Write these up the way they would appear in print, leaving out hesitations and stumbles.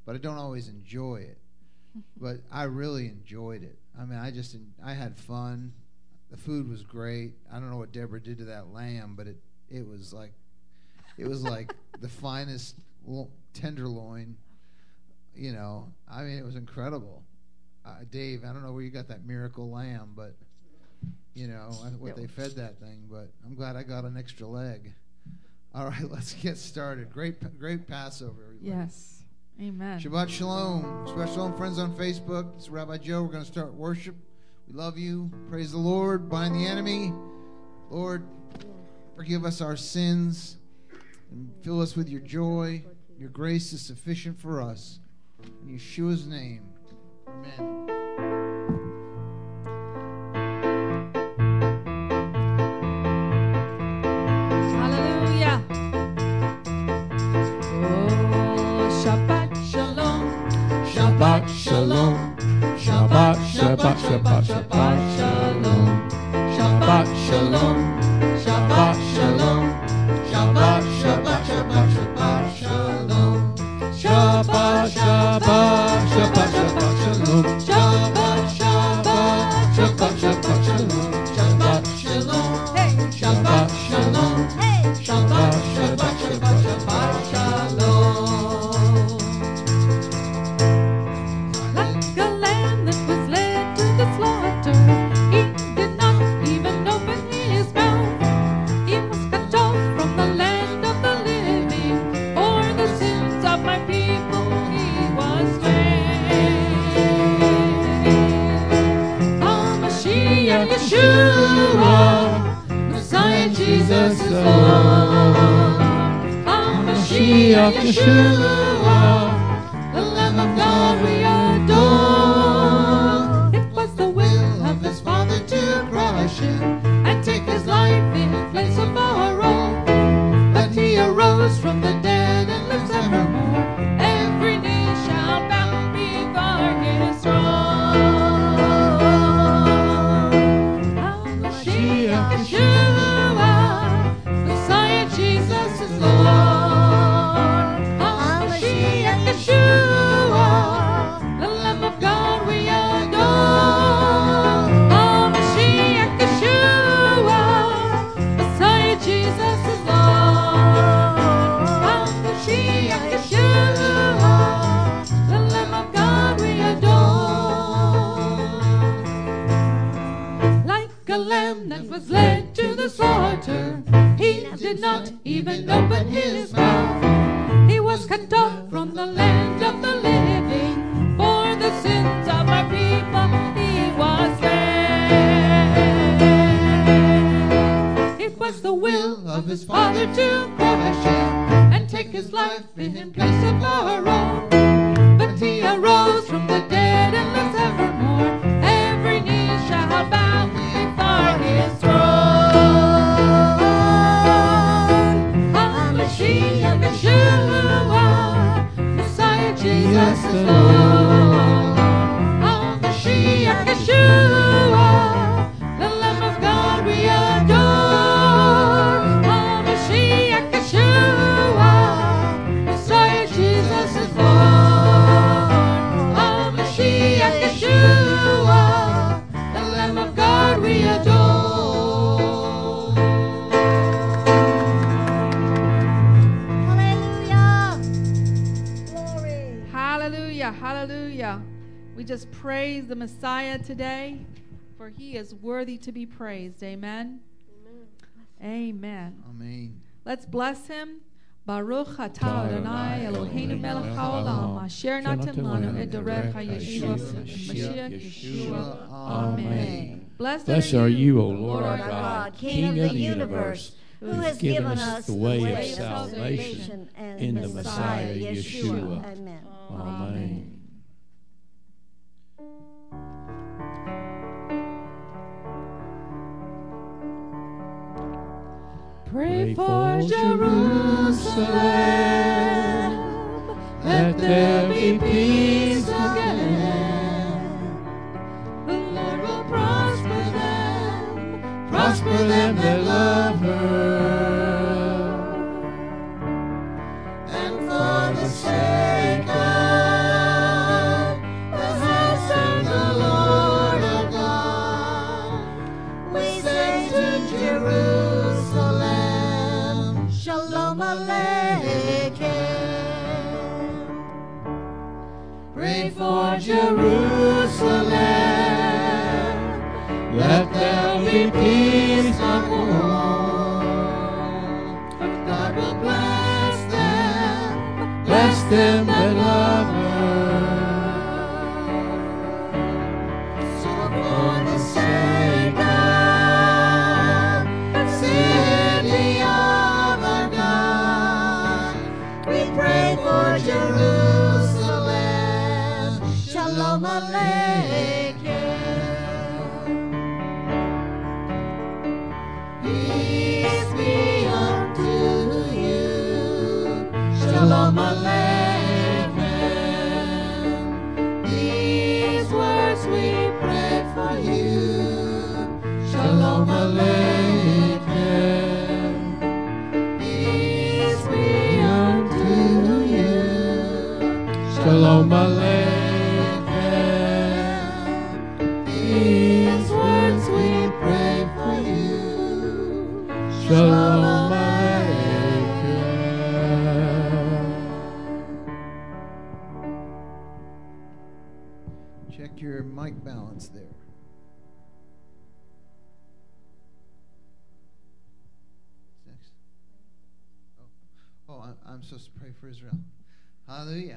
but I don't always enjoy it. But I really enjoyed it. I mean, I had fun. The food was great. I don't know what Deborah did to that lamb, but it was like the finest tenderloin. You know, I mean, it was incredible. Dave, I don't know where you got that miracle lamb, but you know what they fed that thing. But I'm glad I got an extra leg. All right, let's get started. Great Passover, everybody. Yes. Amen. Shabbat Shalom. Shabbat Shalom, friends on Facebook. This is Rabbi Joe. We're going to start worship. We love you. Praise the Lord. Bind the enemy. Lord, forgive us our sins and fill us with your joy. Your grace is sufficient for us. In Yeshua's name. Amen. Hallelujah. Oh, Shabbat Shalom. Shabbat Shalom. Shabbat, Shabbat, Shabbat, Shabbat Shalom. Shabbat Shalom. Shabbat Shalom. Shabbat, Shabbat, Shabbat, Shabbat Shalom. Shabbat, Shabbat, Shabbat, Shabbat Shalom. Shabbat, Shabbat, Shabbat, Shabbat Shalom. Shabbat Shalom. Hey. Shabbat Shalom. Hey. Shabbat, Shabbat, Shabbat, Shabbat Shalom. Like a lamb that was led to the slaughter, he did not even open his mouth. He was cut off from the land of the living. For the sins of my people he was slain. Oh, Mashiach Yeshua, Messiah Jesus is Lord. Oh, Mashiach Yeshua, the Lamb of God we adore. It was the will of his Father to crush him and take his life in place of our own. But he arose from the dead and lives evermore. Every knee shall bow before his throne. Mashiach Yeshua, Messiah Jesus is Lord. Mashiach Yeshua, the Lamb of God we adore. Mashiach Yeshua, Messiah Jesus is Lord. Mashiach Yeshua, the Lamb of God we adore. Like a lamb that was led to the slaughter, he did not even open his mouth. He was cut off from the land of the living. For the sins of our people he was slain. It was the will of his Father to crush him and take his life in place of our own. But he arose from the dead and lives evermore. Every knee shall bow before his throne. Mashiach Yeshua, Messiah Jesus is Lord. Mashiach Yeshua, the Lamb of God we adore. Mashiach Yeshua, Messiah Jesus is Lord. Mashiach Yeshua, the Lamb of God we adore. Hallelujah, hallelujah. We just praise the Messiah today, for he is worthy to be praised. Amen. Amen. Amen. Let's bless him. Baruch atah Adonai Eloheinu melech haolam asher natan lanu et dorech haYeshua Mashiach Yeshua. Amen. Blessed are you, O Lord our God, King of the universe, who has given us the way of salvation in the Messiah Yeshua. Amen. Amen. Pray for Jerusalem, let there be peace again. The Lord will prosper them that love her. And for the sake of Pray for Jerusalem. Let there be peace on war. God will bless them that love her. So for the sake of the city of our God, we pray for Jerusalem. Shalom Aleichem. Peace be unto you. Shalom Aleichem. These words we pray for you. Shalom Aleichem. Peace be unto you. Shalom Aleichem. These words we pray for you. Shalom Aleichem. Check your mic balance there. What's next? Oh, I'm supposed to pray for Israel. Hallelujah.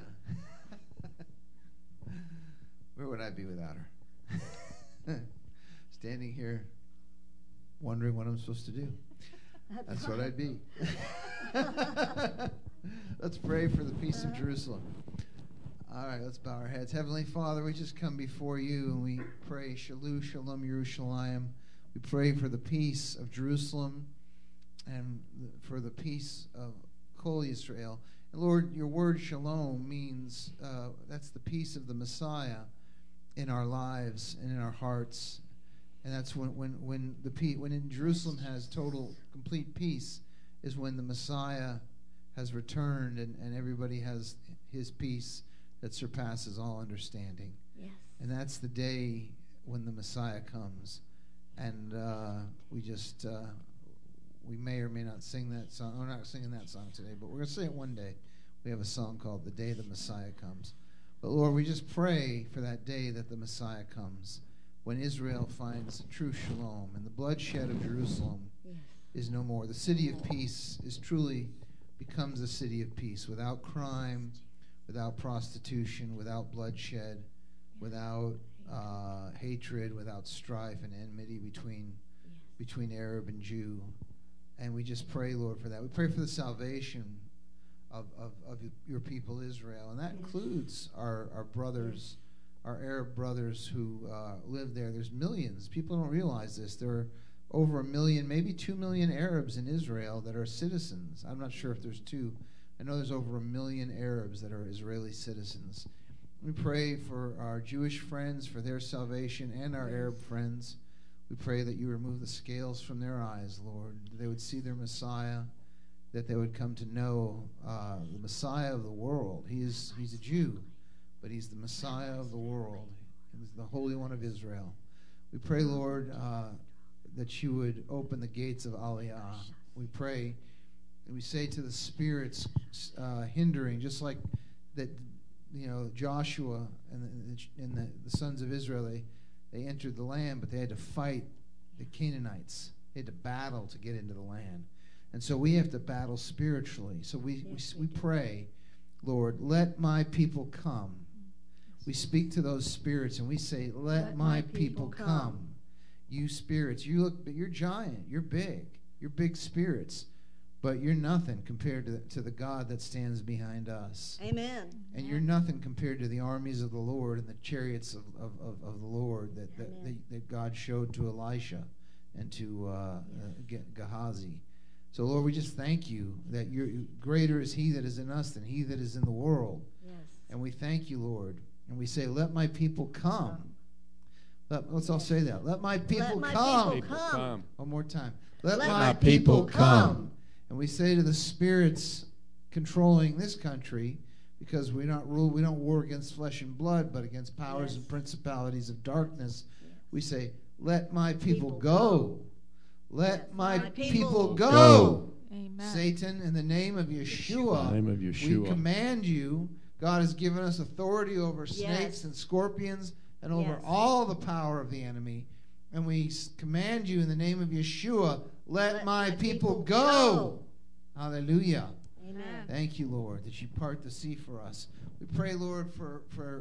Where would I be without her? Standing here wondering what I'm supposed to do. That's what I'd be. Let's pray for the peace of Jerusalem. All right, let's bow our heads. Heavenly Father, we just come before you and we pray Shalom Yerushalayim. We pray for the peace of Jerusalem and for the peace of Kol Yisrael. And Lord, your word Shalom means that's the peace of the Messiah in our lives and in our hearts. And that's when Jerusalem has total, complete peace, is when the Messiah has returned and everybody has his peace that surpasses all understanding. Yes. And that's the day when the Messiah comes. And we may or may not sing that song. We're not singing that song today, but we're going to sing it one day. We have a song called The Day the Messiah Comes. But Lord, we just pray for that day that the Messiah comes, when Israel finds true shalom and the bloodshed of Jerusalem is no more. The city of peace is truly becomes a city of peace, without crime, without prostitution, without bloodshed, without hatred, without strife and enmity between Arab and Jew. And we just pray, Lord, for that. We pray for the salvation of your people Israel, and that includes our brothers, our Arab brothers who live there. There's millions. People don't realize this. There are over 1 million, maybe 2 million Arabs in Israel that are citizens. I'm not sure if there's 2. I know there's over 1 million Arabs that are Israeli citizens. We pray for our Jewish friends, for their salvation, and our Arab friends. We pray that you remove the scales from their eyes, Lord. That they would see their Messiah, that they would come to know the Messiah of the world. He's a Jew, but he's the Messiah of the world. He's the Holy One of Israel. We pray, Lord, that you would open the gates of Aliyah. We pray, and we say to the spirits hindering, just like that, Joshua and the sons of Israel, they entered the land, but they had to fight the Canaanites. They had to battle to get into the land. And so we have to battle spiritually. So we pray, Lord, let my people come. We speak to those spirits and we say, let my people come. You spirits, you're giant, you're big spirits, but you're nothing compared to the God that stands behind us. Amen. And you're nothing compared to the armies of the Lord and the chariots of the Lord that God showed to Elisha and to Gehazi. So, Lord, we just thank you that greater is he that is in us than he that is in the world. Yes. And we thank you, Lord. And we say, let my people come. Let's all say that. Let my people come. One more time. Let my people come. And we say to the spirits controlling this country, because we don't war against flesh and blood, but against powers and principalities of darkness. We say, let my people go. Let my people go. Amen. Satan, in the name of Yeshua, we command you, God has given us authority over snakes and scorpions and over all the power of the enemy. And we command you in the name of Yeshua, let my people go. Hallelujah. Amen. Thank you, Lord, that you part the sea for us. We pray, Lord, for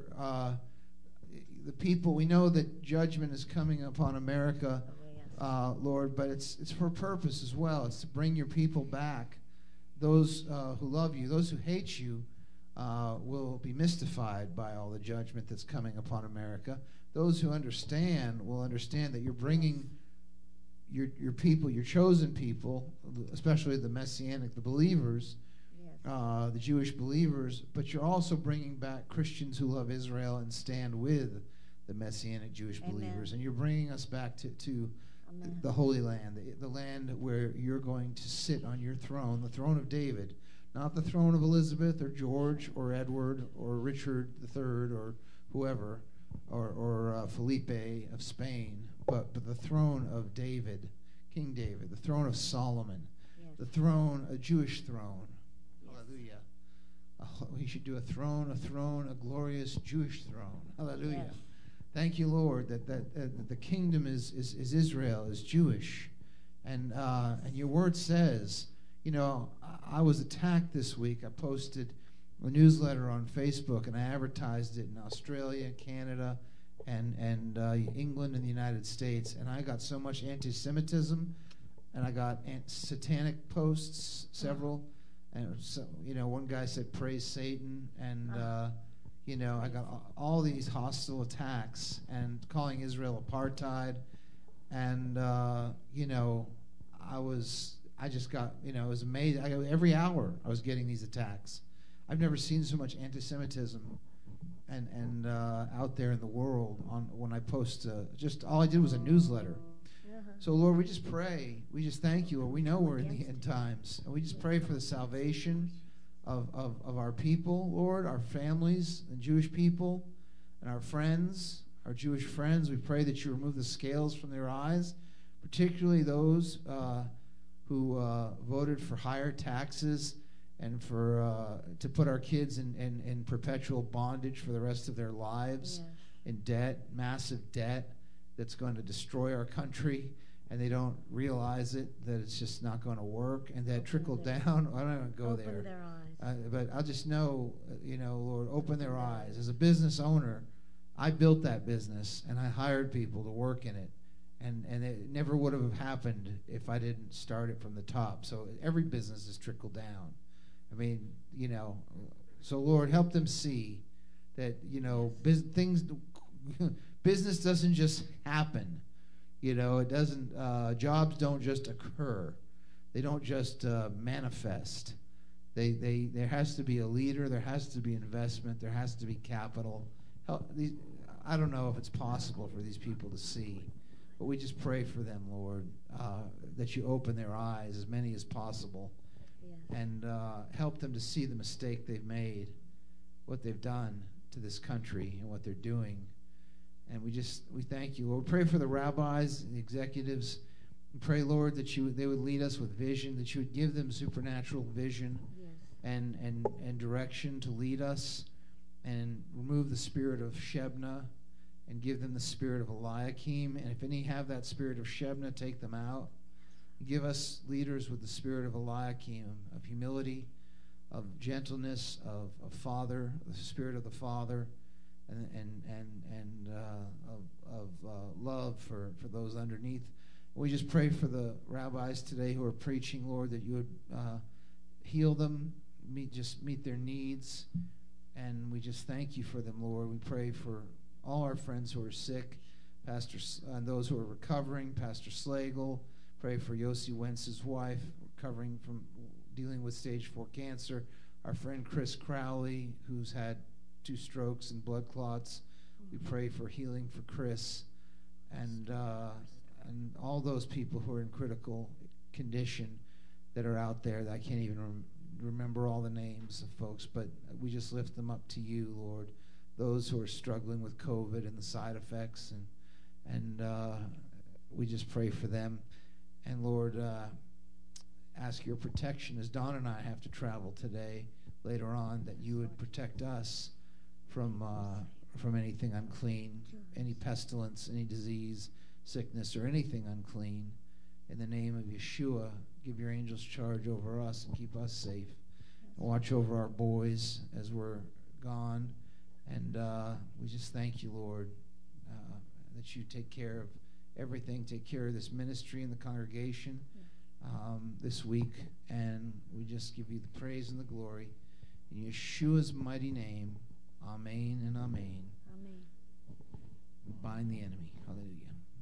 the people. We know that judgment is coming upon America, Lord, but it's for a purpose as well. It's to bring your people back. Those who love you, those who hate you, will be mystified by all the judgment that's coming upon America. Those who understand will understand that you're bringing your people, your chosen people, especially the Messianic, the believers, the Jewish believers, but you're also bringing back Christians who love Israel and stand with the Messianic Jewish believers. And you're bringing us back to the Holy Land, the land where you're going to sit on your throne, the throne of David, not the throne of Elizabeth or George or Edward or Richard III or whoever, or Felipe of Spain, but the throne of David, King David, the throne of Solomon, the throne, a Jewish throne. Hallelujah. We should do a throne, a glorious Jewish throne. Hallelujah. Yes. Thank you, Lord, that the kingdom is Israel, is Jewish. And your word says, I was attacked this week. I posted a newsletter on Facebook, and I advertised it in Australia, Canada, and England and the United States. And I got so much anti-Semitism, and I got satanic posts, several. And so, one guy said, "Praise Satan," and I got all these hostile attacks and calling Israel apartheid, and I just got, it was amazing. Every hour I was getting these attacks. I've never seen so much anti-Semitism and out there in the world when I post. Just all I did was a newsletter. So, Lord, we just pray. We just thank you, Lord. We know we're in the end times. And we just pray for the salvation of our people, Lord, our families, the Jewish people, and our friends, our Jewish friends. We pray that you remove the scales from their eyes, particularly those who voted for higher taxes and for to put our kids in perpetual bondage for the rest of their lives, in debt, massive debt that's going to destroy our country. And they don't realize it, that it's just not going to work, and that trickle down. I don't even go there. Open their eyes. But I'll just know, Lord, open their eyes. As a business owner, I built that business, and I hired people to work in it. And it never would have happened if I didn't start it from the top. So every business is trickled down. I mean, so Lord, help them see that, business doesn't just happen. It doesn't. Jobs don't just occur; they don't just manifest. There has to be a leader. There has to be investment. There has to be capital. I don't know if it's possible for these people to see, but we just pray for them, Lord, that you open their eyes, as many as possible, and help them to see the mistake they've made, what they've done to this country, and what they're doing. And we thank you, Lord. We pray for the rabbis, the executives. We pray, Lord, that they would lead us with vision, that you would give them supernatural vision and direction to lead us, and remove the spirit of Shebna and give them the spirit of Eliakim. And if any have that spirit of Shebna, take them out. Give us leaders with the spirit of Eliakim, of humility, of gentleness, of Father, the spirit of the Father, and of love for those underneath. We just pray for the rabbis today who are preaching, Lord, that you would heal them, meet their needs, and we just thank you for them, Lord. We pray for all our friends who are sick, and those who are recovering, Pastor Slagle. Pray for Yossi Wentz's wife, recovering from dealing with stage 4 cancer. Our friend Chris Crowley, who's had 2 strokes and blood clots. We pray for healing for Chris and all those people who are in critical condition that are out there that I can't even remember all the names of folks, but we just lift them up to you, Lord. Those who are struggling with COVID and the side effects, and we just pray for them. And Lord, ask your protection as Dawn and I have to travel today. later on, that you would protect us from anything unclean, any pestilence, any disease, sickness, or anything unclean. In the name of Yeshua, give your angels charge over us and keep us safe. And watch over our boys as we're gone. And we just thank you, Lord, that you take care of everything, take care of this ministry and the congregation this week. And we just give you the praise and the glory. In Yeshua's mighty name, amen and amen. Amen. We bind the enemy. Hallelujah.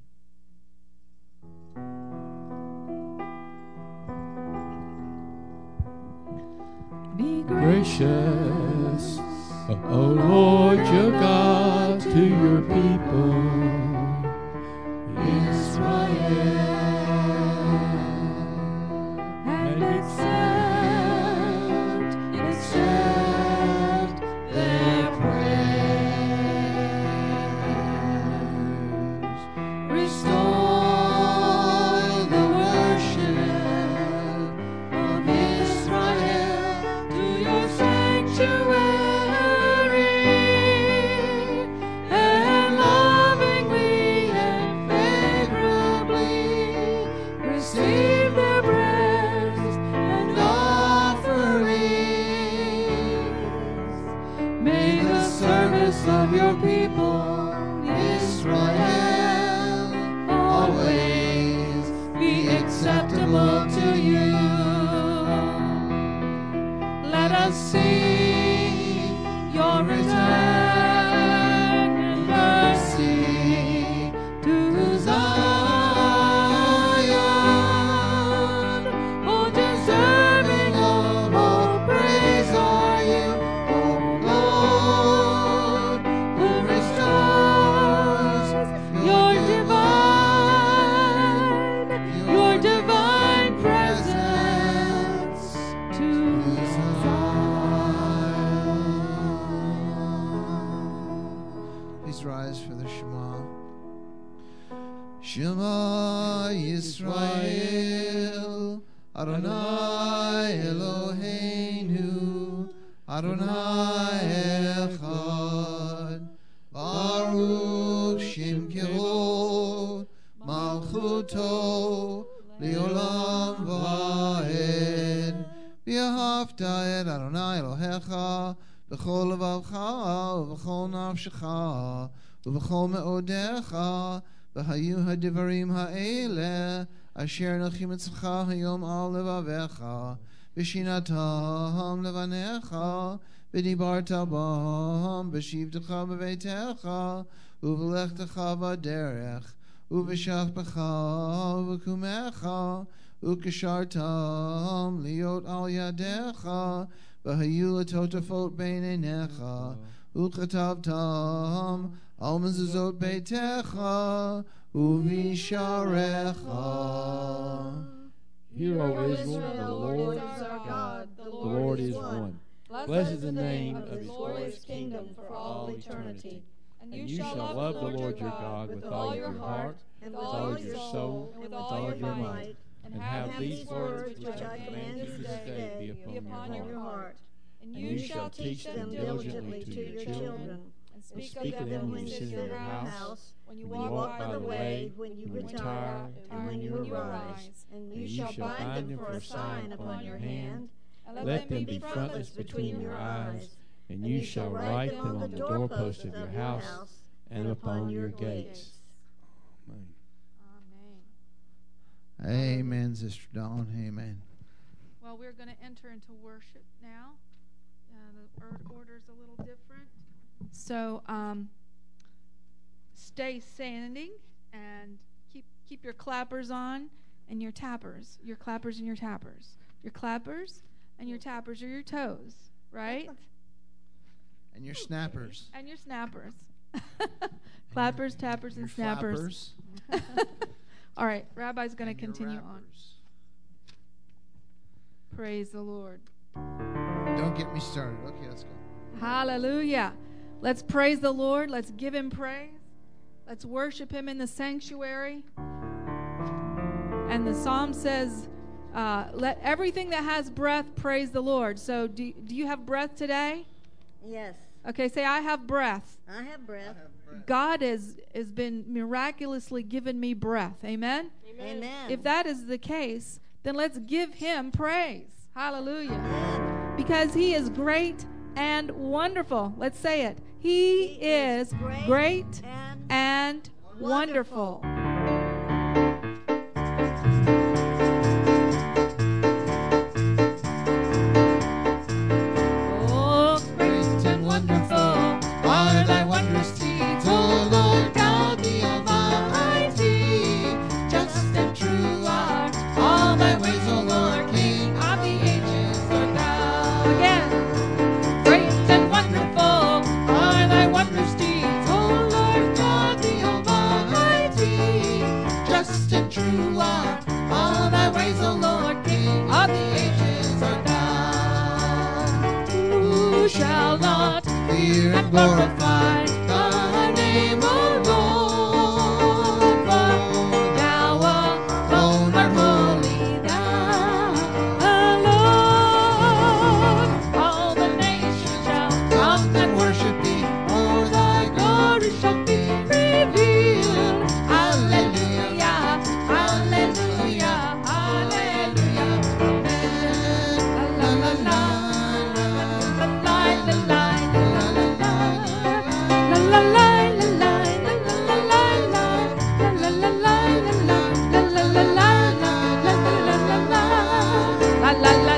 Be Gracious, O Lord your God, to your people, Israel, and accept their prayers. Restore the worship of Israel to your sanctuary, and lovingly and favorably receive their prayers and offerings. May the service of your people, Israel, always be acceptable to you. Let us see your return and mercy to Zion. Oh, deserving of all praise are you, O Lord, who restores your divine presence to Zion. Please rise for the Shema. Shema Yisrael, Adonai Eloheinu, Adonai Echad, Baruch Shem Kevod, Malchuto, Leolam Vaed, V'ahavta et Adonai Elohecha, B'chol levavcha, V'chol nafshecha, V'chol me'odecha, V'hayu hadivarim ha'ele, Asher nochim etzcha hayom al levavecha, V'shinatam levanecha, V'dibarta bam, V'shivtecha b'veitecha, U'v'lechtecha v'derech, U'v'shachpecha v'kumecha, U'keshartam liot al yadecha, V'hayu l'totafot beinenecha, U'chatavtam al mezuzot beitecha, U'visharecha. Hear, O Israel, the Lord is our God, the Lord is one. Blessed is the name of his glorious kingdom for all eternity. And you shall love the Lord your God with all your heart, and with all your soul, and with all your might. And have these words which I command you this day be upon your heart. And you shall teach them diligently to your children, and speak of them when you sit in your house, when you walk by the way, when you retire, and when you arise. And you shall bind them for a sign upon your hand, and let them be frontlets between your eyes, and you shall write them on the doorposts of your house and upon your gates. Amen. Amen. Amen, Sister Dawn. Amen. Well, we're going to enter into worship now. The order's a little different. So stay standing and keep your clappers on and your tappers. Your clappers and your tappers. Your clappers and your tappers are your toes, right? And your snappers. And your snappers. Clappers, tappers, and Your snappers. flappers. All right, Rabbi's going to And your continue on. rappers. Praise the Lord. Don't get me started. Okay, let's go. Hallelujah. Let's praise the Lord. Let's give him praise. Let's worship him in the sanctuary. And the psalm says, Let everything that has breath praise the Lord. So do you have breath today? Yes. Okay, say, I have breath. I have breath. God has been miraculously given me breath. Amen? Amen. If that is the case, then let's give him praise. Hallelujah. Amen. Because he is great and wonderful. Let's say it. He is great and wonderful. Oh, great and wonderful are thy wondrous deeds, O Lord God the Almighty. Just and true are all thy ways, O Lord, King of the ages, Lord God. Again. Great and wonderful are thy wondrous deeds, O Lord God the Almighty. Just and true are all thy ways, O Lord, King of the ages, Lord God. Who shall not fear and glorify thy name, O Lord? For thou alone art holy, thou alone. All the nations shall come and worship thee, for thy glory shall be revealed. Hallelujah, hallelujah, hallelujah, amen. La la la la, la la la la, la la la la, la la la la, la la la la, la la la la, la la la la, la la la la,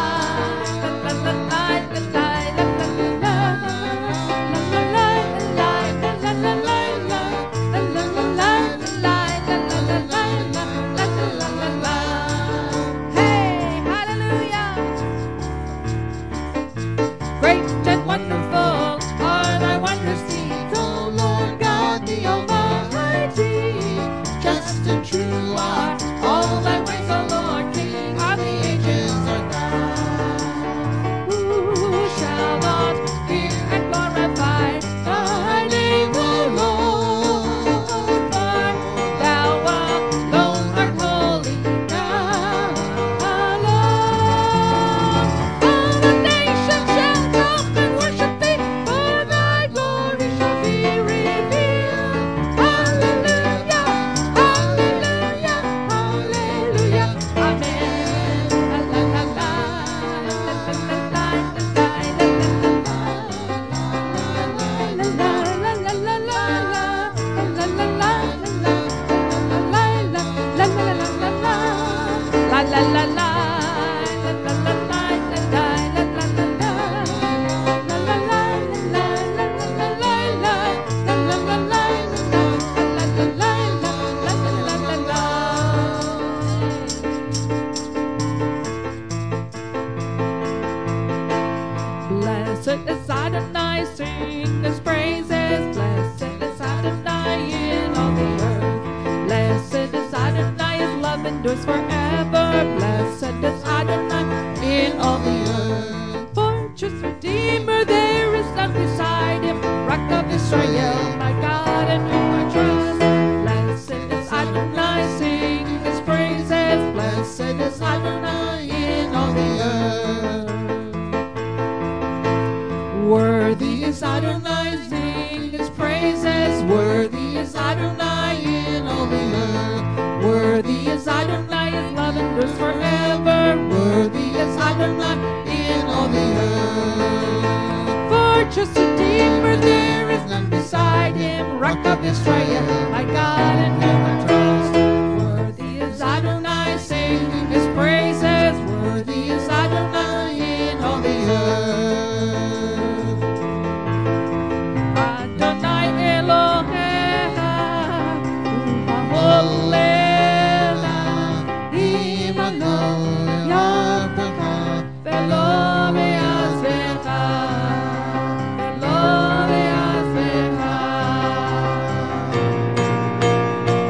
hey, hallelujah. Great and wonderful are thy wondrous deeds, O Lord God the Almighty. Just and true are all thy ways, O Lord, King of the ages, art thou. Who shall not fear and glorify thy name, O Lord? For thou alone art holy, thou alone. All the nations shall come and worship thee, for thy glory shall be revealed. Hallelujah, hallelujah, hallelujah, amen. La la la la, la la la la, Blessed is Adonai, sing his praises. Blessed is Adonai in all the earth. Blessed is Adonai, his love endures forever. Blessed is Adonai in all the earth. Fortress Redeemer, there is none beside him. Rock of Israel, my God, in whom I trust. Blessed is Adonai, sing his praises. Blessed is Adonai in all the earth. Worthy is Adonai, sing his praises. Worthy is Adonai in all the earth. Worthy is Adonai, his love endures forever. Worthy is Adonai in all the earth. Fortress Redeemer, there is none beside him. Rock of Israel, my God, in whom I trust. Worthy is Adonai, sing his praises. Worthy is Adonai in all the earth. Adonai Elohecha, u'haholela, imano yarpecha, velo ve'azvecha, velo ve'azvecha.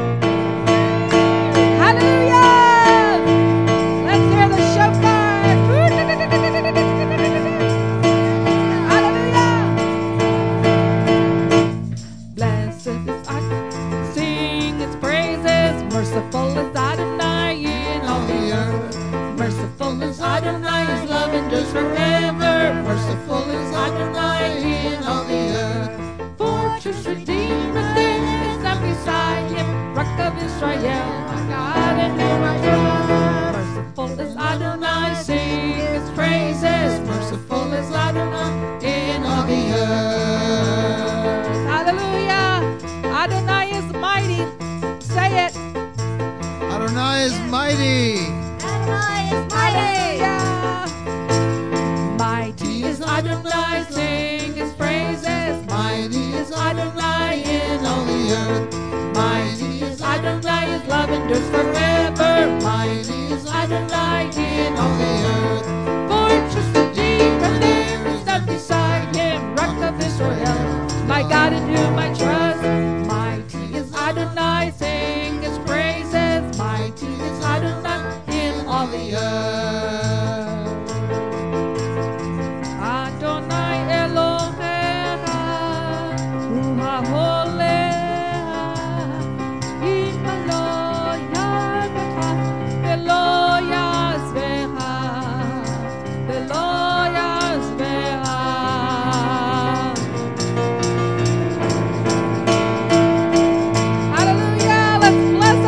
is mighty. Adonai is mighty. Mighty is Adonai, sing his praises. Mighty is Adonai in all the earth. Mighty is Adonai, his love endures forever. Mighty is Adonai in all the earth. fortress of deep, and there is none beside him. Rock of Israel, my God in whom I trust. Mighty is Adonai, sing his praises. Mighty is Adonai in all the earth. Adonai Elohecha, hu haolecha, im lo yavecha, velo yazvecha, velo yazvecha. Hallelujah! Let's bless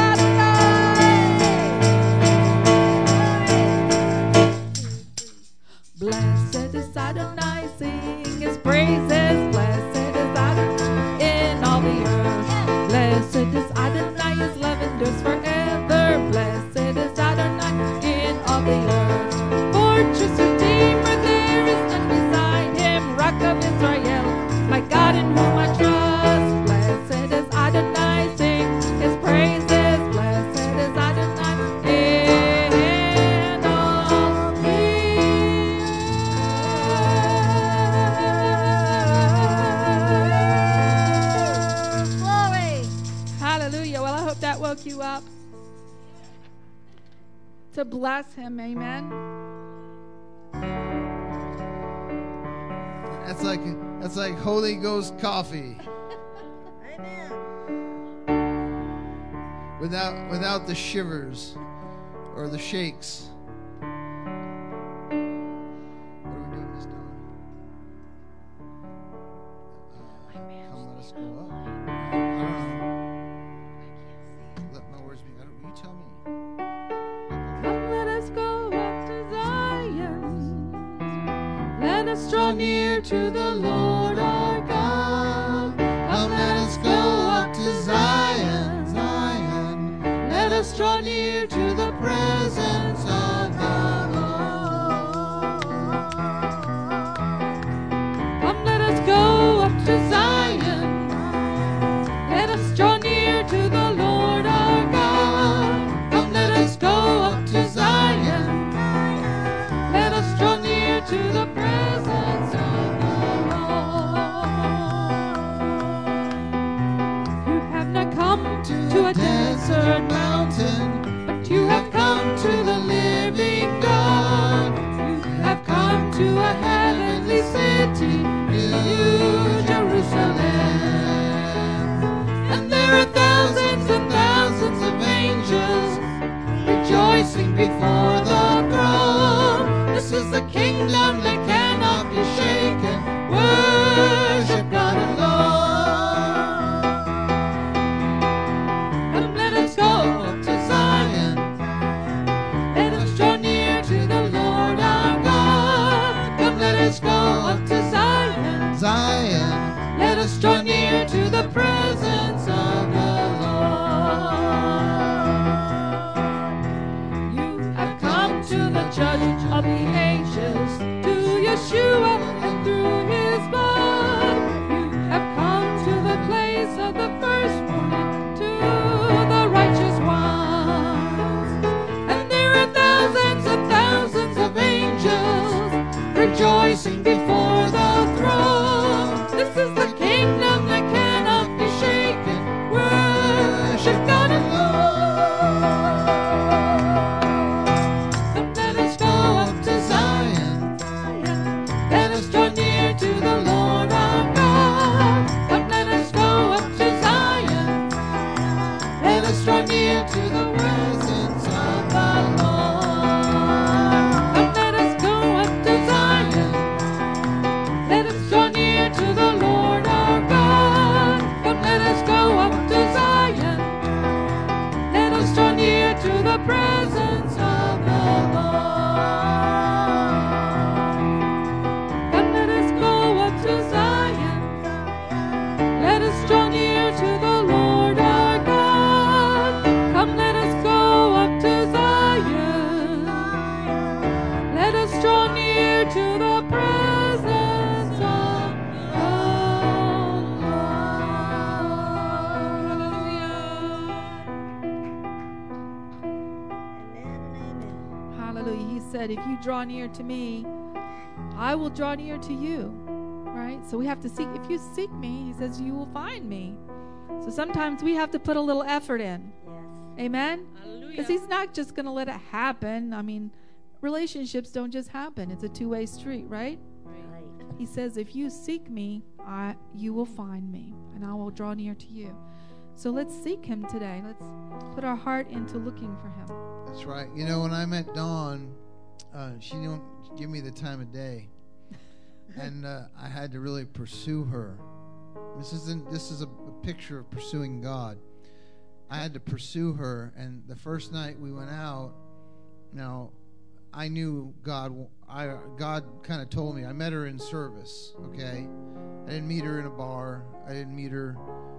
Adonai. Blessed is Adonai, sing his praises. Blessed is Adonai in all the earth. Blessed is Adonai, his love endures forever. Blessed is Adonai in all the earth. Fortress redeemer, there is none beside him. Rock of Israel, my God in whom I trust. Blessed is Adonai, sing his praises. Blessed is Adonai in all the earth. Glory. Hallelujah. Well, I hope that woke you up to bless him. Amen. That's like Holy Ghost coffee. Amen. Without the shivers or the shakes. What are we doing this time? Come let us go up. I don't know. Let my words be. You tell me. Come, let us go up to Zion. Let us draw near to the Lord our God. Come let us go up to Zion, Zion. Let us draw near to the presence of the Lord. Come, let us go up to Zion. Let us draw near to the Lord our God. Come, let us go up to Zion. Let us draw near to the presence of the Lord. You have not come to a desert mountain, but you have come to the living God. You have come to a heavenly city, New Jerusalem. And there are thousands and thousands of angels rejoicing before the throne. This is the kingdom that cannot be shaken. Worship God alone. Come, let us go up to Zion. Let us draw near to the Lord our God. Come, let us go up to Zion. Zion. Let us draw near to the presence of the Lord. You have come to the Judge of the ages, to Yeshua, and through his blood. You have come to the place of the firstborn, to the righteous ones. And there are thousands and thousands of angels rejoicing before the throne. This is the kingdom that cannot be shaken. said, if you draw near to me, I will draw near to you, right? So we have to seek. If you seek me, he says, you will find me. So sometimes we have to put a little effort in. Yes. Amen? Because he's not just going to let it happen. I mean, relationships don't just happen. It's a two-way street, right? Right. He says, if you seek me, you will find me, and I will draw near to you. So let's seek him today. Let's put our heart into looking for him. That's right. You know, when I met Dawn, she didn't give me the time of day, and I had to really pursue her. This is a picture of pursuing God. I had to pursue her, and the first night we went out, now I knew God. God kind of told me. I met her in service. Okay, I didn't meet her in a bar. I didn't meet her,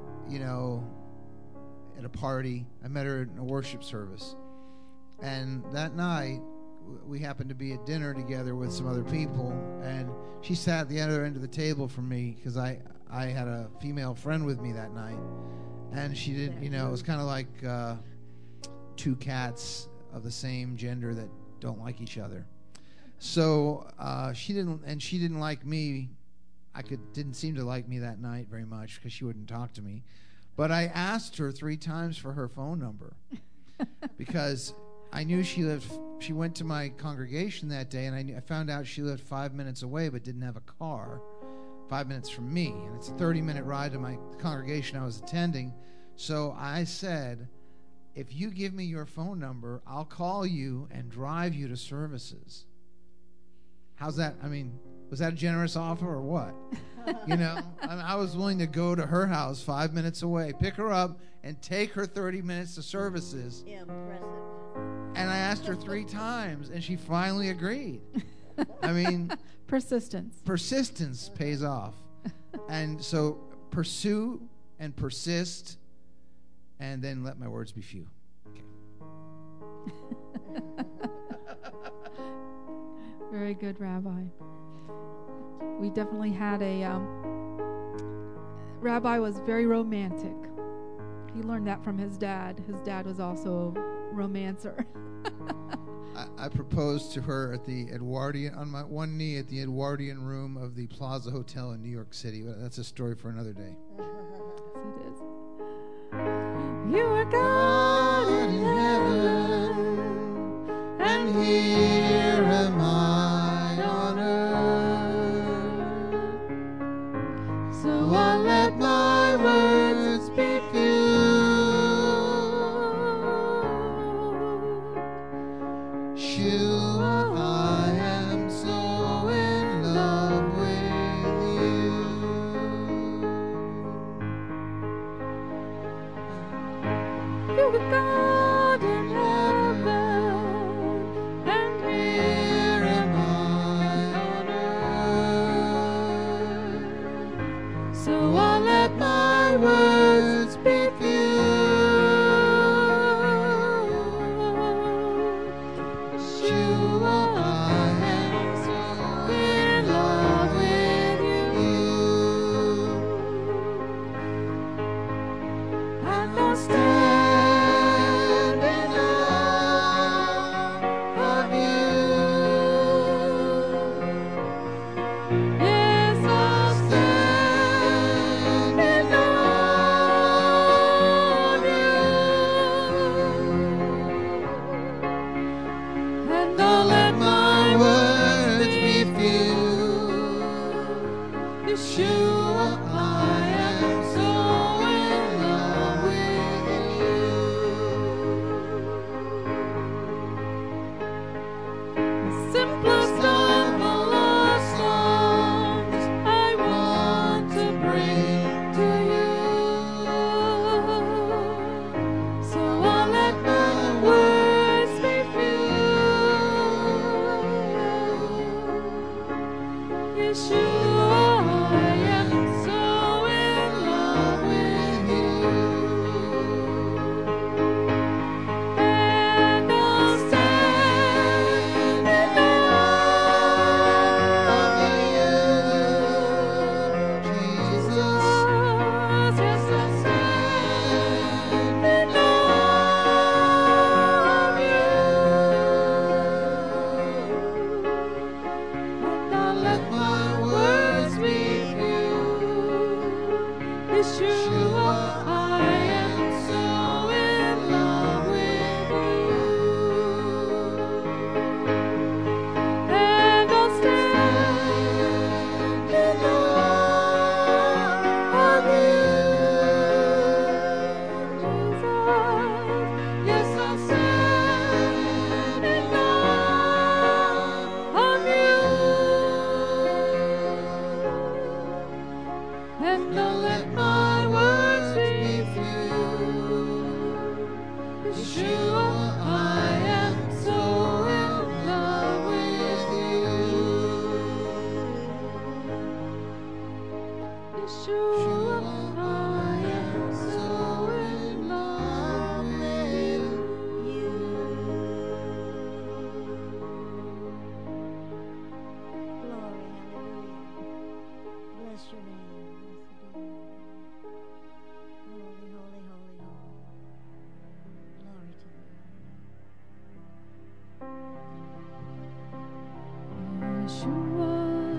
at a party. I met her in a worship service. And that night, we happened to be at dinner together with some other people, and she sat at the other end of the table from me because I had a female friend with me that night, and she didn't, it was kind of like two cats of the same gender that don't like each other. So she didn't like me. Didn't seem to like me that night very much because she wouldn't talk to me. But I asked her 3 times for her phone number because I knew she went to my congregation that day, and I found out she lived 5 minutes away but didn't have a car, 5 minutes from me. And it's a 30-minute ride to my congregation I was attending. So I said, if you give me your phone number, I'll call you and drive you to services. How's that? I mean, was that a generous offer or what? I was willing to go to her house 5 minutes away, pick her up, and take her 30 minutes to services. Impressive. And I asked her 3 times, and she finally agreed. I mean, persistence pays off. And so pursue and persist, and then let my words be few. Okay. Very good, Rabbi. We definitely had Rabbi was very romantic. He learned that from his dad. His dad was also a romancer. I proposed to her at the Edwardian, on my one knee at the Edwardian room of the Plaza Hotel in New York City. That's a story for another day. Yes, it is. You are God in heaven, and here am I on earth. so I let my words be few. Yeshua, I am so in love with you. You are God in heaven, and Here am I on earth. so I let my words be few. Yeshua, I am so in love with you. and I'll Stand in awe of you. yes, I'll Stand in awe of you. and I'll let My words be few. Yeshua, I am so in love with you. the simplest of all our songs I want to bring to you. So I'll let my words be few. Yeshua, I am so in love with you. And I'll stand in awe of you. Jesus, Yeshua, I am so in love with you. And I'll stand in awe of you, Jesus. Yes, I'll stand in awe of you. And I'll let my words be few. Yeshua, I am so in love with you. Yeshua, I am so in love with you. Glory, hallelujah. Bless your name. Blessed be your name. Holy, holy, holy, holy. Glory to you. Yeshua,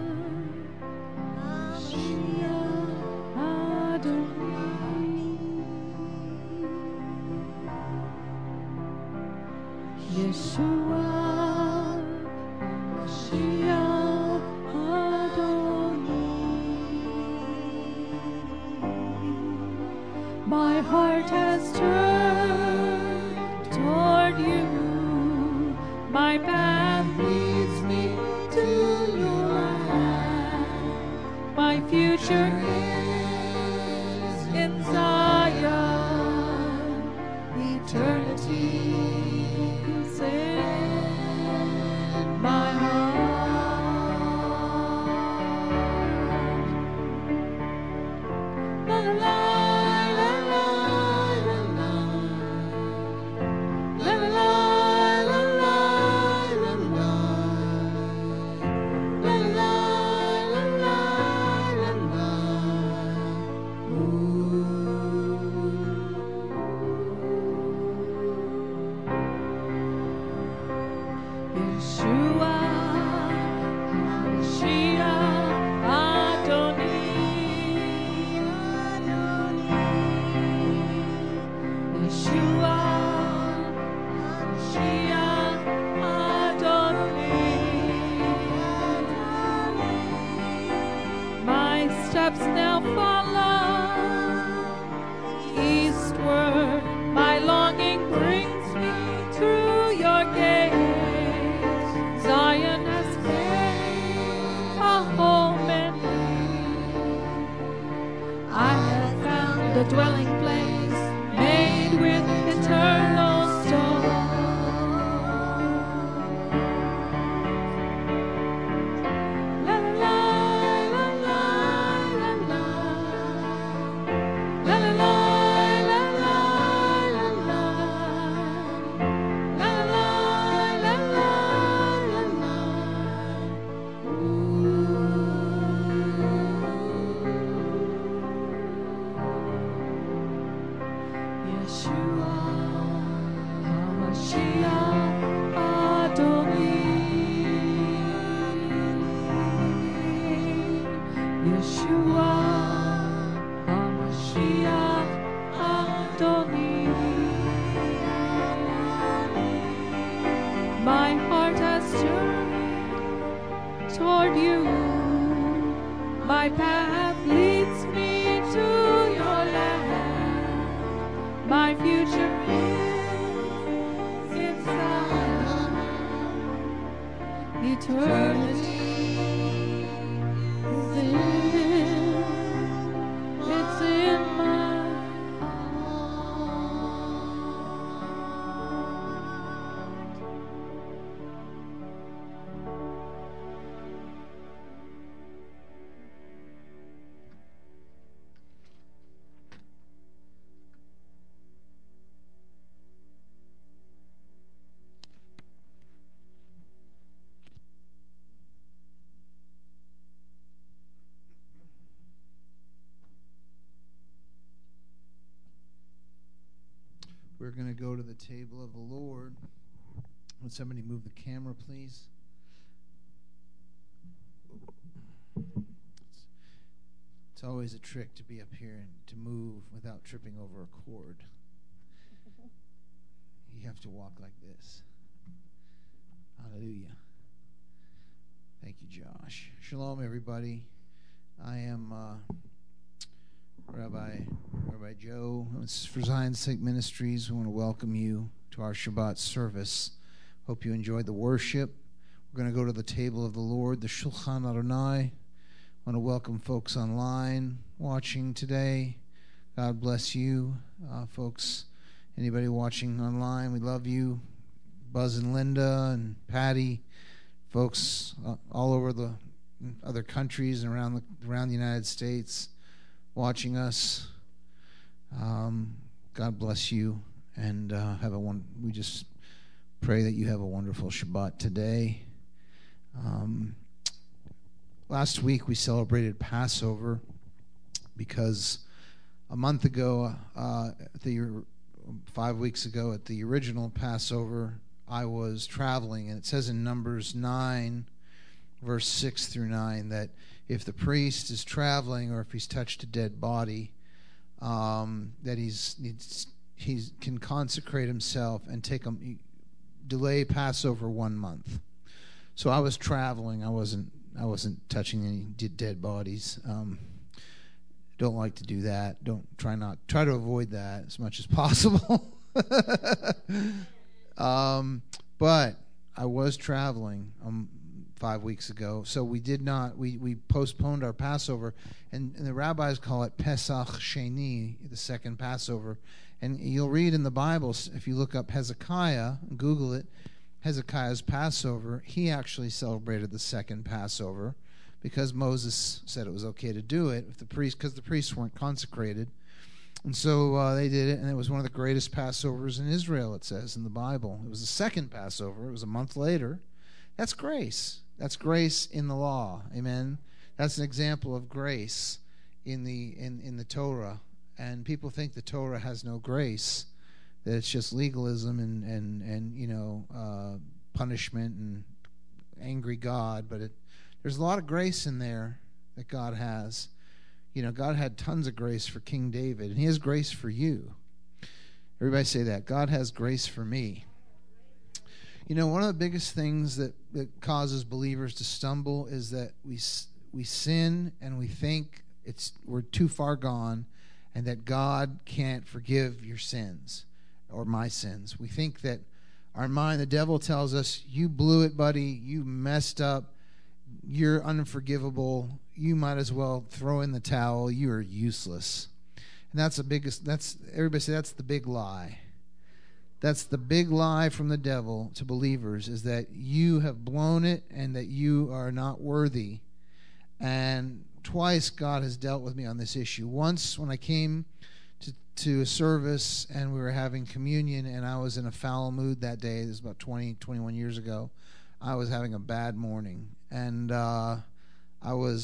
Yeshua, Mashiach, Adonai. My heart has turned toward you. My path leads me to your land. My future is in Zion. Eternity is in my heart. La la la la la la la. La la la la la la la. La la la la la la. Yeshua, Mashiach, Adonai. Yeshua, Mashiach, Adonai. My steps now follow eastward. My longing brings me through your gates. Zion has made a home in me. I have found a dwelling place made with eternal stone. La la la la la la la. La la la la la la la. La la la la la la. Yeshua, HaMashiach, Adonai. Yeshua, HaMashiach, Adonai. My heart has turned toward you. My path leads me to your land. My future is inside. Eternity is it's in my We're going to go to the table of the Lord. Would somebody move the camera, please? It's always a trick to be up here and to move without tripping over a cord. You have to walk like this. Hallelujah. Thank you, Josh. Shalom, everybody. I am Rabbi Joe. It's for Zion Sake Ministries. We want to welcome you to our Shabbat service. Hope you enjoyed the worship. We're going to go to the table of the Lord, the Shulchan Adonai. I want to welcome folks online watching today. God bless you, folks. Anybody watching online, we love you. Buzz and Linda and Patty, folks all over the other countries and around the United States watching us. God bless you, and we just pray that you have a wonderful Shabbat today. Last week we celebrated Passover because a month ago, 5 weeks ago at the original Passover, I was traveling, and it says in Numbers 9, verse 6 through 9, that if the priest is traveling or if he's touched a dead body, that he can consecrate himself and delay Passover 1 month. So I was traveling. I wasn't touching any dead bodies. Don't like to do that. Try to avoid that as much as possible. But I was traveling 5 weeks ago, so we postponed our Passover, and the rabbis call it Pesach Sheni, the second Passover. And you'll read in the Bible, if you look up Hezekiah, Google it, Hezekiah's Passover, he actually celebrated the second Passover because Moses said it was okay to do it because the priests weren't consecrated. And so they did it, and it was one of the greatest Passovers in Israel, it says in the Bible. It was the second Passover. It was a month later. That's grace. That's grace in the law. Amen. That's an example of grace in the Torah. And people think the Torah has no grace, that it's just legalism and punishment and angry God. But there's a lot of grace in there that God has. God had tons of grace for King David, and he has grace for you. Everybody say that. God has grace for me. One of the biggest things that causes believers to stumble is that we sin and we think we're too far gone and that God can't forgive your sins or my sins. We think that our mind, the devil tells us, you blew it, buddy, you messed up, you're unforgivable, you might as well throw in the towel, you are useless. And everybody say that's the big lie. That's the big lie from the devil to believers, is that you have blown it and that you are not worthy. And twice God has dealt with me on this issue. Once when I came to a service and we were having communion and I was in a foul mood that day. This was about 21 years ago. I was having a bad morning. And I was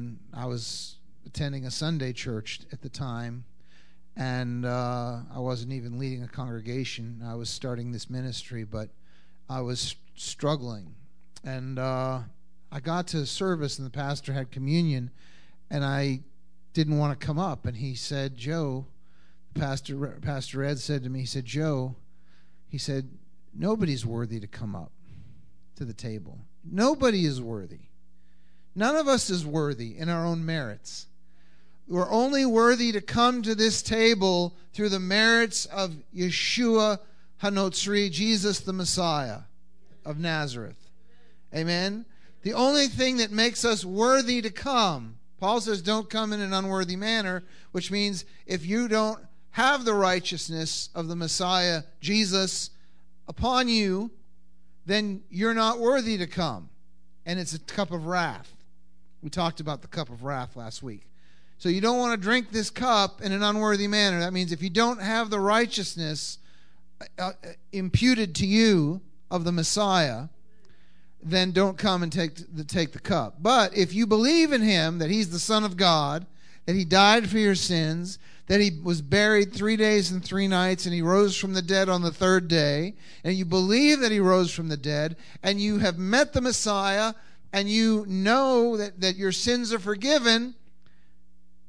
attending a Sunday church at the time. And I wasn't even leading a congregation. I was starting this ministry, but I was struggling. And I got to service, and the pastor had communion, and I didn't want to come up. And he said, Joe, Pastor Ed said to me, he said, Joe, he said, nobody's worthy to come up to the table. Nobody is worthy. None of us is worthy in our own merits. We're only worthy to come to this table through the merits of Yeshua HaNotzri, Jesus the Messiah of Nazareth. Amen? The only thing that makes us worthy to come, Paul says don't come in an unworthy manner, which means if you don't have the righteousness of the Messiah, Jesus, upon you, then you're not worthy to come. And it's a cup of wrath. We talked about the cup of wrath last week. So you don't want to drink this cup in an unworthy manner. That means if you don't have the righteousness imputed to you of the Messiah, then don't come and take the cup. But if you believe in him, that he's the Son of God, that he died for your sins, that he was buried 3 days and 3 nights, and he rose from the dead on the third day, and you believe that he rose from the dead, and you have met the Messiah, and you know that your sins are forgiven,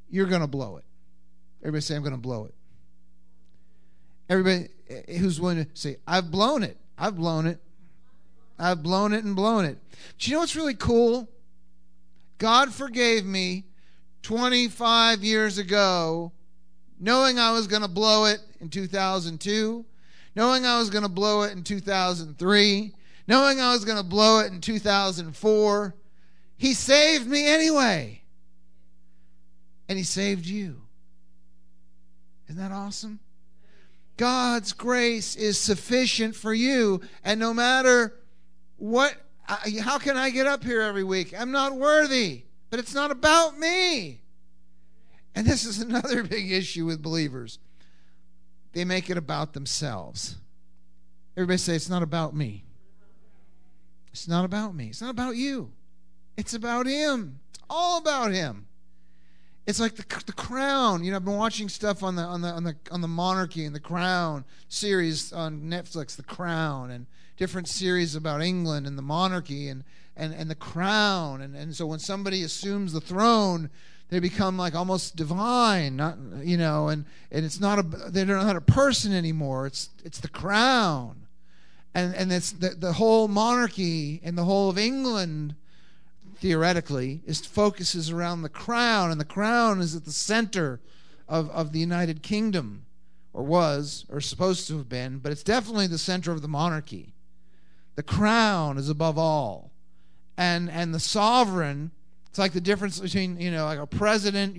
you're going to blow it. Everybody say, I'm going to blow it. Everybody who's willing to say, I've blown it. I've blown it. I've blown it and blown it. But you know what's really cool? God forgave me 25 years ago, knowing I was going to blow it in 2002, knowing I was going to blow it in 2003, knowing I was going to blow it in 2004. He saved me anyway. And he saved you. Isn't that awesome? God's grace is sufficient for you. And no matter what, how can I get up here every week? I'm not worthy. But it's not about me. And this is another big issue with believers. They make it about themselves. Everybody say, it's not about me. It's not about me. It's not about you. It's about him. It's all about him. It's like the Crown. You know, I've been watching stuff on the monarchy and the Crown series on Netflix, The Crown, and different series about England and the monarchy and the Crown. And so when somebody assumes the throne, they become like almost divine, not, you know, and it's not they're not a person anymore. It's the crown. And it's the whole monarchy and the whole of England, theoretically, focuses around the crown, and the crown is at the center of the United Kingdom, or was, or supposed to have been, but it's definitely the center of the monarchy. The crown is above all. And the sovereign, it's like the difference between, you know, like a president,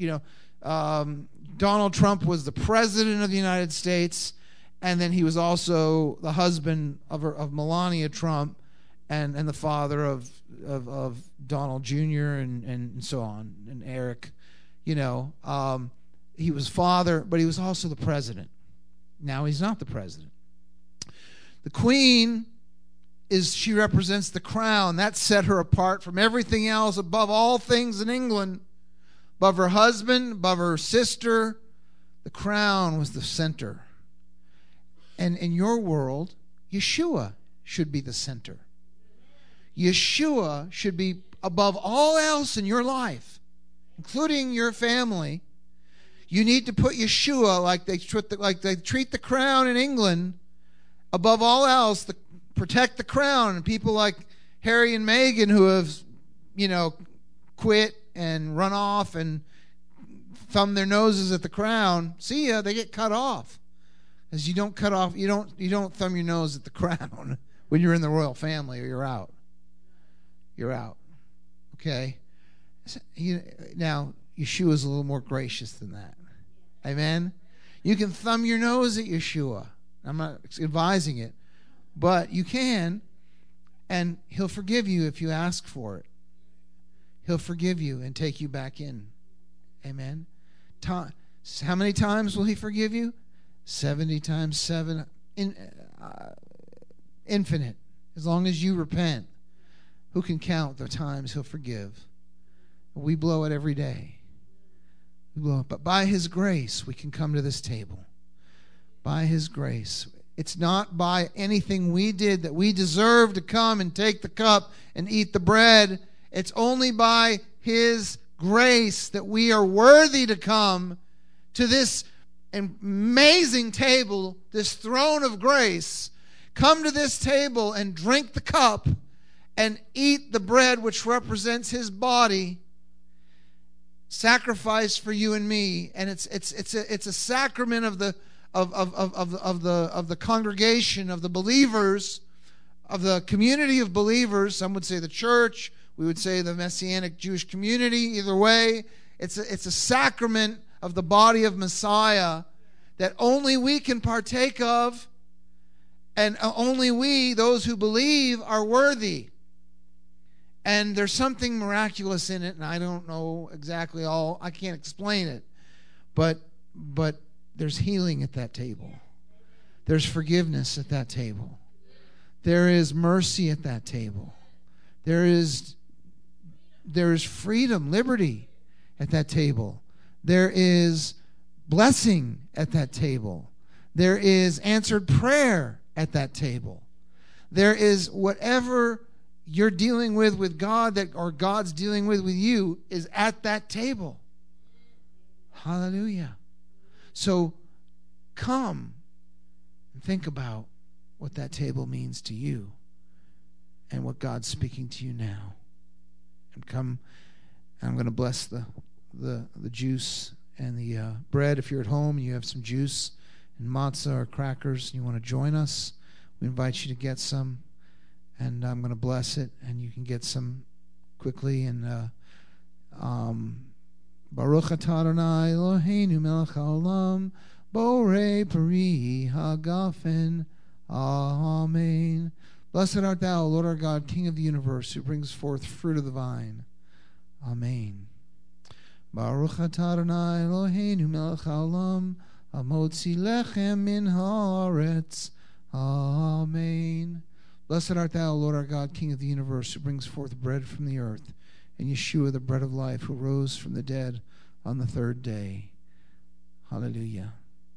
Donald Trump was the president of the United States, and then he was also the husband of Melania Trump, and the father of Donald Jr. and so on, and Eric, you know. He was father, but he was also the president. Now he's not the president. The Queen she represents the crown. That set her apart from everything else, above all things in England, above her husband, above her sister. The crown was the center. And in your world, Yeshua should be the center. Yeshua should be above all else in your life, including your family. You need to put Yeshua, like they treat the crown in England, above all else, protect the crown. And people like Harry and Meghan, who have, you know, quit and run off and thumb their noses at the crown, see ya, they get cut off. Because you don't thumb your nose at the crown when you're in the royal family, or you're out. You're out. Okay? Now, Yeshua's a little more gracious than that. Amen? You can thumb your nose at Yeshua. I'm not advising it. But you can, and he'll forgive you if you ask for it. He'll forgive you and take you back in. Amen? How many times will he forgive you? 70 times 7. Infinite. As long as you repent. Who can count the times he'll forgive? We blow it every day. We blow it. But by his grace, we can come to this table. By his grace. It's not by anything we did that we deserve to come and take the cup and eat the bread. It's only by his grace that we are worthy to come to this amazing table, this throne of grace. Come to this table and drink the cup and eat the bread, which represents his body, sacrificed for you and me. And it's a sacrament of the congregation, of the believers, of the community of believers. Some would say the church. We would say the Messianic Jewish community. Either way, it's a sacrament of the body of Messiah that only we can partake of, and only we, those who believe, are worthy. And there's something miraculous in it, and I don't know exactly all. I can't explain it, but there's healing at that table. There's forgiveness at that table. There is mercy at that table. There is freedom, liberty at that table. There is blessing at that table. There is answered prayer at that table. There is whatever you're dealing with God, or God's dealing with you, is at that table. Hallelujah. So come and think about what that table means to you and what God's speaking to you now. And come, I'm going to bless the juice and the bread. If you're at home and you have some juice and matzah or crackers and you want to join us, we invite you to get some. And I'm going to bless it, and you can get some quickly. And Baruch atah Adonai Eloheinu melech haolam borei pari hagafen. Amen. Blessed art thou, Lord our God, King of the universe, who brings forth fruit of the vine. Amen. Baruch atah Adonai Eloheinu melech haolam hamotzi lechem min haaretz. Amen. Blessed art thou, Lord our God, King of the universe, who brings forth bread from the earth, and Yeshua, the bread of life, who rose from the dead on the third day. Hallelujah.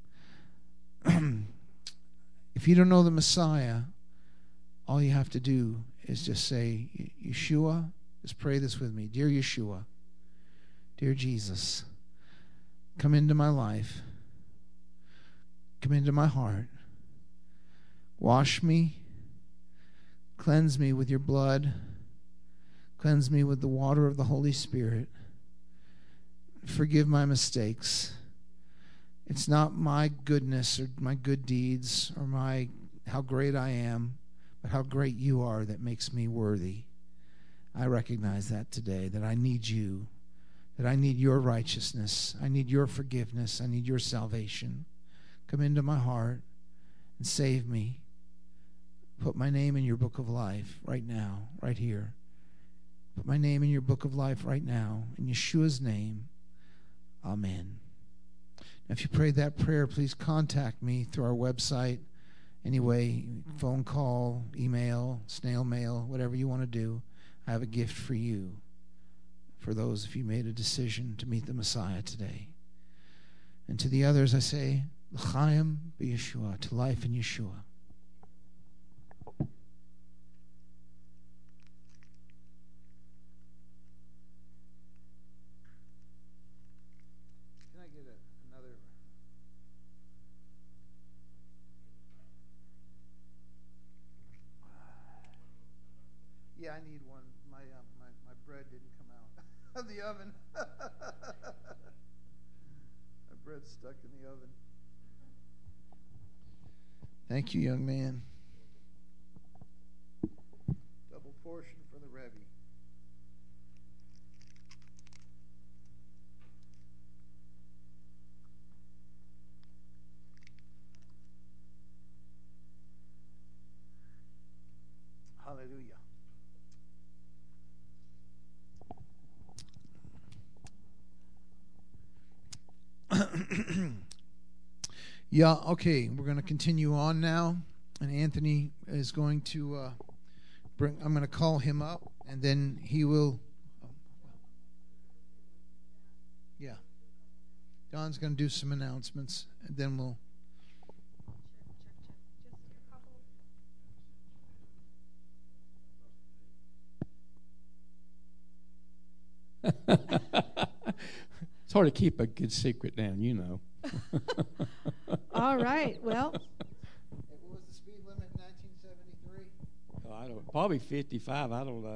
If you don't know the Messiah, all you have to do is just say, Yeshua, just pray this with me. Dear Yeshua, dear Jesus, come into my life. Come into my heart. Wash me. Cleanse me with your blood. Cleanse me with the water of the Holy Spirit. Forgive my mistakes. It's not my goodness or my good deeds or how great I am, but how great you are that makes me worthy. I recognize that today, that I need you, that I need your righteousness. I need your forgiveness. I need your salvation. Come into my heart and save me. Put my name in your book of life right now, right here. Put my name in your book of life right now. In Yeshua's name, amen. Now, if you prayed that prayer, please contact me through our website. Anyway, phone call, email, snail mail, whatever you want to do. I have a gift for you, for those if you made a decision to meet the Messiah today. And to the others, I say, L'chaim b'Yeshua, to life in Yeshua. Yeah, I need one. My bread didn't come out of the oven. My bread's stuck in the oven. Thank you, young man. Double portion for the Rebbe. Hallelujah. Yeah, okay, we're going to continue on now, and Anthony is going to I'm going to call him up, and then he will, Don's going to do some announcements, and then we'll. It's hard to keep a good secret down, you know. All right. Well, What was the speed limit in 1973? I don't. Probably 55. I don't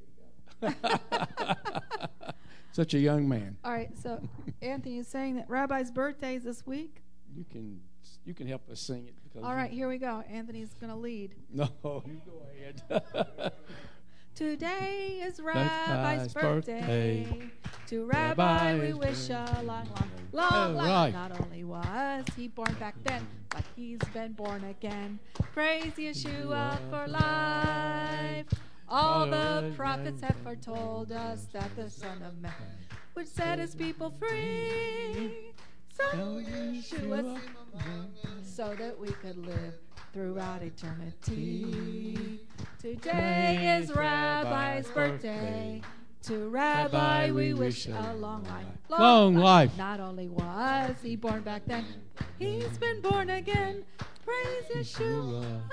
know. Such a young man. all right. So Anthony is saying that Rabbi's birthday is this week. You can help us sing it because. All right, here we go. Anthony's going to lead. No, you go ahead. Today is Rabbi's birthday. To Rabbi we wish a long life. Right. Not only was he born back then, but he's been born again. Praise Yeshua for life. All the prophets have foretold us that the Son of Man would set his people free. So Yeshua, so that we could live throughout eternity. Today is Rabbi's birthday. To Rabbi we wish a long life. Long life. Not only was he born back then, he's been born again. Praise Yeshua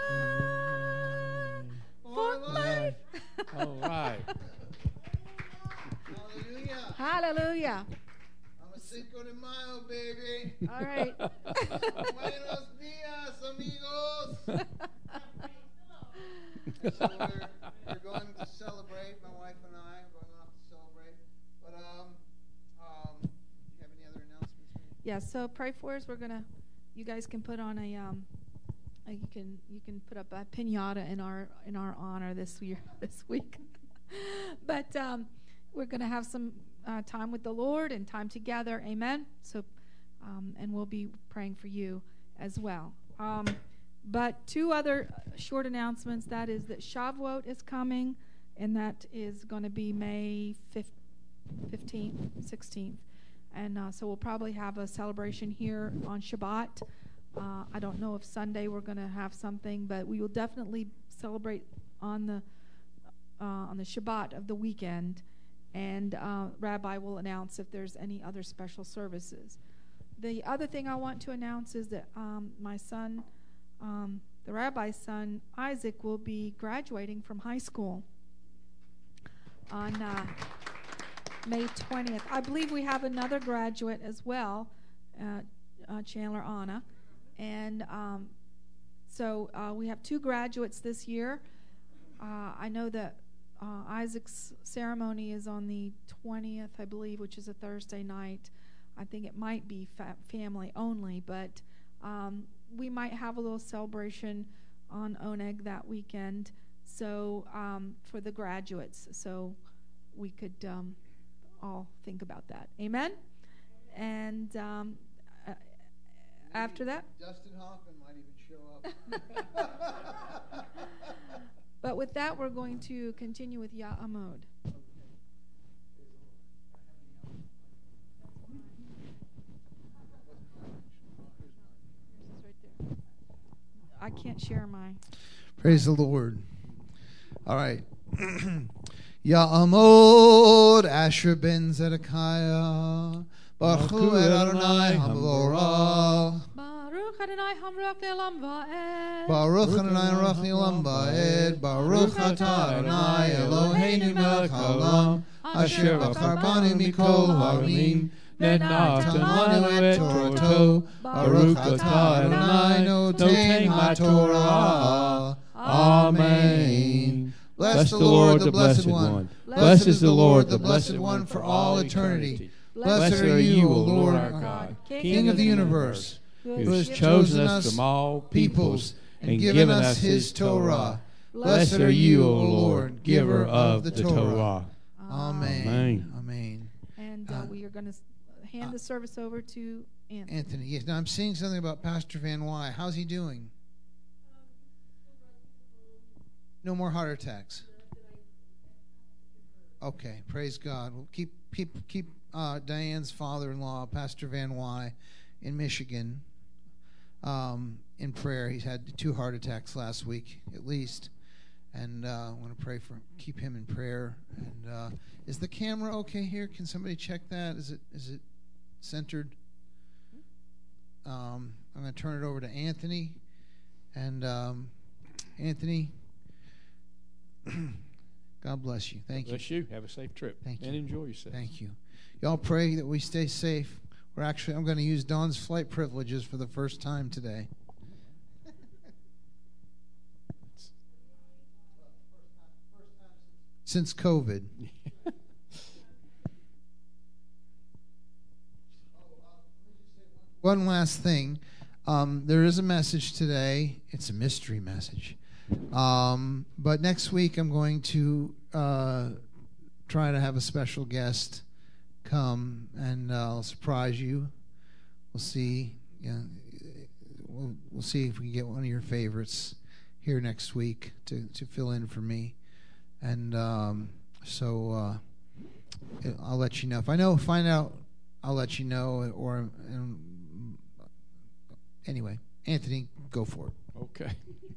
for life. All right. Hallelujah. Hallelujah. I'm going to Cinco de Mayo, baby. All right. Buenos dias, amigos. So we're going to celebrate. My wife and I are going off to celebrate. But do you have any other announcements? Yeah. So pray for us. You guys can put on you can put up a piñata in our honor this week. But we're going to have some time with the Lord and time together. Amen. So, and we'll be praying for you as well. But two other short announcements. That is that Shavuot is coming, and that is going to be May 15th, 16th. And so we'll probably have a celebration here on Shabbat. I don't know if Sunday we're going to have something, but we will definitely celebrate on the Shabbat of the weekend. And Rabbi will announce if there's any other special services. The other thing I want to announce is that my son, the rabbi's son, Isaac, will be graduating from high school on May 20th. I believe we have another graduate as well, Chandler Anna. And so we have two graduates this year. I know that Isaac's ceremony is on the 20th, I believe, which is a Thursday night. I think it might be family only, but we might have a little celebration on Oneg that weekend. So for the graduates, so we could all think about that. Amen. And after that, Dustin Hoffman might even show up. But with that, we're going to continue with Ya'amod. I can't share mine. Praise the Lord. All right. Ya'amod Asher ben Zedekiah. Baruch hu Adonai Hamvorah. Baruch Adonai Hamrach Le'olam Va'ed. Baruch Adonai Hamrach Le'olam Va'ed. Baruch atah Adonai Eloheinu melech haolam. Asher b'charbanu mikol ha'olamim. Natan et Torato. Baruch atah Adonai noten ha'Torah. Amen. Bless the Lord, the Blessed One. Blessed is the Lord, the Blessed One, for all eternity. Blessed are you, O Lord our God, King of the universe, who has chosen us from all peoples and given us his Torah. Blessed are you, O Lord, giver of the Torah. Amen. Amen. And we are going to hand the service over to Anthony. Yes. Now I'm seeing something about Pastor Van Wy. How's he doing? No more heart attacks. Okay, praise God. We'll keep Diane's father-in-law, Pastor Van Wy, in Michigan, in prayer. He's had 2 heart attacks last week, at least, and I want to pray for him. Keep him in prayer. And is the camera okay here? Can somebody check that? Is it centered? I'm going to turn it over to Anthony, and Anthony. God bless you. Thank you. Bless you. Have a safe trip. Thank you. And enjoy yourself. Thank you. Y'all pray that we stay safe. I'm going to use Dawn's flight privileges for the first time today. Since COVID. One last thing. There is a message today. It's a mystery message. But next week I'm going to try to have a special guest come, and I'll surprise you. We'll see. Yeah, we'll see if we can get one of your favorites here next week to fill in for me. And so I'll let you know. If I find out, I'll let you know. Anyway, Anthony, go for it. Okay.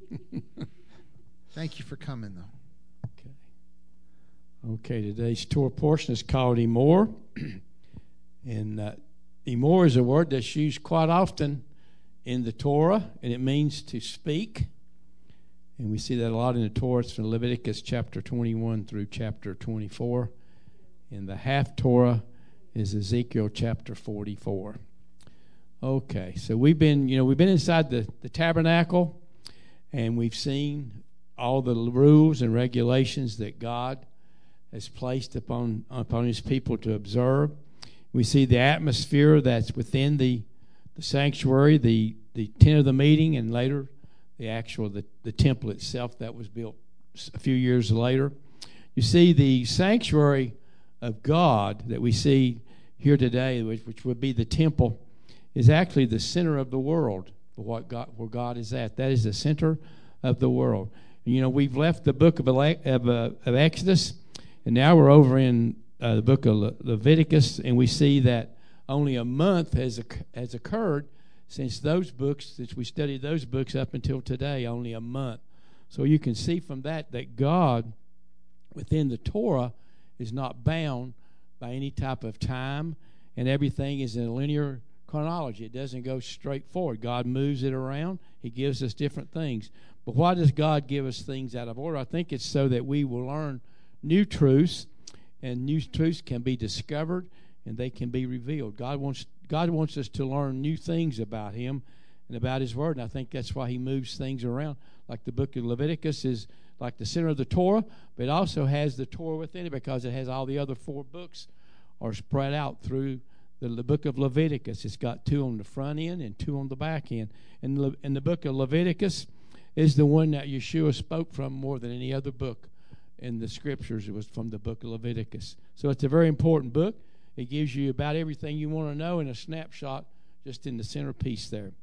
Thank you for coming, though. Okay, today's Torah portion is called Emor. And Emor is a word that's used quite often in the Torah, and it means to speak. And we see that a lot in the Torah. It's from Leviticus chapter 21 through chapter 24. In the Haftorah, is Ezekiel chapter 44. Okay, so we've been inside the tabernacle, and we've seen all the rules and regulations that God has placed upon His people to observe. We see the atmosphere that's within the sanctuary, the tent of the meeting, and later the temple itself that was built a few years later. You see the sanctuary of God that we see here today, which would be the temple, is actually the center of the world for where God is at. That is the center of the world. And, we've left the book of Exodus, and now we're over in the book of Leviticus, and we see that only a month has occurred since we studied those books up until today, only a month. So you can see from that God, within the Torah, is not bound by any type of time, and everything is in a linear chronology. It doesn't go straight forward. God moves it around. He gives us different things. But why does God give us things out of order? I think it's so that we will learn new truths, and new truths can be discovered and they can be revealed. God wants us to learn new things about Him and about His Word, and I think that's why He moves things around. Like the book of Leviticus is like the center of the Torah, but it also has the Torah within it because it has all the other 4 books are spread out through the book of Leviticus. It's got 2 on the front end and 2 on the back end. And the book of Leviticus is the one that Yeshua spoke from more than any other book in the Scriptures. It was from the book of Leviticus. So it's a very important book. It gives you about everything you want to know in a snapshot, just in the centerpiece there.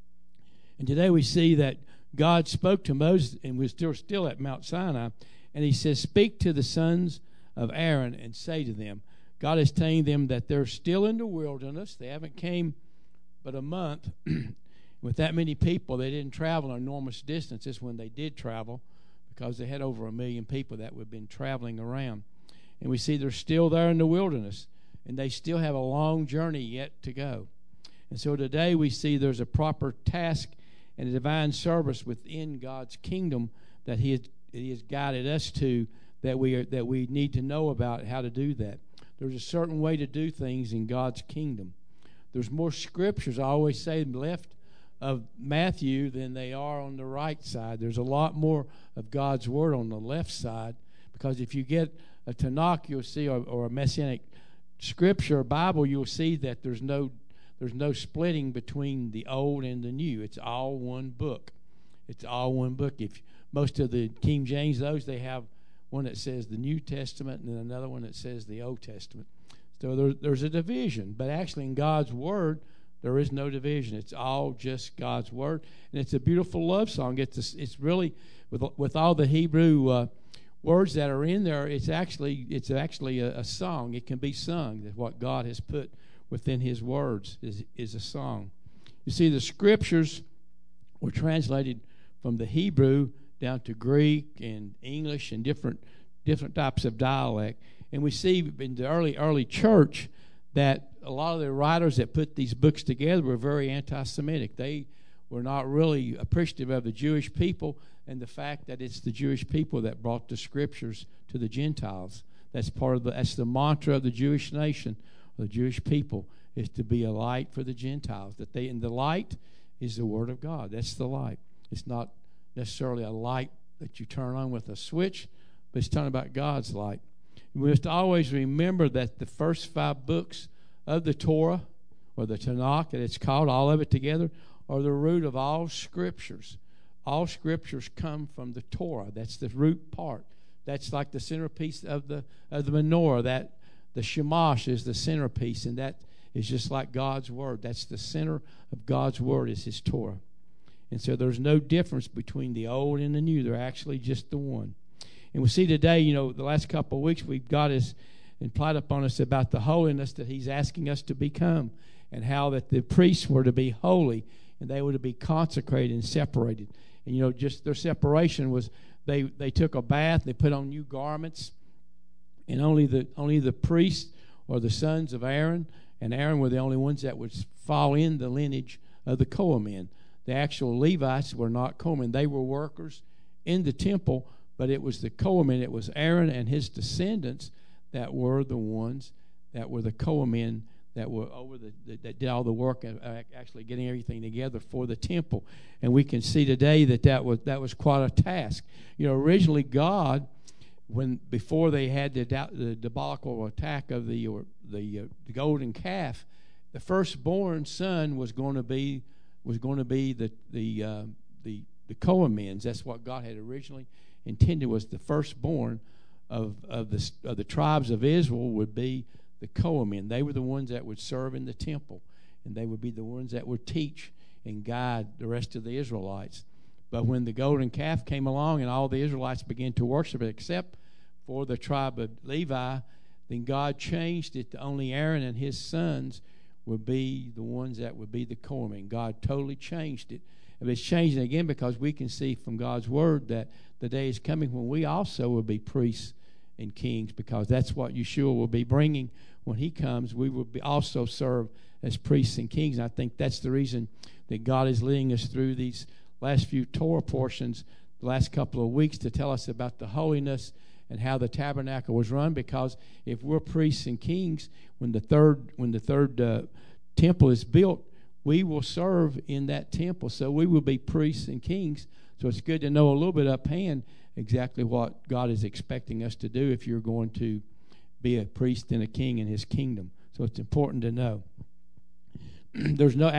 And today we see that God spoke to Moses, and we're still at Mount Sinai, and He says, "Speak to the sons of Aaron and say to them." God is telling them that they're still in the wilderness. They haven't came but a month. With that many people, they didn't travel enormous distances when they did travel, because they had over 1 million people that would have been traveling around. And we see they're still there in the wilderness, and they still have a long journey yet to go. And so today we see there's a proper task and a divine service within God's kingdom that He has guided us to, that we need to know about how to do that. There's a certain way to do things in God's kingdom. There's more scriptures, I always say, left of Matthew than they are on the right side. There's a lot more of God's Word on the left side, because if you get a Tanakh, you'll see, or a Messianic Scripture, Bible, you'll see that there's no splitting between the old and the new. It's all one book. It's all one book. If most of the King James, they have one that says the New Testament and then another one that says the Old Testament. So there's a division, but actually in God's Word there is no division. It's all just God's Word, and it's a beautiful love song. It's really with all the Hebrew words that are in there. It's actually a song. It can be sung. That what God has put within His words is a song. You see, the Scriptures were translated from the Hebrew down to Greek and English and different types of dialect. And we see in the early church that a lot of the writers that put these books together were very anti-Semitic. They were not really appreciative of the Jewish people and the fact that it's the Jewish people that brought the Scriptures to the Gentiles. That's the mantra of the Jewish nation, the Jewish people, is to be a light for the Gentiles. And the light is the Word of God. That's the light. It's not necessarily a light that you turn on with a switch, but it's talking about God's light. We must always remember that the first 5 books of the Torah, or the Tanakh, that it's called, all of it together, are the root of all Scriptures. All Scriptures come from the Torah. That's the root part. That's like the centerpiece of the menorah. That the Shamash is the centerpiece, and that is just like God's Word. That's the center of God's Word, is His Torah. And so there's no difference between the old and the new. They're actually just the one. And we see today, the last couple of weeks, God has implied upon us about the holiness that He's asking us to become, and how that the priests were to be holy and they were to be consecrated and separated. And, just their separation was they took a bath, they put on new garments, and only the priests or the sons of Aaron, and Aaron were the only ones that would fall in the lineage of the Kohanim. The actual Levites were not Kohanim. They were workers in the temple, but it was the Kohanim. It was Aaron and his descendants that were the ones that were the Kohanim that were over that did all the work of actually getting everything together for the temple. And we can see today that was quite a task. Originally God, before they had the diabolical attack of the golden calf, the firstborn son was going to be the Kohanim. That's what God had originally intended, was the firstborn of the tribes of Israel would be the Kohanim. They were the ones that would serve in the temple, and they would be the ones that would teach and guide the rest of the Israelites. But when the golden calf came along and all the Israelites began to worship it except for the tribe of Levi, then God changed it to only Aaron and his sons would be the ones that would be the Kohanim. God totally changed it. And it's changing again because we can see from God's word that the day is coming when we also will be priests and kings, because that's what Yeshua will be bringing when he comes. We will be also serve as priests and kings. And I think that's the reason that God is leading us through these last few Torah portions, the last couple of weeks, to tell us about the holiness and how the tabernacle was run. Because if we're priests and kings, when the third temple is built, we will serve in that temple. So we will be priests and kings. So it's good to know a little bit uphand exactly what God is expecting us to do if you're going to be a priest and a king in his kingdom. So it's important to know. There's no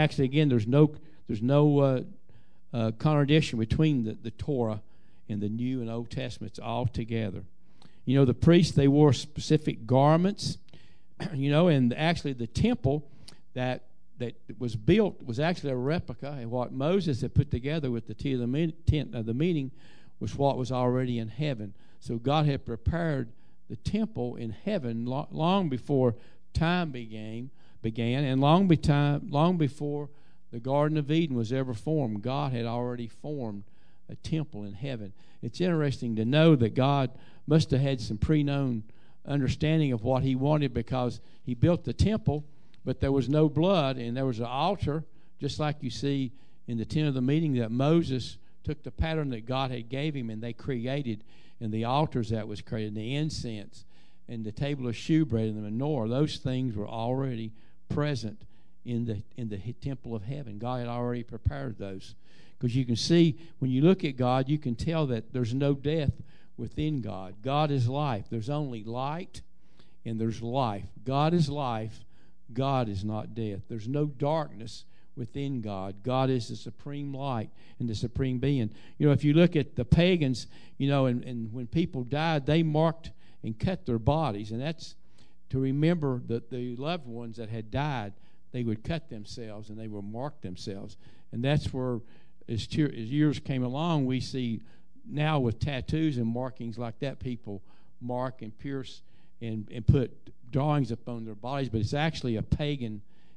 contradiction between the Torah and the New and Old Testaments all together. The priests, they wore specific garments, and actually the temple that was built was actually a replica, and what Moses had put together with the tent of the meeting was what was already in heaven. So God had prepared the temple in heaven long before time began, and long before the Garden of Eden was ever formed. God had already formed a temple in heaven. It's interesting to know that God must have had some pre-known understanding of what he wanted, because he built the temple, but there was no blood, and there was an altar, just like you see in the tent of the meeting, that Moses took the pattern that God had gave him, and they created, and the altars that was created, and the incense, and the table of shewbread, and the menorah. Those things were already present in the temple of heaven. God had already prepared those. Because you can see, when you look at God, you can tell that there's no death within God. God is life. There's only light and there's life. God is life. God is not death. There's no darkness within God. God is the supreme light and the supreme being. If you look at the pagans, and when people died, they marked and cut their bodies. And that's to remember that the loved ones that had died, they would cut themselves and they would mark themselves. And that's where, as years came along, we see now with tattoos and markings like that, people mark and pierce and put drawings upon their bodies, but it's actually a pagan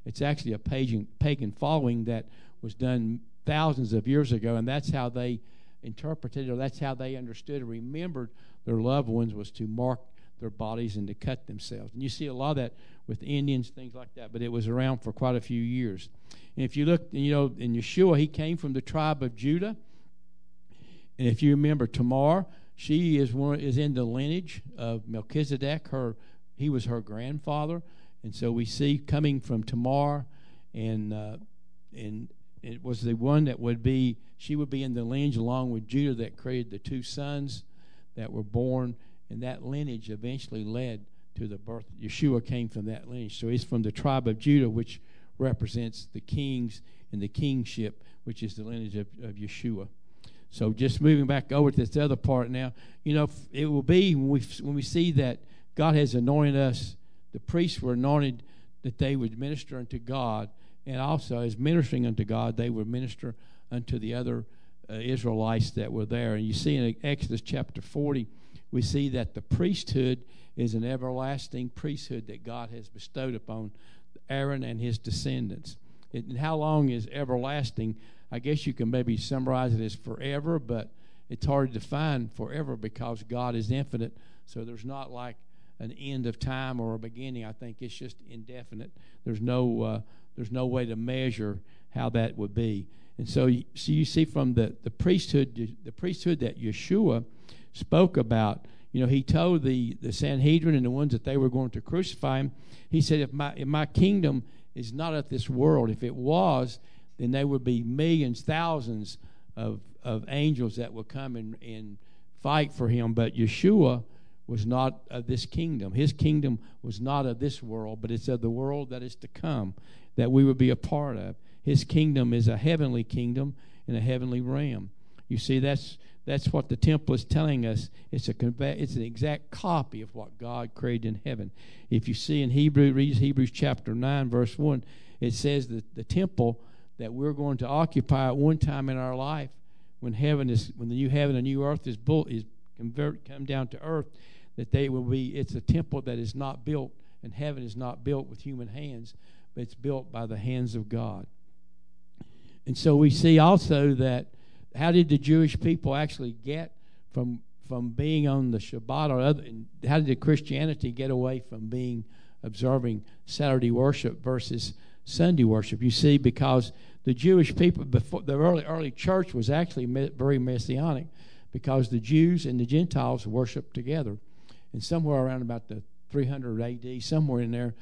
following that was done thousands of years ago, and that's how they interpreted, or that's how they understood and remembered their loved ones, was to mark their bodies and to cut themselves. And you see a lot of that with Indians, things like that, but it was around for quite a few years. And if you look, in Yeshua, he came from the tribe of Judah. And if you remember Tamar, she is in the lineage of Melchizedek. He was her grandfather. And so we see coming from Tamar, and it was the one that she would be in the lineage along with Judah that created the two sons that were born, and that lineage eventually led to the birth. Yeshua came from that lineage. So he's from the tribe of Judah, which represents the kings and the kingship, which is the lineage of Yeshua. So just moving back over to this other part now, it will be when we see that God has anointed us, the priests were anointed that they would minister unto God, and also as ministering unto God, they would minister unto the other Israelites that were there. And you see in Exodus chapter 40, we see that the priesthood is an everlasting priesthood that God has bestowed upon Aaron and his descendants. And how long is everlasting? I guess you can maybe summarize it as forever, but it's hard to define forever because God is infinite. So there's not like an end of time or a beginning. I think it's just indefinite. There's no way to measure how that would be. And so you see from the priesthood that Yeshua spoke about, he told the Sanhedrin and the ones that they were going to crucify him, he said, if my kingdom is not of this world, if it was, then there would be millions, thousands of angels that would come and fight for him. But Yeshua was not of this kingdom. His kingdom was not of this world, but it's of the world that is to come, that we would be a part of. His kingdom is a heavenly kingdom in a heavenly realm. You see, that's what the temple is telling us. It's an exact copy of what God created in heaven. If you see in Hebrews chapter 9, verse 1, it says that the temple that we're going to occupy at one time in our life, when the new heaven and new earth is come down to earth, that it's a temple that is not built, and heaven is not built with human hands, but it's built by the hands of God. And so we see also that how did the Jewish people actually get from being on the Shabbat, and how did Christianity get away from observing Saturday worship versus Sunday worship? You see, because the Jewish people, before the early church was actually very messianic, because the Jews and the Gentiles worshiped together. And somewhere around about the 300 AD, somewhere in there,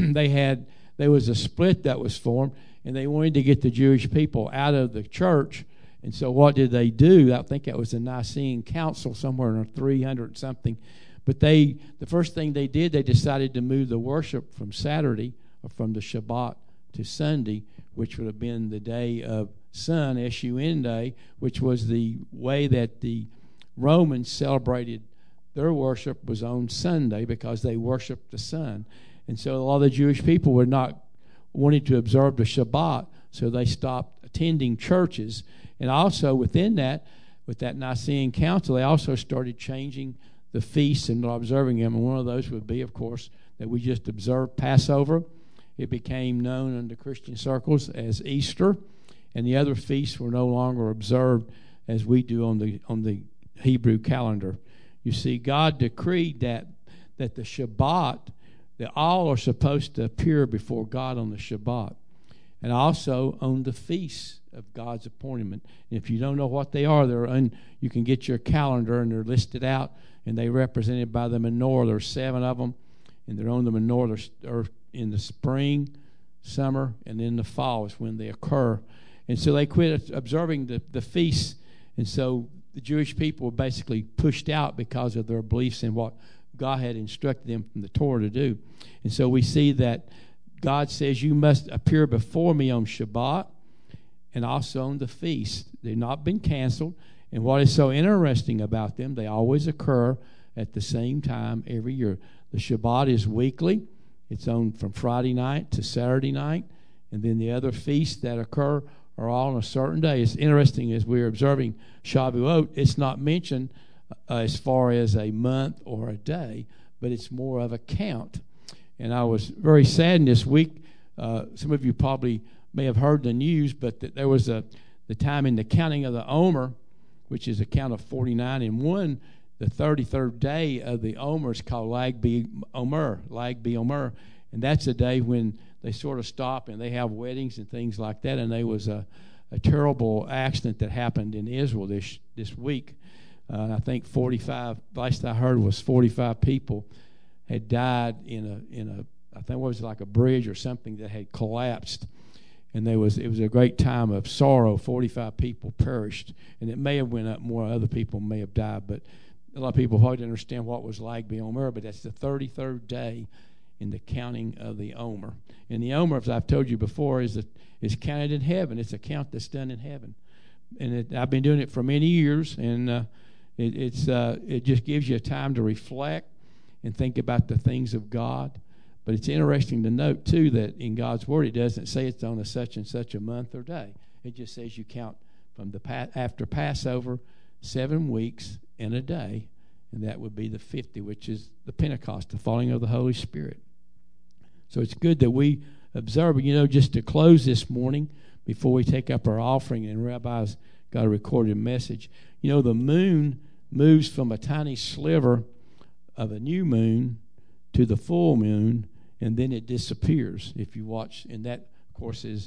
there was a split that was formed, and they wanted to get the Jewish people out of the church. And so what did they do? I think it was the Nicene Council, somewhere in 300 something. But the first thing they did, they decided to move the worship from Saturday, or from the Shabbat, to Sunday, which would have been the day of Sun, S-U-N Day, which was the way that the Romans celebrated their worship was on Sunday, because they worshiped the sun. And so a lot of the Jewish people were not wanting to observe the Shabbat, so they stopped attending churches. And also within that, with that Nicene Council, they also started changing the feasts and not observing them. And one of those would be, of course, that we just observed Passover. It became known in the Christian circles as Easter, and the other feasts were no longer observed as we do on the Hebrew calendar. You see, God decreed that the Shabbat, that all are supposed to appear before God on the Shabbat, and also on the feasts of God's appointment. And if you don't know what they are, you can get your calendar, and they're listed out, and they're represented by the menorah. There's 7 of them, and they're on the menorah. They're in the spring, summer, and in the fall is when they occur. And so they quit observing the feasts, and so the Jewish people were basically pushed out because of their beliefs in what God had instructed them from the Torah to do. And so we see that God says, you must appear before me on Shabbat and also on the feast. They've not been canceled. And what is so interesting about them, they always occur at the same time every year. The Shabbat is weekly. It's on from Friday night to Saturday night. And then the other feasts that occur are all on a certain day. It's interesting, as we're observing Shavuot, it's not mentioned as far as a month or a day, but it's more of a count. And I was very saddened this week. Some of you probably may have heard the news, but there was the time in the counting of the Omer, which is a count of 49 and 1. The 33rd day of the Omer is called Lag BaOmer, and that's a day when they sort of stop and they have weddings and things like that. And there was a terrible accident that happened in Israel this week. I think 45. Last I heard was 45 people had died in a I think it was like a bridge or something that had collapsed. And it was a great time of sorrow. 45 people perished, and it may have went up more. Other people may have died, but a lot of people probably didn't understand what was Lag BaOmer. But that's the 33rd day in the counting of the Omer. And the Omer, as I've told you before, is counted in heaven. It's a count that's done in heaven, and I've been doing it for many years. And it just gives you a time to reflect and think about the things of God. But it's interesting to note, too, that in God's Word, it doesn't say it's on a such and such a month or day. It just says you count from after Passover 7 weeks and a day, and that would be the 50, which is the Pentecost, the falling of the Holy Spirit. So it's good that we observe. Just to close this morning, before we take up our offering, and Rabbi's got a recorded message. The moon moves from a tiny sliver of a new moon to the full moon, and then it disappears. If you watch, and that, of course, is,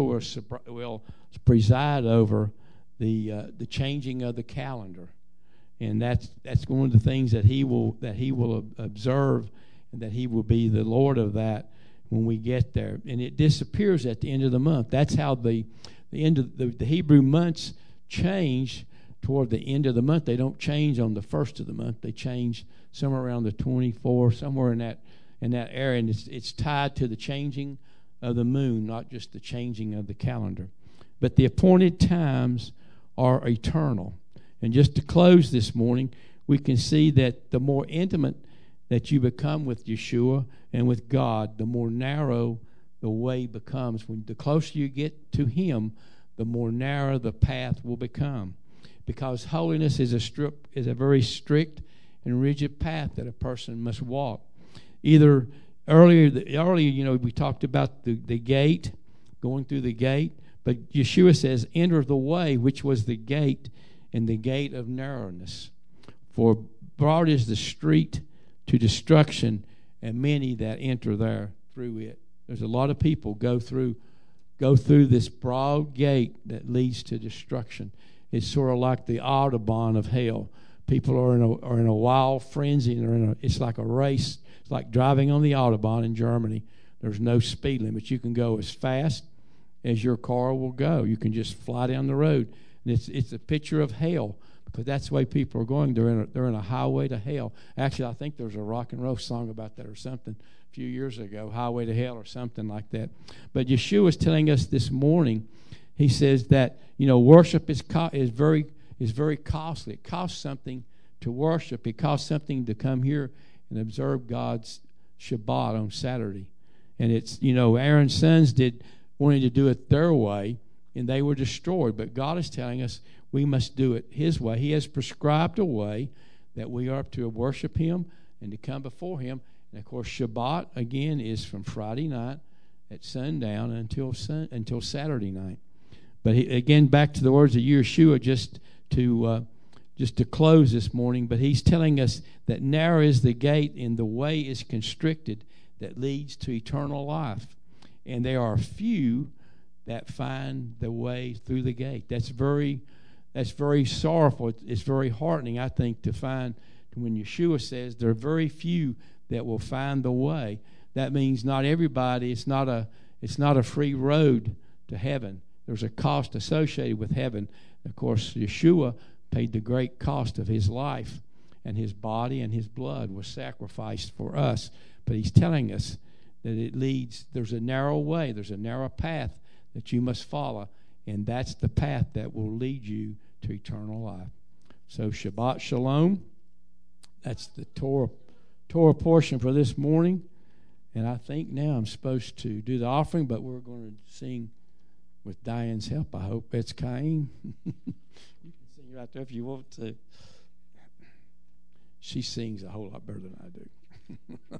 Yeshua will preside over the changing of the calendar. and that's one of the things that he will observe, and that he will be the Lord of that when we get there. And it disappears at the end of the month. That's how the end of the Hebrew months change toward the end of the month. They don't change on the first of the month. They change somewhere around the 24th, somewhere in that area, and it's tied to the changing of the moon, not just the changing of the calendar. But the appointed times are eternal. And just to close this morning, we can see that the more intimate that you become with Yeshua and with God, the more narrow the way becomes. When the closer you get to Him, the more narrow the path will become. Because holiness is a very strict and rigid path that a person must walk. Either earlier, we talked about the gate, going through the gate, but Yeshua says, enter the way, which was the gate, and the gate of narrowness. For broad is the street to destruction, and many that enter there through it. There's a lot of people go through this broad gate that leads to destruction. It's sort of like the Autobahn of hell. People are in a wild frenzy, and it's like a race. It's like driving on the Autobahn in Germany. There's no speed limit. You can go as fast as your car will go. You can just fly down the road. And it's a picture of hell, because that's the way people are going. They're in a highway to hell. Actually, I think there's a rock and roll song about that or something a few years ago, Highway to Hell or something like that. But Yeshua is telling us this morning, he says that, worship is very costly. It costs something to worship. It costs something to come here and observe God's Shabbat on Saturday. And it's, Aaron's sons wanted to do it their way, and they were destroyed. But God is telling us we must do it His way. He has prescribed a way that we are to worship Him and to come before Him. And, of course, Shabbat, again, is from Friday night at sundown until Saturday night. But again, back to the words of Yeshua, just to close this morning. But He's telling us that narrow is the gate and the way is constricted that leads to eternal life. And there are few that find the way through the gate. That's very sorrowful. It's very heartening, I think, to find when Yeshua says there are very few that will find the way. That means not everybody. It's not a free road to heaven. There's a cost associated with heaven. Of course, Yeshua paid the great cost of His life, and His body and His blood was sacrificed for us. But He's telling us that there's a narrow way, there's a narrow path that you must follow, and that's the path that will lead you to eternal life. So Shabbat Shalom. That's the Torah portion for this morning. And I think now I'm supposed to do the offering, but we're going to sing with Diane's help, I hope. It's Kaim. You can sing right there if you want to. She sings a whole lot better than I do.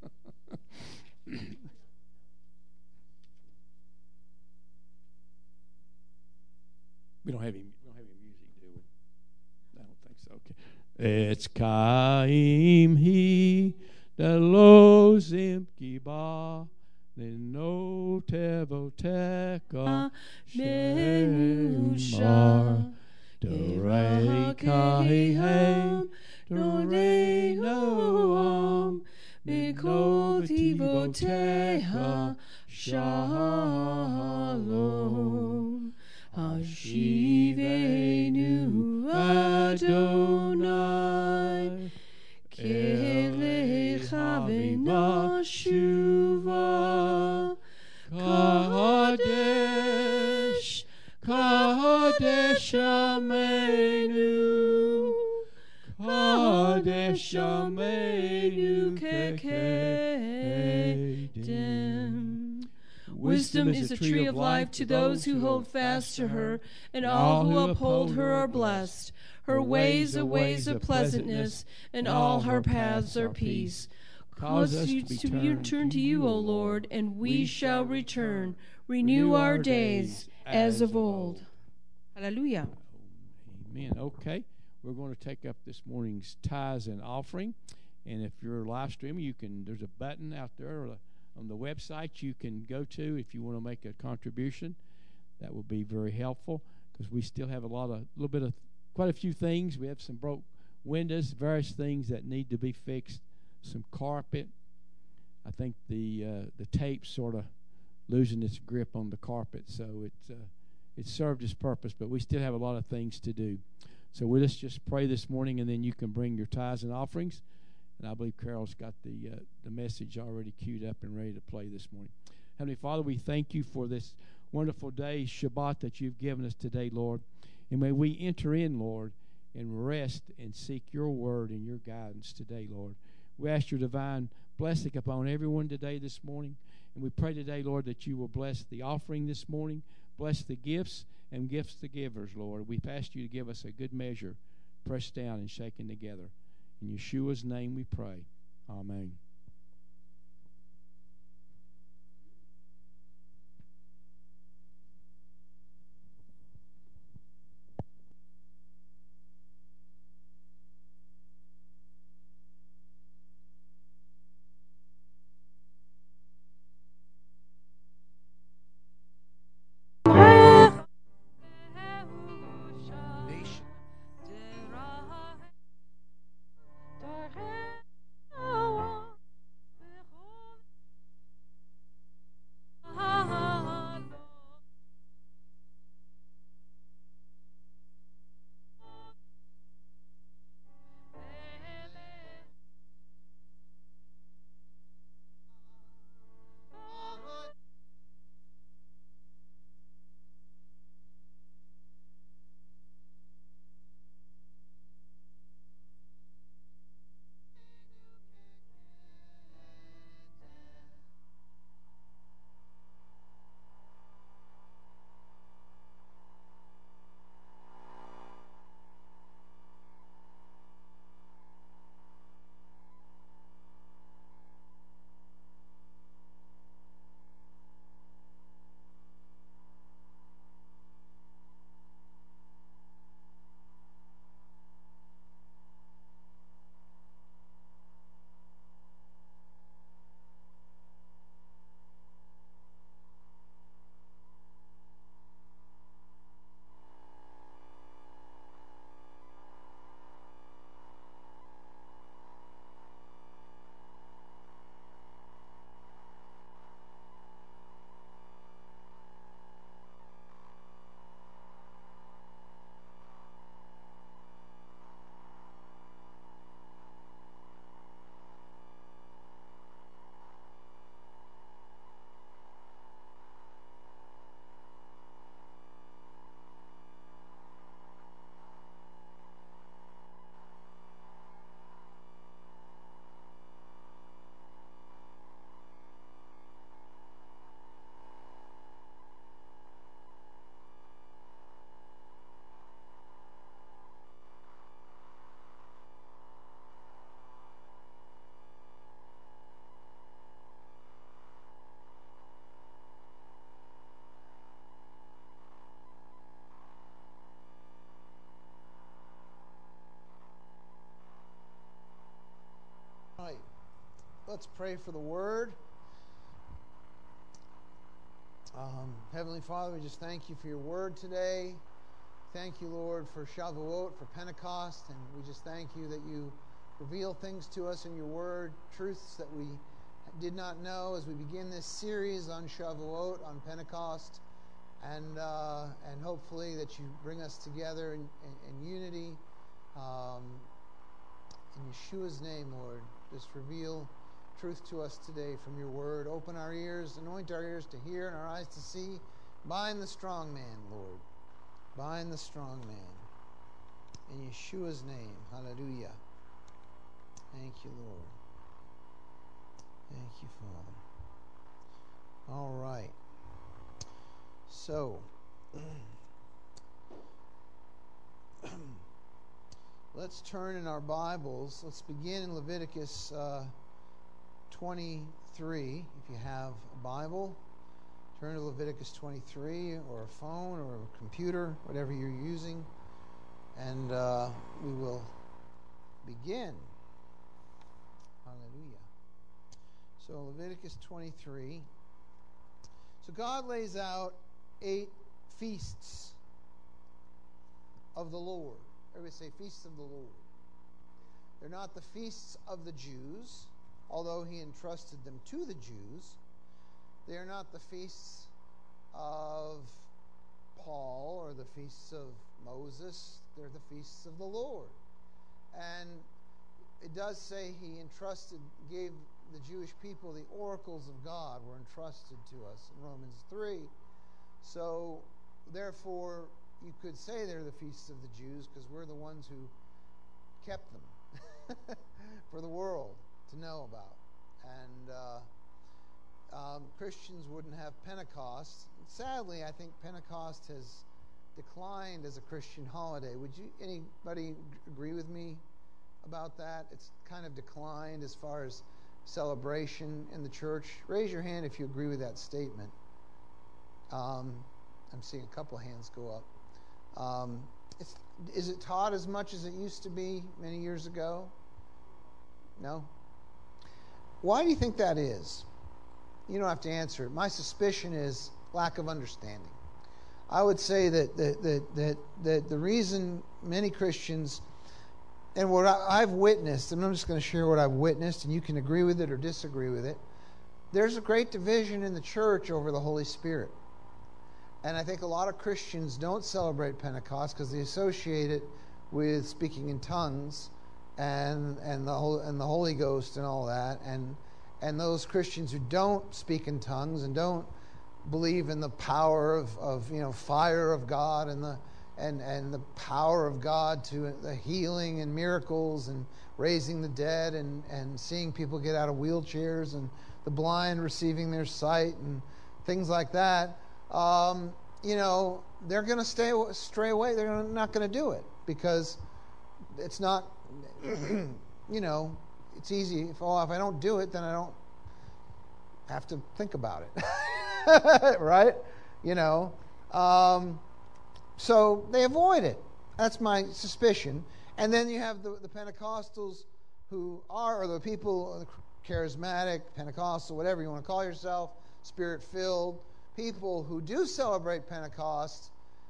We don't have any music, do we? I don't think so. Okay. It's Kaim he delozim kiba leno tevoteka shemar dorei kahem dorei noam mikol tivoteha shalom. Hashivenu Adonai Kelecha v'nashuva Kadesh Kadesh Amenu Kadesh Amenu Kekedem. Wisdom is a tree of life to those who hold fast to her, and all who uphold her are blessed. Her ways are ways of pleasantness, and all her paths are peace. Cause us to return to you, O Lord, and we shall return. Renew our days as of old. Hallelujah. Amen. Okay, we're going to take up this morning's tithes and offering. And if you're live streaming, there's a button out there on the website you can go to if you want to make a contribution. That would be very helpful, because we still have quite a few things. We have some broke windows, various things that need to be fixed, some carpet. I think the tape's sort of losing its grip on the carpet, so it served its purpose, but we still have a lot of things to do. So let's just pray this morning, and then you can bring your tithes and offerings. And I believe Carol's got the message already queued up and ready to play this morning. Heavenly Father, we thank you for this wonderful day, Shabbat, that you've given us today, Lord. And may we enter in, Lord, and rest and seek your word and your guidance today, Lord. We ask your divine blessing upon everyone today this morning. And we pray today, Lord, that you will bless the offering this morning, bless the gifts, and gifts to givers, Lord. We've asked you to give us a good measure, pressed down and shaken together. In Yeshua's name we pray. Amen. Right. Let's pray for the word. Heavenly Father, we just thank you for your word today. Thank you, Lord, for Shavuot, for Pentecost, and we just thank you that you reveal things to us in your word, truths that we did not know as we begin this series on Shavuot, on Pentecost, and hopefully that you bring us together in unity. In Yeshua's name, Lord, just reveal truth to us today from your word. Open our ears, anoint our ears to hear and our eyes to see. Bind the strong man, Lord. Bind the strong man. In Yeshua's name, hallelujah. Thank you, Lord. Thank you, Father. All right. So, let's turn in our Bibles. Let's begin in Leviticus 23. If you have a Bible, turn to Leviticus 23, or a phone, or a computer, whatever you're using, and we will begin. Hallelujah. So Leviticus 23. So God lays out 8 feasts of the Lord. Everybody say, feasts of the Lord. They're not the feasts of the Jews, although he entrusted them to the Jews. They are not the feasts of Paul or the feasts of Moses. They're the feasts of the Lord. And it does say he gave the Jewish people the oracles of God were entrusted to us in Romans 3. So, therefore, you could say they're the feasts of the Jews because we're the ones who kept them for the world to know about. And Christians wouldn't have Pentecost. Sadly, I think Pentecost has declined as a Christian holiday. Would anybody agree with me about that? It's kind of declined as far as celebration in the church. Raise your hand if you agree with that statement. I'm seeing a couple hands go up. Is it taught as much as it used to be many years ago? No? Why do you think that is? You don't have to answer it. My suspicion is lack of understanding. I would say that the reason many Christians, and what I've witnessed, and I'm just going to share what I've witnessed, and you can agree with it or disagree with it. There's a great division in the church over the Holy Spirit. And I think a lot of Christians don't celebrate Pentecost because they associate it with speaking in tongues and the Holy Ghost and all that. And those Christians who don't speak in tongues and don't believe in the power of fire of God and the power of God to the healing and miracles and raising the dead and seeing people get out of wheelchairs and the blind receiving their sight and things like that. They're going to stray away. They're not going to do it because it's not, it's easy. If I don't do it, then I don't have to think about it. Right? So they avoid it. That's my suspicion. And then you have the Pentecostals who are, or the people, charismatic, Pentecostal, whatever you want to call yourself, Spirit-filled, people who do celebrate Pentecost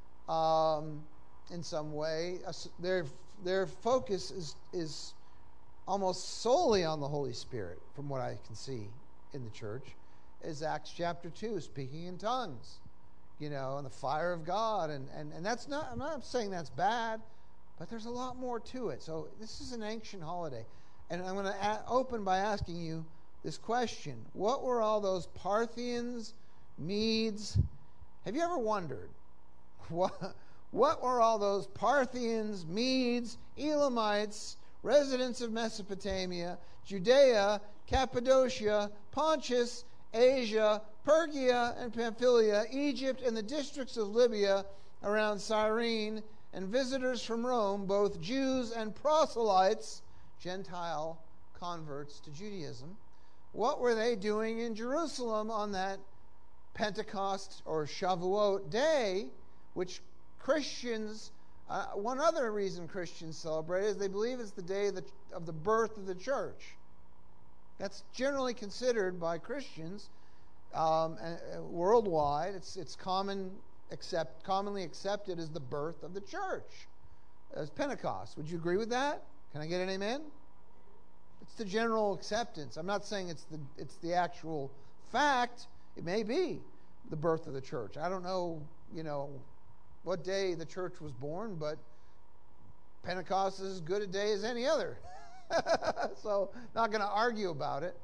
in some way. Their focus is almost solely on the Holy Spirit, from what I can see in the church, is Acts chapter 2, speaking in tongues, and the fire of God. And that's not, I'm not saying that's bad, but there's a lot more to it. So this is an ancient holiday. And I'm going to open by asking you this question. What were all those Parthians, Medes? Have you ever wondered what were all those Parthians, Medes, Elamites, residents of Mesopotamia, Judea, Cappadocia, Pontus, Asia, Phrygia and Pamphylia, Egypt, and the districts of Libya around Cyrene, and visitors from Rome, both Jews and proselytes, Gentile converts to Judaism? What were they doing in Jerusalem on that Pentecost or Shavuot day, which Christians, one other reason Christians celebrate is they believe it's the day of the birth of the church. That's generally considered by Christians worldwide. It's commonly accepted as the birth of the church, as Pentecost. Would you agree with that? Can I get an amen? It's the general acceptance. I'm not saying it's the actual fact. It may be the birth of the church. I don't know, what day the church was born, but Pentecost is as good a day as any other. So, not going to argue about it.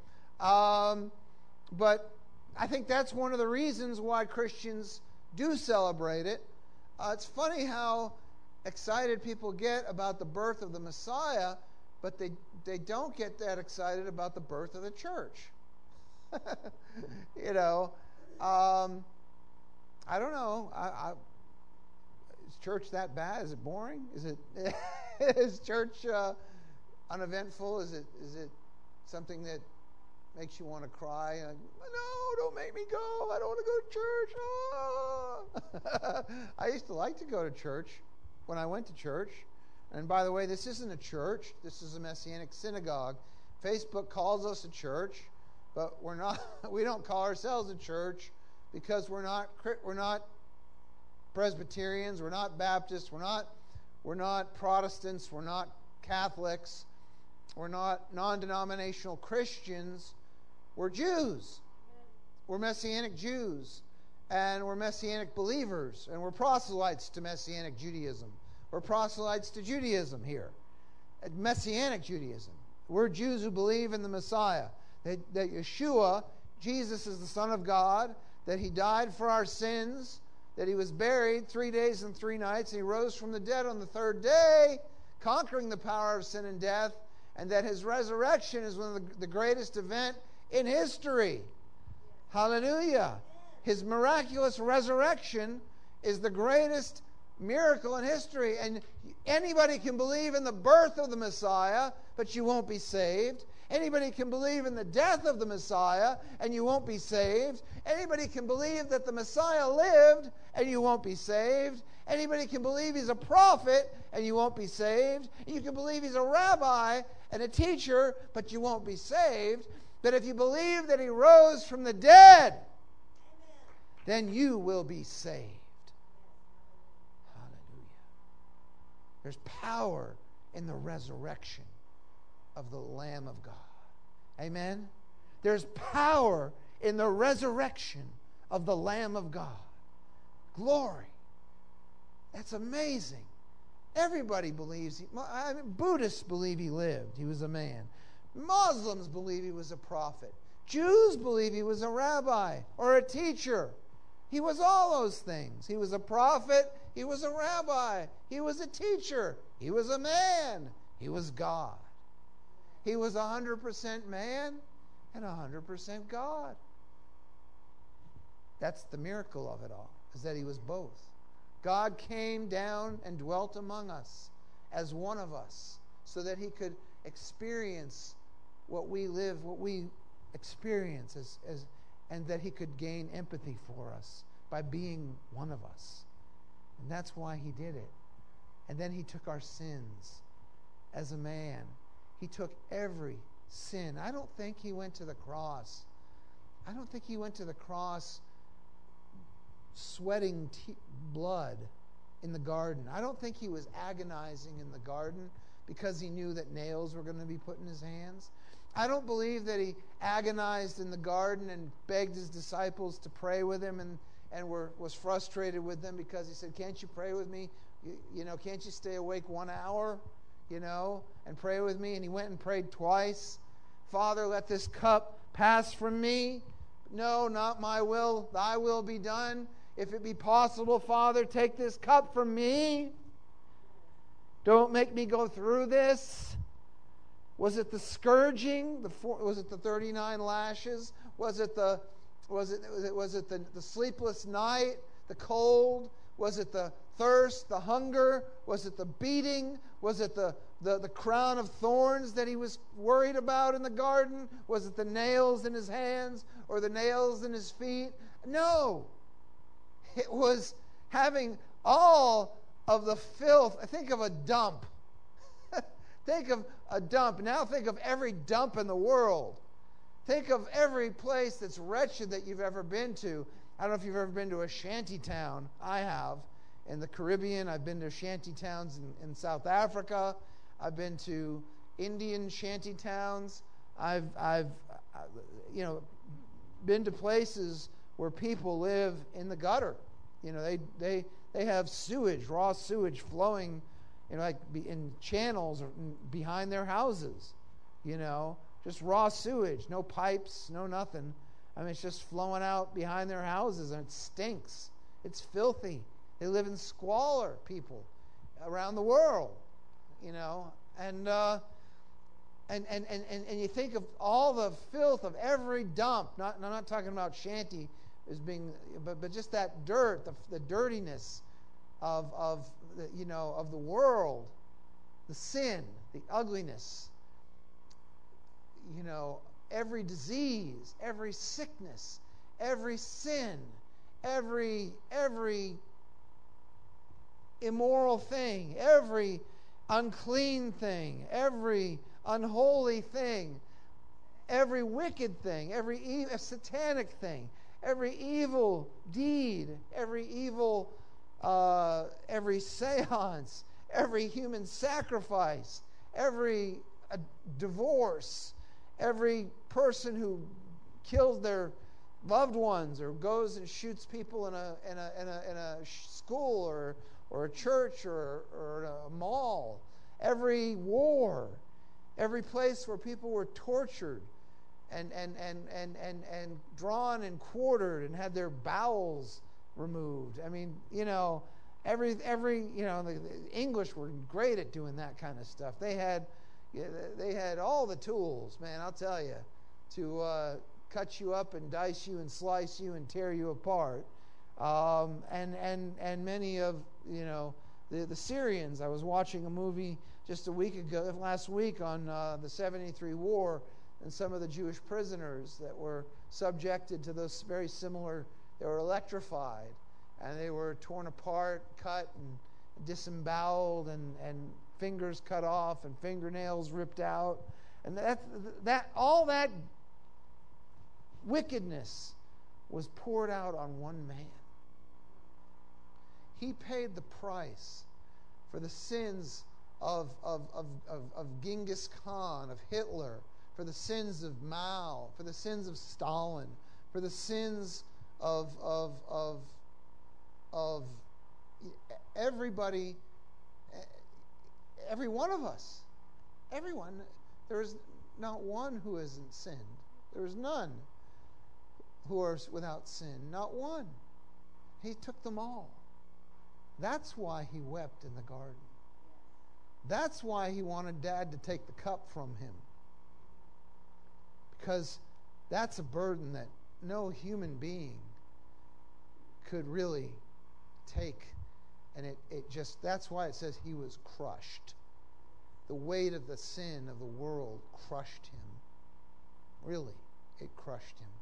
But I think that's one of the reasons why Christians do celebrate it. It's funny how excited people get about the birth of the Messiah, but they don't get that excited about the birth of the church. I don't know. Is church that bad? Is it boring? Is church uneventful? Is it something that makes you want to cry? No, don't make me go. I don't want to go to church. Oh. I used to like to go to church when I went to church. And by the way, this isn't a church. This is a Messianic synagogue. Facebook calls us a church, but we're not. We don't call ourselves a church because we're not Presbyterians. We're not Baptists. We're not Protestants. We're not Catholics. We're not non-denominational Christians. We're Jews. We're Messianic Jews. And we're Messianic believers. And we're proselytes to Messianic Judaism. We're proselytes to Judaism here. Messianic Judaism. We're Jews who believe in the Messiah. That Yeshua, Jesus, is the Son of God. That He died for our sins. That He was buried 3 days and 3 nights. And He rose from the dead on the 3rd day, conquering the power of sin and death. And that His resurrection is one of the greatest event in history. Hallelujah. His miraculous resurrection is the greatest miracle in history. And anybody can believe in the birth of the Messiah, but you won't be saved. Anybody can believe in the death of the Messiah, and you won't be saved. Anybody can believe that the Messiah lived, and you won't be saved. Anybody can believe He's a prophet, and you won't be saved. You can believe He's a rabbi and a teacher, but you won't be saved. But if you believe that He rose from the dead, then you will be saved. Hallelujah. There's power in the resurrection of the Lamb of God. Amen? There's power in the resurrection of the Lamb of God. Glory. That's amazing. Everybody believes. Buddhists believe He lived. He was a man. Muslims believe He was a prophet. Jews believe He was a rabbi or a teacher. He was all those things. He was a prophet. He was a rabbi. He was a teacher. He was a man. He was God. He was 100% man and 100% God. That's the miracle of it all, is that He was both. God came down and dwelt among us as one of us so that He could experience what we live, what we experience, and that He could gain empathy for us by being one of us. And that's why He did it. And then He took our sins as a man. He took every sin. I don't think He went to the cross. I don't think He went to the cross sweating blood in the garden. I don't think He was agonizing in the garden because He knew that nails were going to be put in His hands. I don't believe that He agonized in the garden and begged His disciples to pray with Him and was frustrated with them because He said, can't you pray with me? Can't you stay awake 1 hour, and pray with me? And He went and prayed twice. Father, let this cup pass from me. No, not my will. Thy will be done. If it be possible, Father, take this cup from me. Don't make me go through this. Was it the scourging? Was it the 39 lashes? Was it the sleepless night, the cold? Was it the thirst, the hunger? Was it the beating? Was it the crown of thorns that He was worried about in the garden? Was it the nails in His hands or the nails in His feet? No. It was having all of the filth. Think of a dump. Think of a dump. Now think of every dump in the world. Think of every place that's wretched that you've ever been to. I don't know if you've ever been to a shanty town. I have. In the Caribbean, I've been to shanty towns in South Africa. I've been to Indian shanty towns. I've been to places where people live in the gutter. They have sewage, raw sewage flowing, in channels behind their houses. Just raw sewage, no pipes, no nothing. It's just flowing out behind their houses, and it stinks. It's filthy. They live in squalor, people around the world, and you think of all the filth of every dump. I'm not talking about shanty as being, but just that dirt, the dirtiness of the world, the sin, the ugliness. Every disease, every sickness, every sin, every immoral thing, every unclean thing, every unholy thing, every wicked thing, every satanic thing, every evil deed, every seance, every human sacrifice, every a divorce, every person who kills their loved ones or goes and shoots people in a school or a church or a mall, every war, every place where people were tortured and drawn and quartered and had their bowels removed. I mean, every the English were great at doing that kind of stuff. They had all the tools, man, I'll tell you, to cut you up and dice you and slice you and tear you apart. And many of the Syrians. I was watching a movie just last week on the 73 war, and some of the Jewish prisoners that were subjected to those very similar. They were electrified, and they were torn apart, cut, and disemboweled, and fingers cut off, and fingernails ripped out, and all that wickedness was poured out on one man. He paid the price for the sins of Genghis Khan, of Hitler, for the sins of Mao, for the sins of Stalin, for the sins of everybody, every one of us. Everyone. There is not one who hasn't sinned. There is none who are without sin. Not one. He took them all. That's why he wept in the garden. That's why he wanted Dad to take the cup from him. Because that's a burden that no human being could really take. And that's why it says he was crushed. The weight of the sin of the world crushed him. Really, it crushed him.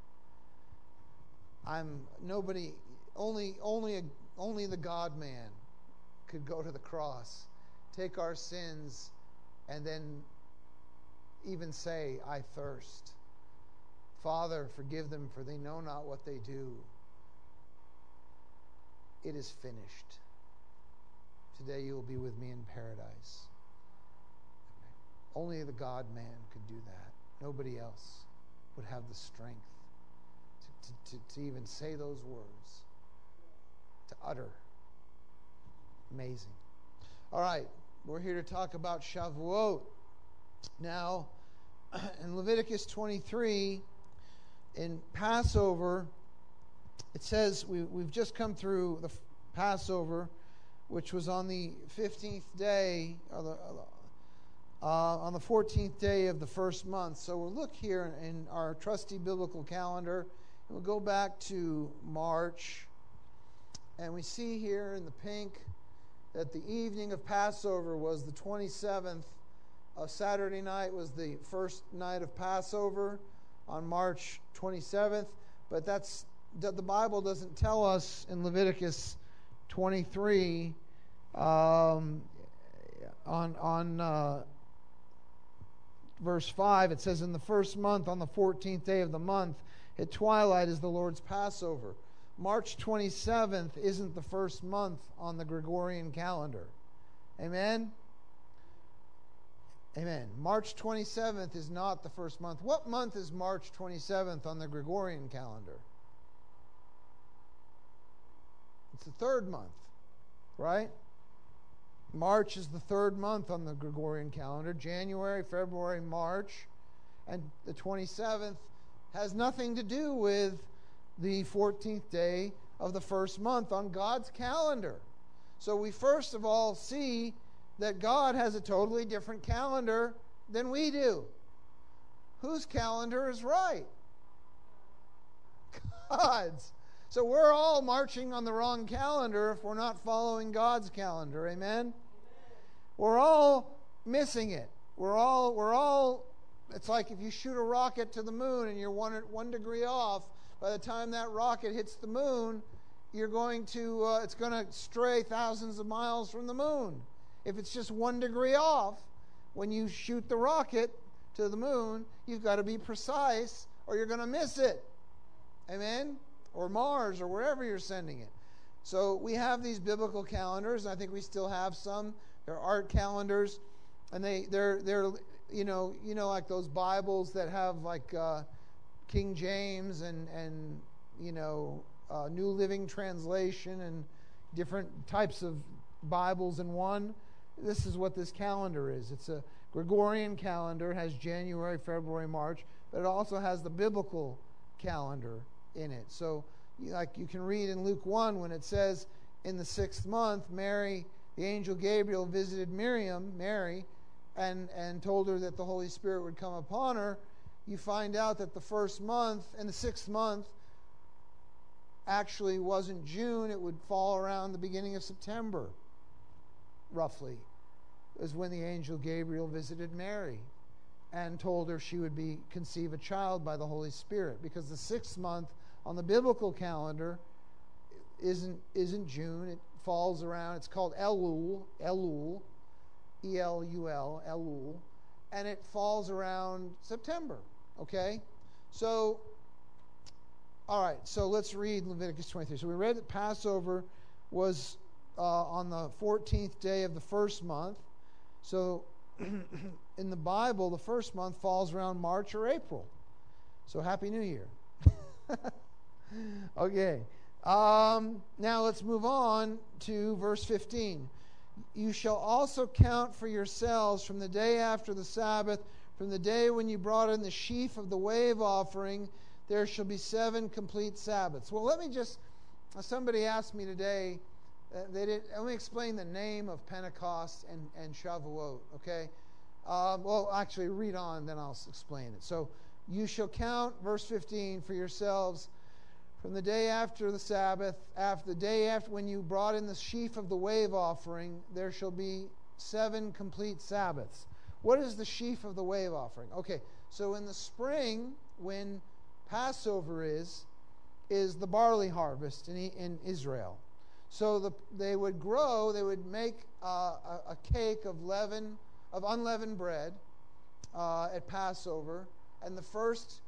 Only the God-man could go to the cross, take our sins, and then even say, I thirst. Father, forgive them, for they know not what they do. It is finished. Today you will be with me in paradise. Only the God-man could do that. Nobody else would have the strength to even say those words, to utter. Amazing. All right, we're here to talk about Shavuot. Now, in Leviticus 23, in Passover, it says we've just come through the Passover, which was on the 15th day, on the 14th day of the first month. So we'll look here in our trusty biblical calendar. We'll go back to March, and we see here in the pink that the evening of Passover was the 27th. Saturday night was the first night of Passover on March 27th. But the Bible doesn't tell us in Leviticus 23 on verse 5. It says, in the first month, on the 14th day of the month, at twilight is the Lord's Passover. March 27th isn't the first month on the Gregorian calendar. Amen? Amen. March 27th is not the first month. What month is March 27th on the Gregorian calendar? It's the third month, right? March is the third month on the Gregorian calendar. January, February, March. And the 27th has nothing to do with the 14th day of the first month on God's calendar. So we first of all see that God has a totally different calendar than we do. Whose calendar is right? God's. So we're all marching on the wrong calendar if we're not following God's calendar. Amen? We're all missing it. We're all it's like if you shoot a rocket to the moon and you're 1 degree off, by the time that rocket hits the moon, it's going to stray thousands of miles from the moon. If it's just 1 degree off, when you shoot the rocket to the moon, you've got to be precise or you're going to miss it. Amen? Or Mars or wherever you're sending it. So we have these biblical calendars, and I think we still have some. They're art calendars, and they're like those Bibles that have like King James and New Living Translation and different types of Bibles in one. This is what this calendar is. It's a Gregorian calendar. It has January, February, March, but it also has the biblical calendar in it. So you can read in Luke 1 when it says in the 6th month, Mary, the angel Gabriel visited Mary, and told her that the Holy Spirit would come upon her. You find out that the 1st month and the 6th month actually wasn't June. It would fall around the beginning of September, roughly, is when the angel Gabriel visited Mary and told her she would conceive a child by the Holy Spirit, because the 6th month on the biblical calendar isn't June. It falls around. It's called Elul, Elul, Elul, and it falls around September. Okay, so all right. So let's read Leviticus 23. So we read that Passover was on the 14th day of the 1st month. So in the Bible, the 1st month falls around March or April. So Happy New Year. Okay. Now let's move on to verse 15. You shall also count for yourselves from the day after the Sabbath, from the day when you brought in the sheaf of the wave offering, there shall be 7 complete Sabbaths. Well, somebody asked me today, let me explain the name of Pentecost and Shavuot, okay? Well, actually, read on, then I'll explain it. So, you shall count, verse 15, for yourselves from the day after the Sabbath, after the day after when you brought in the sheaf of the wave offering, there shall be 7 complete Sabbaths. What is the sheaf of the wave offering? Okay, so in the spring, when Passover is the barley harvest in Israel. So they would make a cake of unleavened bread at Passover, and the first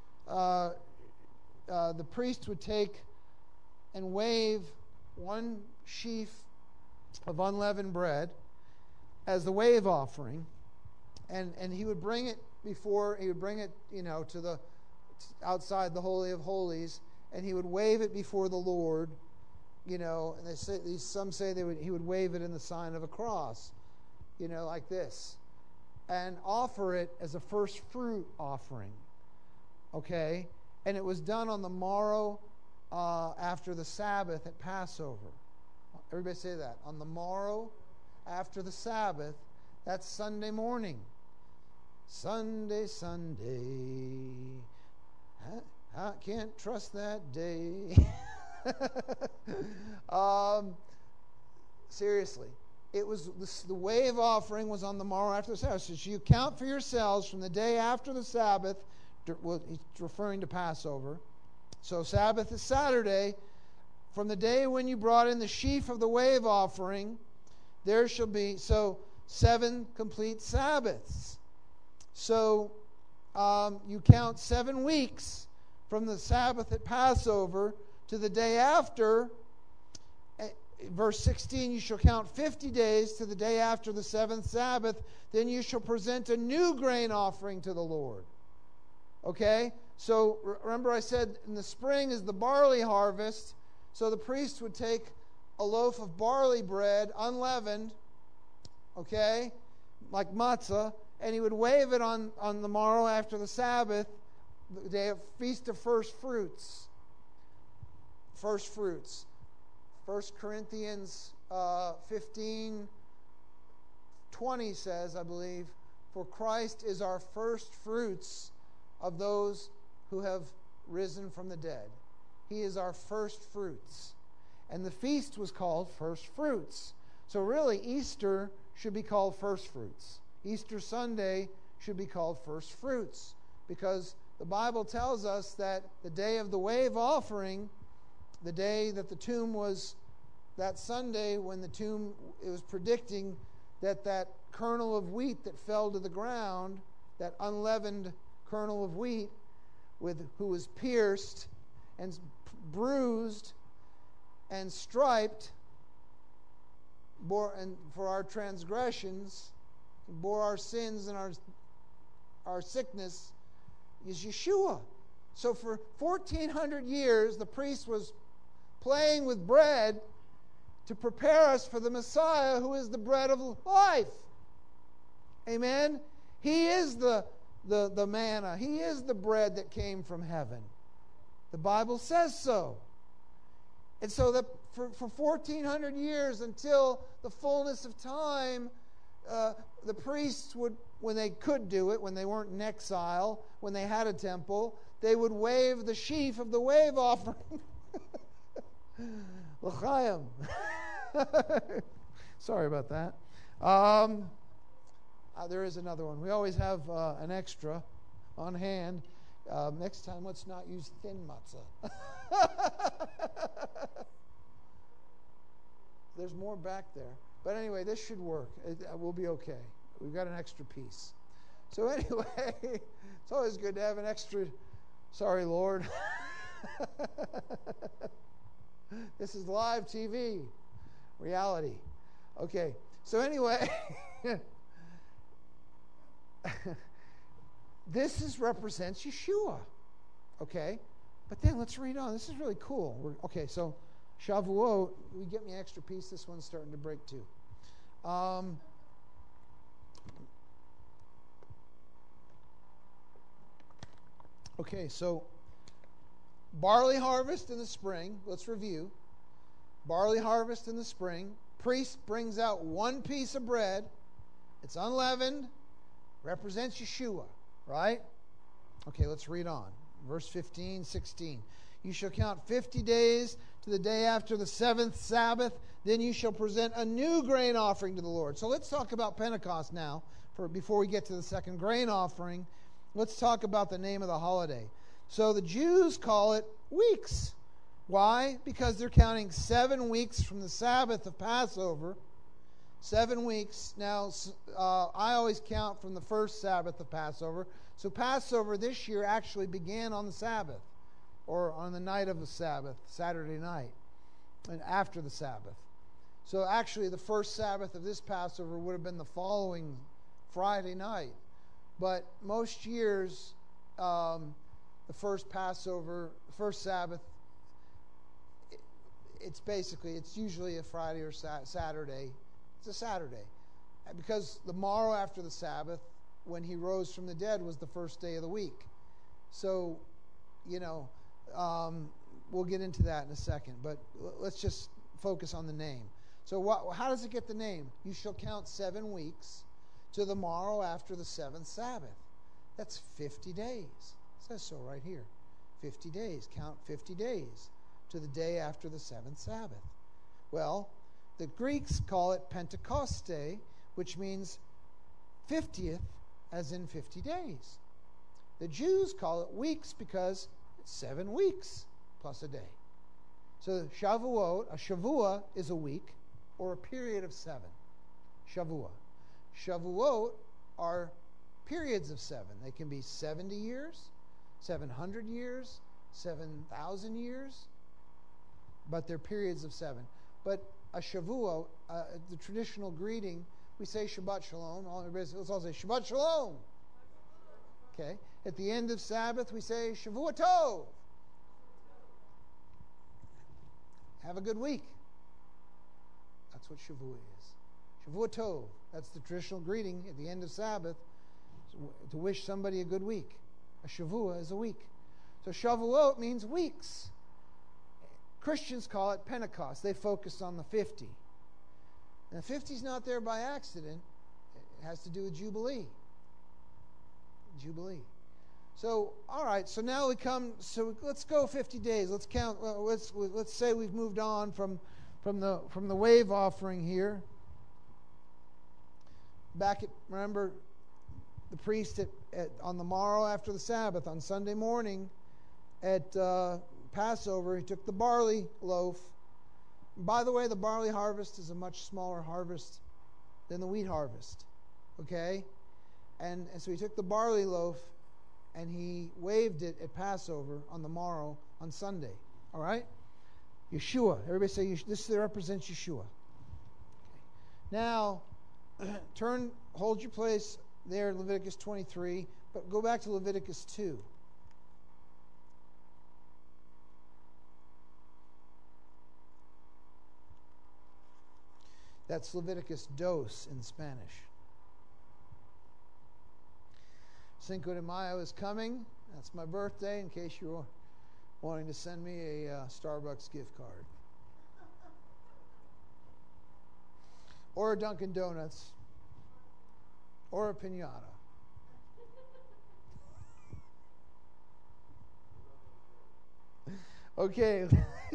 the priest would take and wave 1 sheaf of unleavened bread as the wave offering, and he would bring it to the outside the Holy of Holies, and he would wave it before the Lord, and some say he would wave it in the sign of a cross, like this, and offer it as a first fruit offering. Okay? And it was done on the morrow after the Sabbath at Passover. Everybody say that. On the morrow after the Sabbath, that's Sunday morning. Sunday. I can't trust that day. Seriously. It was the wave offering was on the morrow after the Sabbath. So you count for yourselves from the day after the Sabbath. Well, he's referring to Passover. So Sabbath is Saturday. From the day when you brought in the sheaf of the wave offering, there shall be 7 complete Sabbaths. So you count 7 weeks from the Sabbath at Passover to the day after. Verse 16, you shall count 50 days to the day after the 7th Sabbath. Then you shall present a new grain offering to the Lord. Okay? So remember I said in the spring is the barley harvest. So the priest would take a loaf of barley bread, unleavened, okay, like matzah, and he would wave it on the morrow after the Sabbath, the day of Feast of First Fruits. First Fruits. 1 Corinthians 15:20 says, I believe, for Christ is our first fruits of those who have risen from the dead. He is our first fruits. And the feast was called First Fruits. So really, Easter should be called First Fruits. Easter Sunday should be called First Fruits, because the Bible tells us that the day of the wave offering, the day that the tomb was, that Sunday when the tomb, it was predicting that kernel of wheat that fell to the ground, that unleavened kernel of wheat who was pierced and bruised and striped, and for our transgressions, bore our sins and our sickness is Yeshua. So for 1,400 years, the priest was playing with bread to prepare us for the Messiah, who is the bread of life. Amen? He is the manna. He is the bread that came from heaven. The Bible says so. And so that for 1,400 years, until the fullness of time, the priests would, when they could do it, when they weren't in exile, when they had a temple, they would wave the sheaf of the wave offering. L'chaim. Sorry about that. There is another one. We always have an extra on hand. Next time, let's not use thin matzah. There's more back there. But anyway, this should work. We'll be okay. We've got an extra piece. So anyway, it's always good to have an extra. Sorry, Lord. This is live TV. Reality. Okay. So anyway, this represents Yeshua. Okay? But then let's read on. This is really cool. Okay, so Shavuot, we get me an extra piece. This one's starting to break too. Okay, so barley harvest in the spring. Let's review. Barley harvest in the spring. Priest brings out one piece of bread. It's unleavened. Represents Yeshua, right? Okay, let's read on. Verse 15, 16. You shall count 50 days to the day after the seventh Sabbath. Then you shall present a new grain offering to the Lord. So let's talk about Pentecost now. Before we get to the second grain offering, let's talk about the name of the holiday. So the Jews call it weeks. Why? Because they're counting 7 weeks from the Sabbath of Passover. 7 weeks. Now, I always count from the first Sabbath of Passover. So Passover this year actually began on the Sabbath, or on the night of the Sabbath, Saturday night, and after the Sabbath. So actually the first Sabbath of this Passover would have been the following Friday night. But most years, the first Passover, first Sabbath, it's usually a Friday or Saturday. It's a Saturday. Because the morrow after the Sabbath, when he rose from the dead, was the first day of the week. So, we'll get into that in a second. But let's just focus on the name. So how does it get the name? You shall count 7 weeks to the morrow after the seventh Sabbath. That's 50 days. It says so right here. 50 days. Count 50 days to the day after the seventh Sabbath. Well, the Greeks call it Pentecoste, which means 50th, as in 50 days. The Jews call it weeks because it's 7 weeks plus a day. So Shavuot, a Shavua is a week or a period of 7. Shavua. Shavuot are periods of 7. They can be 70 years, 700 years, 7,000 years, but they're periods of 7. But a Shavuot, the traditional greeting, we say Shabbat Shalom. Let's all say Shabbat Shalom. Okay. At the end of Sabbath, we say Shavua Tov. Have a good week. That's what Shavua is. Shavua Tov. That's the traditional greeting at the end of Sabbath, to wish somebody a good week. A Shavua is a week. So Shavuot means weeks. Christians call it Pentecost. They focus on the 50. And the 50 is not there by accident. It has to do with Jubilee. Jubilee. So, all right. So now we come. So let's go 50 days. Let's count. Let's say we've moved on from the wave offering here. Remember, the priest on the morrow after the Sabbath, on Sunday morning, at Passover, he took the barley loaf. By the way, the barley harvest is a much smaller harvest than the wheat harvest. Okay? And so he took the barley loaf and he waved it at Passover on the morrow on Sunday. All right? Yeshua. Everybody say, this represents Yeshua. Okay. Now, hold your place there in Leviticus 23. But go back to Leviticus 2. That's Leviticus dos in Spanish. Cinco de Mayo is coming. That's my birthday, in case you're wanting to send me a Starbucks gift card. Or a Dunkin' Donuts. Or a piñata. Okay.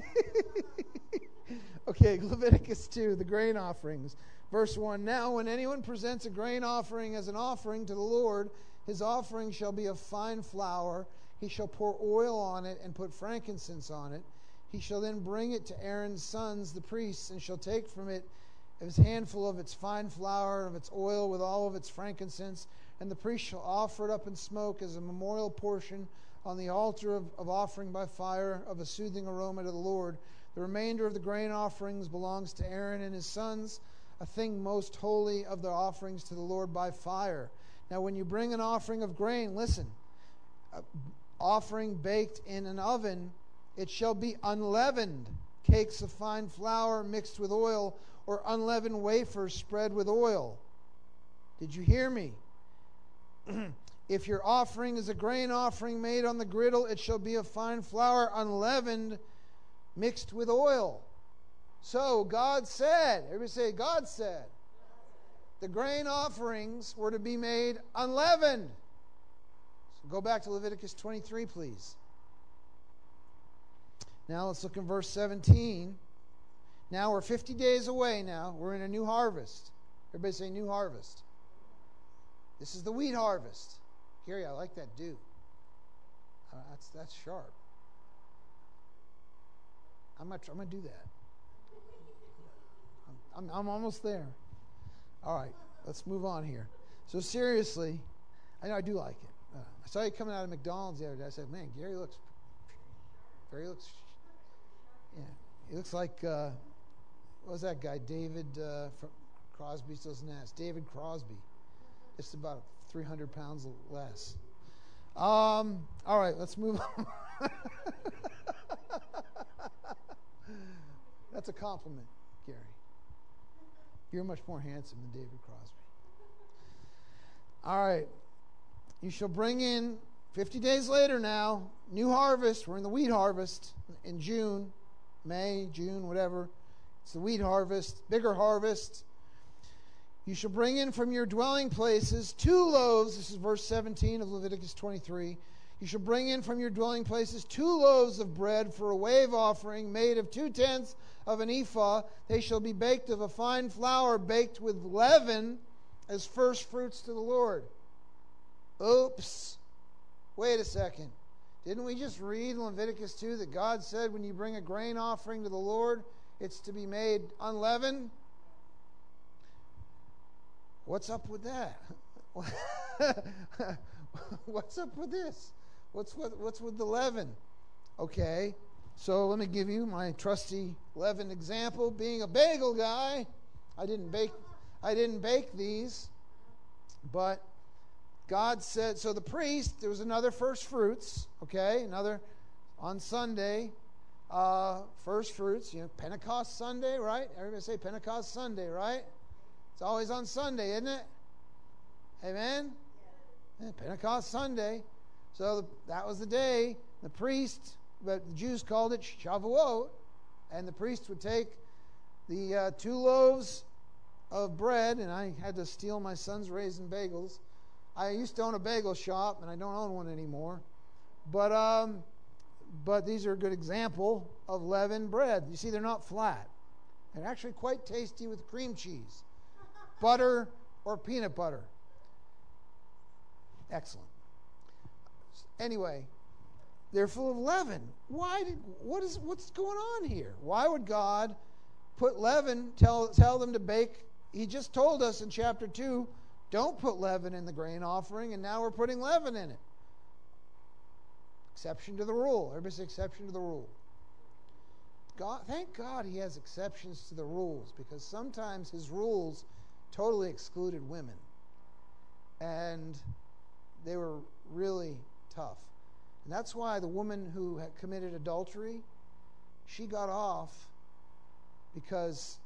Okay, Leviticus 2, the grain offerings. Verse 1, now when anyone presents a grain offering as an offering to the Lord, his offering shall be of fine flour. He shall pour oil on it and put frankincense on it. He shall then bring it to Aaron's sons, the priests, and shall take from it his handful of its fine flour, of its oil with all of its frankincense, and the priest shall offer it up in smoke as a memorial portion on the altar of offering by fire of a soothing aroma to the Lord. The remainder of the grain offerings belongs to Aaron and his sons, a thing most holy of the offerings to the Lord by fire. Now when you bring an offering of grain, listen, offering baked in an oven, it shall be unleavened, cakes of fine flour mixed with oil, or unleavened wafers spread with oil. Did you hear me? If your offering is a grain offering made on the griddle, it shall be of fine flour, unleavened, mixed with oil. So God said, everybody say, God said, the grain offerings were to be made unleavened. So go back to Leviticus 23, please. Now let's look in verse 17. Now we're 50 days away now. We're in a new harvest. Everybody say new harvest. This is the wheat harvest. Gary, I like that do. That's sharp. I'm going to do that. I'm almost there. All right, let's move on here. So seriously, I know I do like it. I saw you coming out of McDonald's the other day. I said, man, Gary looks, yeah, he looks like, what was that guy, David from Crosby, Stills and Nash, David Crosby. Just about 300 pounds less. All right, let's move on. That's a compliment, Gary. You're much more handsome than David Crosby. All right. You shall bring in 50 days later now, new harvest. We're in the wheat harvest in June, May, June, whatever. It's the wheat harvest, bigger harvest. You shall bring in from your dwelling places 2 loaves. This is verse 17 of Leviticus 23. You shall bring in from your dwelling places 2 loaves of bread for a wave offering made of 2/10 of an ephah. They shall be baked of a fine flour, baked with leaven as first fruits to the Lord. Oops. Wait a second. Didn't we just read in Leviticus 2 that God said when you bring a grain offering to the Lord, it's to be made unleavened? What's up with that? What's up with this? What's with the leaven? Okay, so let me give you my trusty leaven example. Being a bagel guy, I didn't bake these, but God said, so the priest, there was another first fruits, okay, another on Sunday, first fruits, Pentecost Sunday, right? Everybody say Pentecost Sunday, right? It's always on Sunday, isn't it? Amen? Yeah, Pentecost Sunday. So that was the day. The priest, but the Jews called it Shavuot, and the priest would take the 2 loaves of bread, and I had to steal my son's raisin bagels. I used to own a bagel shop, and I don't own one anymore. But these are a good example of leavened bread. You see, they're not flat. They're actually quite tasty with cream cheese, butter, or peanut butter. Excellent. Anyway, they're full of leaven. What's going on here? Why would God put leaven, tell them to bake? He just told us in chapter 2, don't put leaven in the grain offering, and now we're putting leaven in it. Exception to the rule. Everybody say exception to the rule. God, thank God he has exceptions to the rules, because sometimes his rules totally excluded women. And they were really tough. And that's why the woman who had committed adultery, she got off because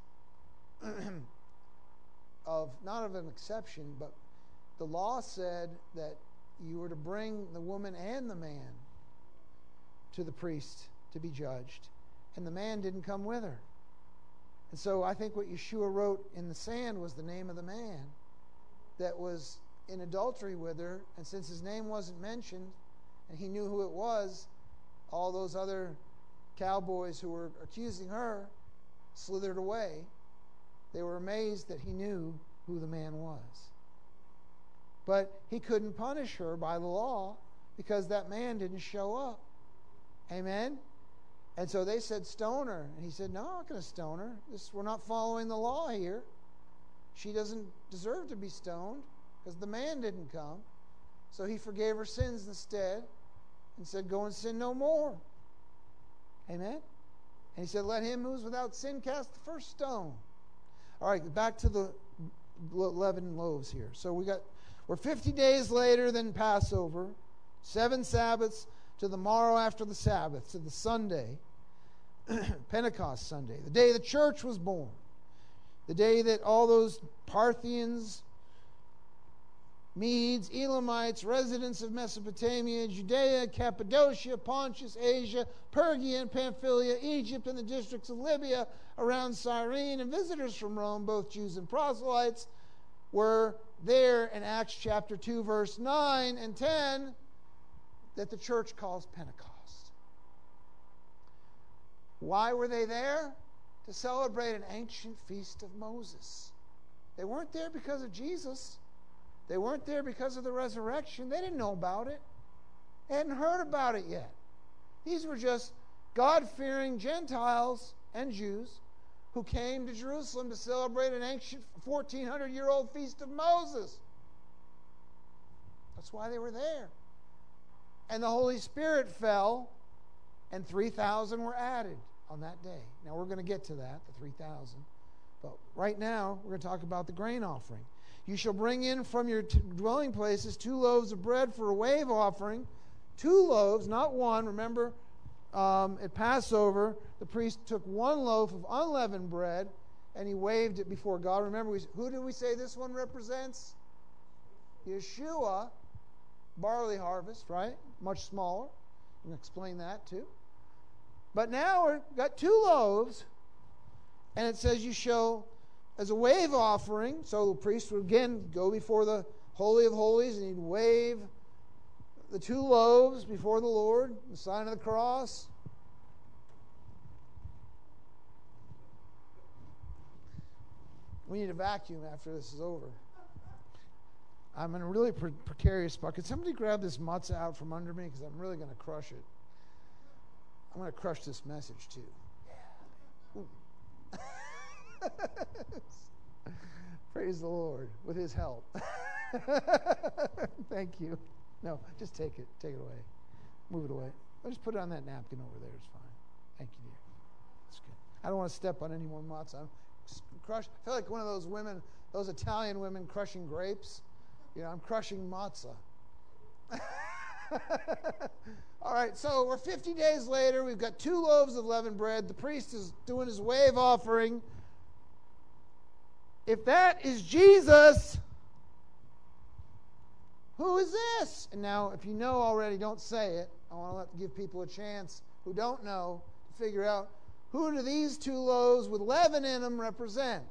of, not of an exception, but the law said that you were to bring the woman and the man to the priest to be judged. And the man didn't come with her. And so I think what Yeshua wrote in the sand was the name of the man that was in adultery with her. And since his name wasn't mentioned and he knew who it was, all those other cowboys who were accusing her slithered away. They were amazed that he knew who the man was. But he couldn't punish her by the law because that man didn't show up. Amen? And so they said, stone her. And he said, no, I'm not going to stone her. We're not following the law here. She doesn't deserve to be stoned because the man didn't come. So he forgave her sins instead and said, go and sin no more. Amen? And he said, let him who is without sin cast the first stone. All right, back to the 11 loaves here. So we're 50 days later than Passover, 7 Sabbaths to the morrow after the Sabbath, to the Sunday, Pentecost Sunday, the day the church was born, the day that all those Parthians, Medes, Elamites, residents of Mesopotamia, Judea, Cappadocia, Pontus, Asia, Pergia and Pamphylia, Egypt, and the districts of Libya around Cyrene, and visitors from Rome, both Jews and proselytes, were there in Acts chapter 2, verse 9 and 10, that the church calls Pentecost. Why were they there? To celebrate an ancient feast of Moses. They weren't there because of Jesus. They weren't there because of the resurrection. They didn't know about it. They hadn't heard about it yet. These were just God-fearing Gentiles and Jews who came to Jerusalem to celebrate an ancient 1,400-year-old feast of Moses. That's why they were there. And the Holy Spirit fell, and 3,000 were added on that day. Now, we're going to get to that, the 3,000. But right now, we're going to talk about the grain offering. You shall bring in from your dwelling places 2 loaves of bread for a wave offering. 2 loaves, not one. Remember, at Passover, the priest took 1 loaf of unleavened bread, and he waved it before God. Remember, who did we say this one represents? Yeshua. Barley harvest, right? Much smaller. I'm going to explain that too. But now we've got 2 loaves, and it says you shall, as a wave offering, so the priest would again go before the Holy of Holies, and he'd wave the 2 loaves before the Lord, the sign of the cross. We need a vacuum after this is over. I'm in a really precarious spot. Could somebody grab this matzah out from under me? Because I'm really going to crush it. I'm going to crush this message too. Yeah. Praise the Lord with his help. Thank you. No, just take it. Take it away. Move it away. I'll just put it on that napkin over there. It's fine. Thank you, dear. That's good. I don't want to step on any more matzah. I feel like one of those women, those Italian women crushing grapes. You know, I'm crushing matzah. All right, so we're 50 days later. We've got 2 loaves of leavened bread. The priest is doing his wave offering. If that is Jesus, who is this? And now, if you know already, don't say it. I want to give people a chance who don't know to figure out, who do these 2 loaves with leaven in them represent?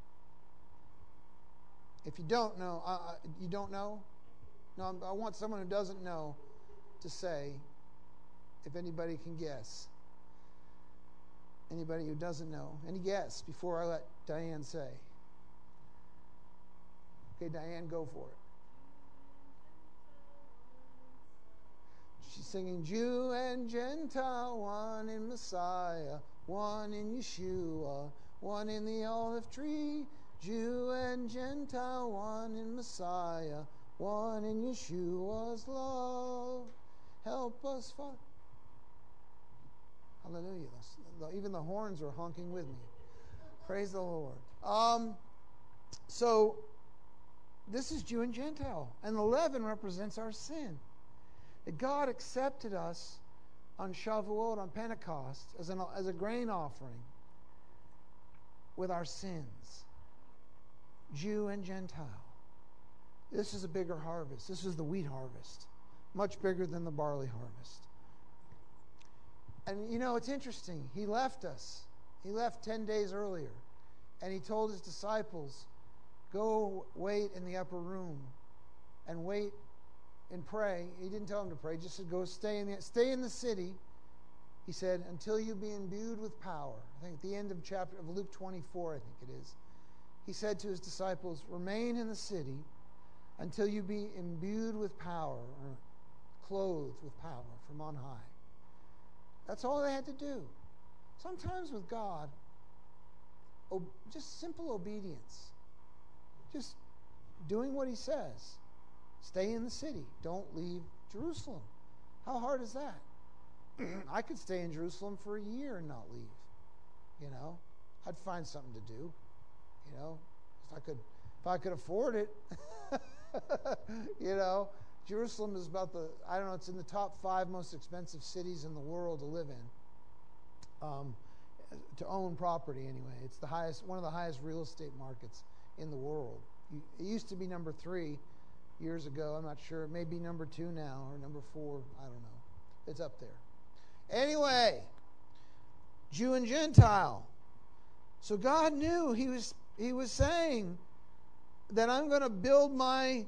If you don't know, you don't know? No, I want someone who doesn't know to say, if anybody can guess. Anybody who doesn't know. Any guess before I let Diane say? Okay, Diane, go for it. She's singing, Jew and Gentile, one in Messiah, one in Yeshua, one in the olive tree. Jew and Gentile, one in Messiah, one in Yeshua's love. Help us, Father. Hallelujah. Even the horns are honking with me. Praise the Lord. So, this is Jew and Gentile. And the leaven represents our sin. That God accepted us on Shavuot, on Pentecost, as a grain offering with our sins. Jew and Gentile. This is a bigger harvest. This is the wheat harvest. Much bigger than the barley harvest. And you know, it's interesting. He left us. He left 10 days earlier. And he told his disciples, go wait in the upper room and wait and pray. He didn't tell them to pray. He just said, go stay in the city. He said, until you be imbued with power. I think at the end of chapter of Luke 24, I think it is. He said to his disciples, remain in the city until you be imbued with power, or clothed with power from on high. That's all they had to do. Sometimes with God, just simple obedience. Just doing what he says. Stay in the city. Don't leave Jerusalem. How hard is that? I could stay in Jerusalem for a year and not leave. You know, I'd find something to do. You know, if I could afford it. You know, Jerusalem is about it's in the top 5 most expensive cities in the world to live in. To own property anyway. It's one of the highest real estate markets in the world. It used to be number 3 years ago. I'm not sure. It may be number 2 now or number 4. I don't know. It's up there. Anyway, Jew and Gentile. So God knew he was saying that I'm going to build my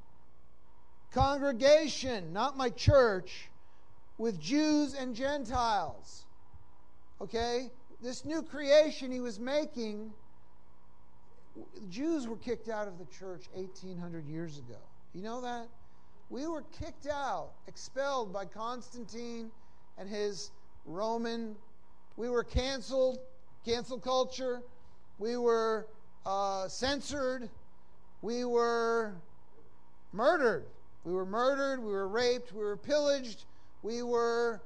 congregation, not my church, with Jews and Gentiles. Okay? This new creation he was making, the Jews were kicked out of the church 1,800 years ago. You know that? We were kicked out, expelled by Constantine and his Roman. We were canceled, cancel culture. We were censored. We were murdered. We were murdered. We were raped. We were pillaged. We were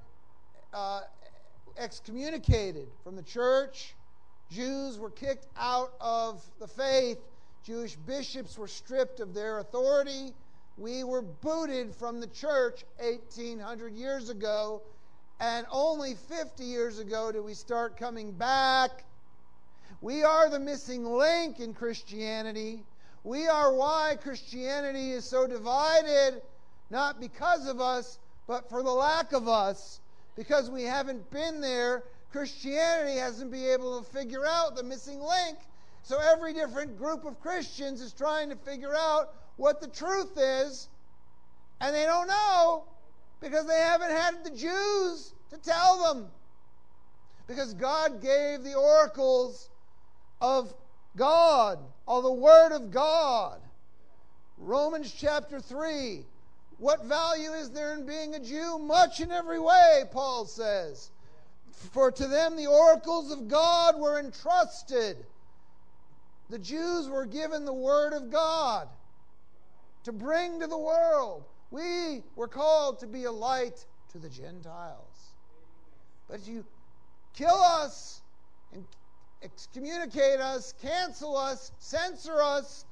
excommunicated from the church. Jews were kicked out of the faith. Jewish bishops were stripped of their authority. We were booted from the church 1,800 years ago, and only 50 years ago did we start coming back. We are the missing link in Christianity. We are why Christianity is so divided, not because of us, but for the lack of us. Because we haven't been there, Christianity hasn't been able to figure out the missing link. So every different group of Christians is trying to figure out what the truth is, and they don't know because they haven't had the Jews to tell them. Because God gave the oracles of God, all the Word of God. Romans chapter 3. What value is there in being a Jew? Much in every way, Paul says. For to them the oracles of God were entrusted. The Jews were given the Word of God to bring to the world. We were called to be a light to the Gentiles. But you kill us and excommunicate us, cancel us, censor us,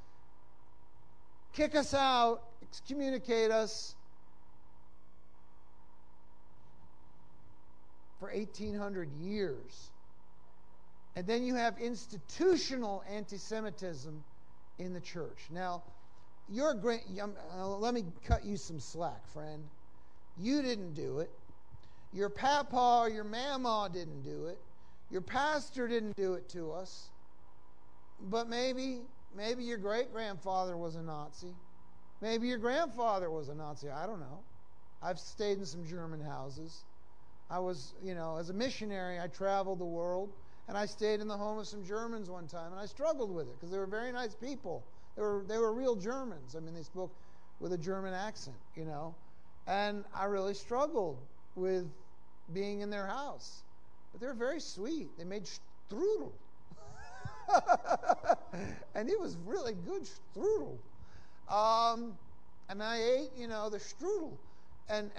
kick us out, excommunicate us for 1,800 years. And then you have institutional anti-Semitism in the church. Now, let me cut you some slack, friend. You didn't do it. Your papa or your mama didn't do it. Your pastor didn't do it to us. But maybe your great-grandfather was a Nazi. Maybe your grandfather was a Nazi. I don't know. I've stayed in some German houses. I was, as a missionary, I traveled the world, and I stayed in the home of some Germans one time, and I struggled with it because they were very nice people. They were real Germans. I mean, they spoke with a German accent, and I really struggled with being in their house. But they were very sweet. They made strudel. And it was really good strudel. And I ate, the strudel. And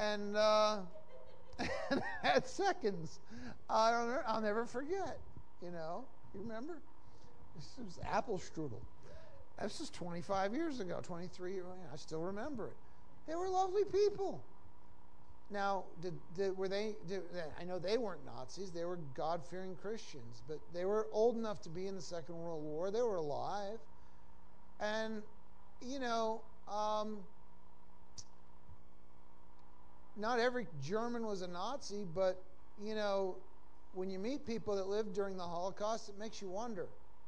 and had seconds. I'll never forget, You remember? This was apple strudel. This is 25 years ago, 23. I still remember it. They were lovely people. Now, I know they weren't Nazis. They were God-fearing Christians, but they were old enough to be in the Second World War. They were alive. And, not every German was a Nazi, but, when you meet people that lived during the Holocaust, it makes you wonder,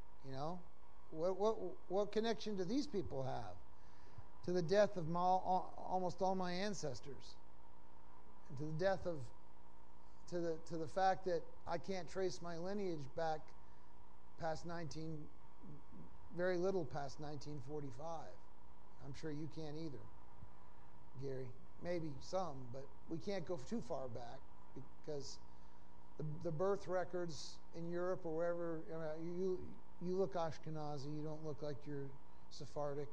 what connection do these people have to the death of almost all my ancestors? And to the death of, to the fact that I can't trace my lineage back past very little past 1945. I'm sure you can't either, Gary. Maybe some, but we can't go too far back because the birth records in Europe or wherever, you look Ashkenazi, you don't look like you're Sephardic.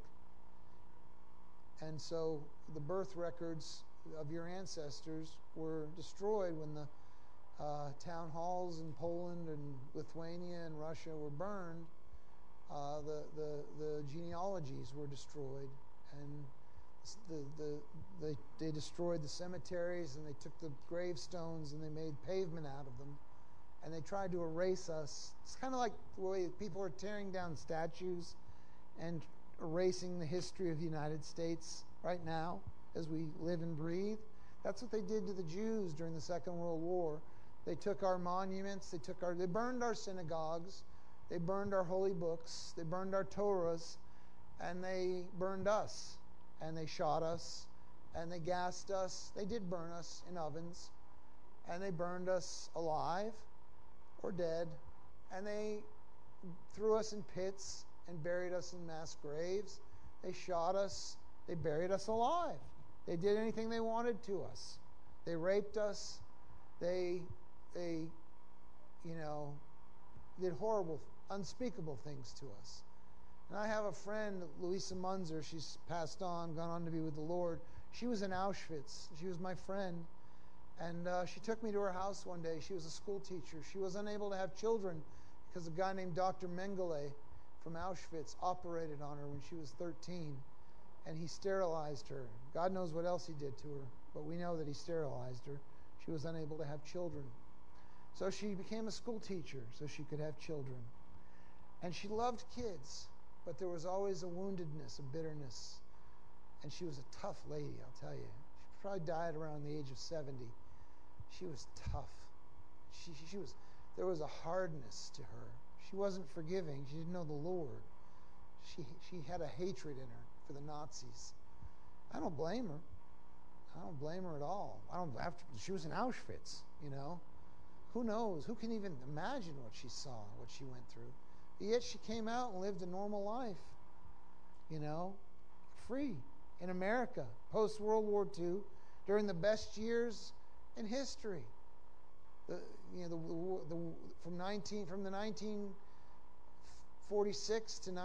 And so the birth records of your ancestors were destroyed when the town halls in Poland and Lithuania and Russia were burned. The genealogies were destroyed, and they destroyed the cemeteries, and they took the gravestones and they made pavement out of them, and they tried to erase us. It's kind of like the way people are tearing down statues and erasing the history of the United States right now as we live and breathe. That's what they did to the Jews during the Second World War. They took our monuments, they burned our synagogues, they burned our holy books, they burned our Torahs, and they burned us, and they shot us, and they gassed us. They did burn us in ovens, and they burned us alive or dead, and they threw us in pits and buried us in mass graves. They shot us. They buried us alive. They did anything they wanted to us. They raped us. They did horrible, unspeakable things to us. And I have a friend, Louisa Munzer. She's passed on, gone on to be with the Lord. She was in Auschwitz. She was my friend. And she took me to her house one day. She was a school teacher. She was unable to have children because a guy named Dr. Mengele from Auschwitz operated on her when she was 13. And he sterilized her. God knows what else he did to her, but we know that he sterilized her. She was unable to have children. So she became a school teacher so she could have children. And she loved kids, but there was always a woundedness, a bitterness. And she was a tough lady, I'll tell you. She probably died around the age of 70. She was tough. There was a hardness to her. She wasn't forgiving. She didn't know the Lord. She had a hatred in her for the Nazis. I don't blame her. I don't blame her at all. She was in Auschwitz, Who knows? Who can even imagine what she saw, what she went through? But yet she came out and lived a normal life, free in America, post-World War II, during the best years in history. From the 1946 to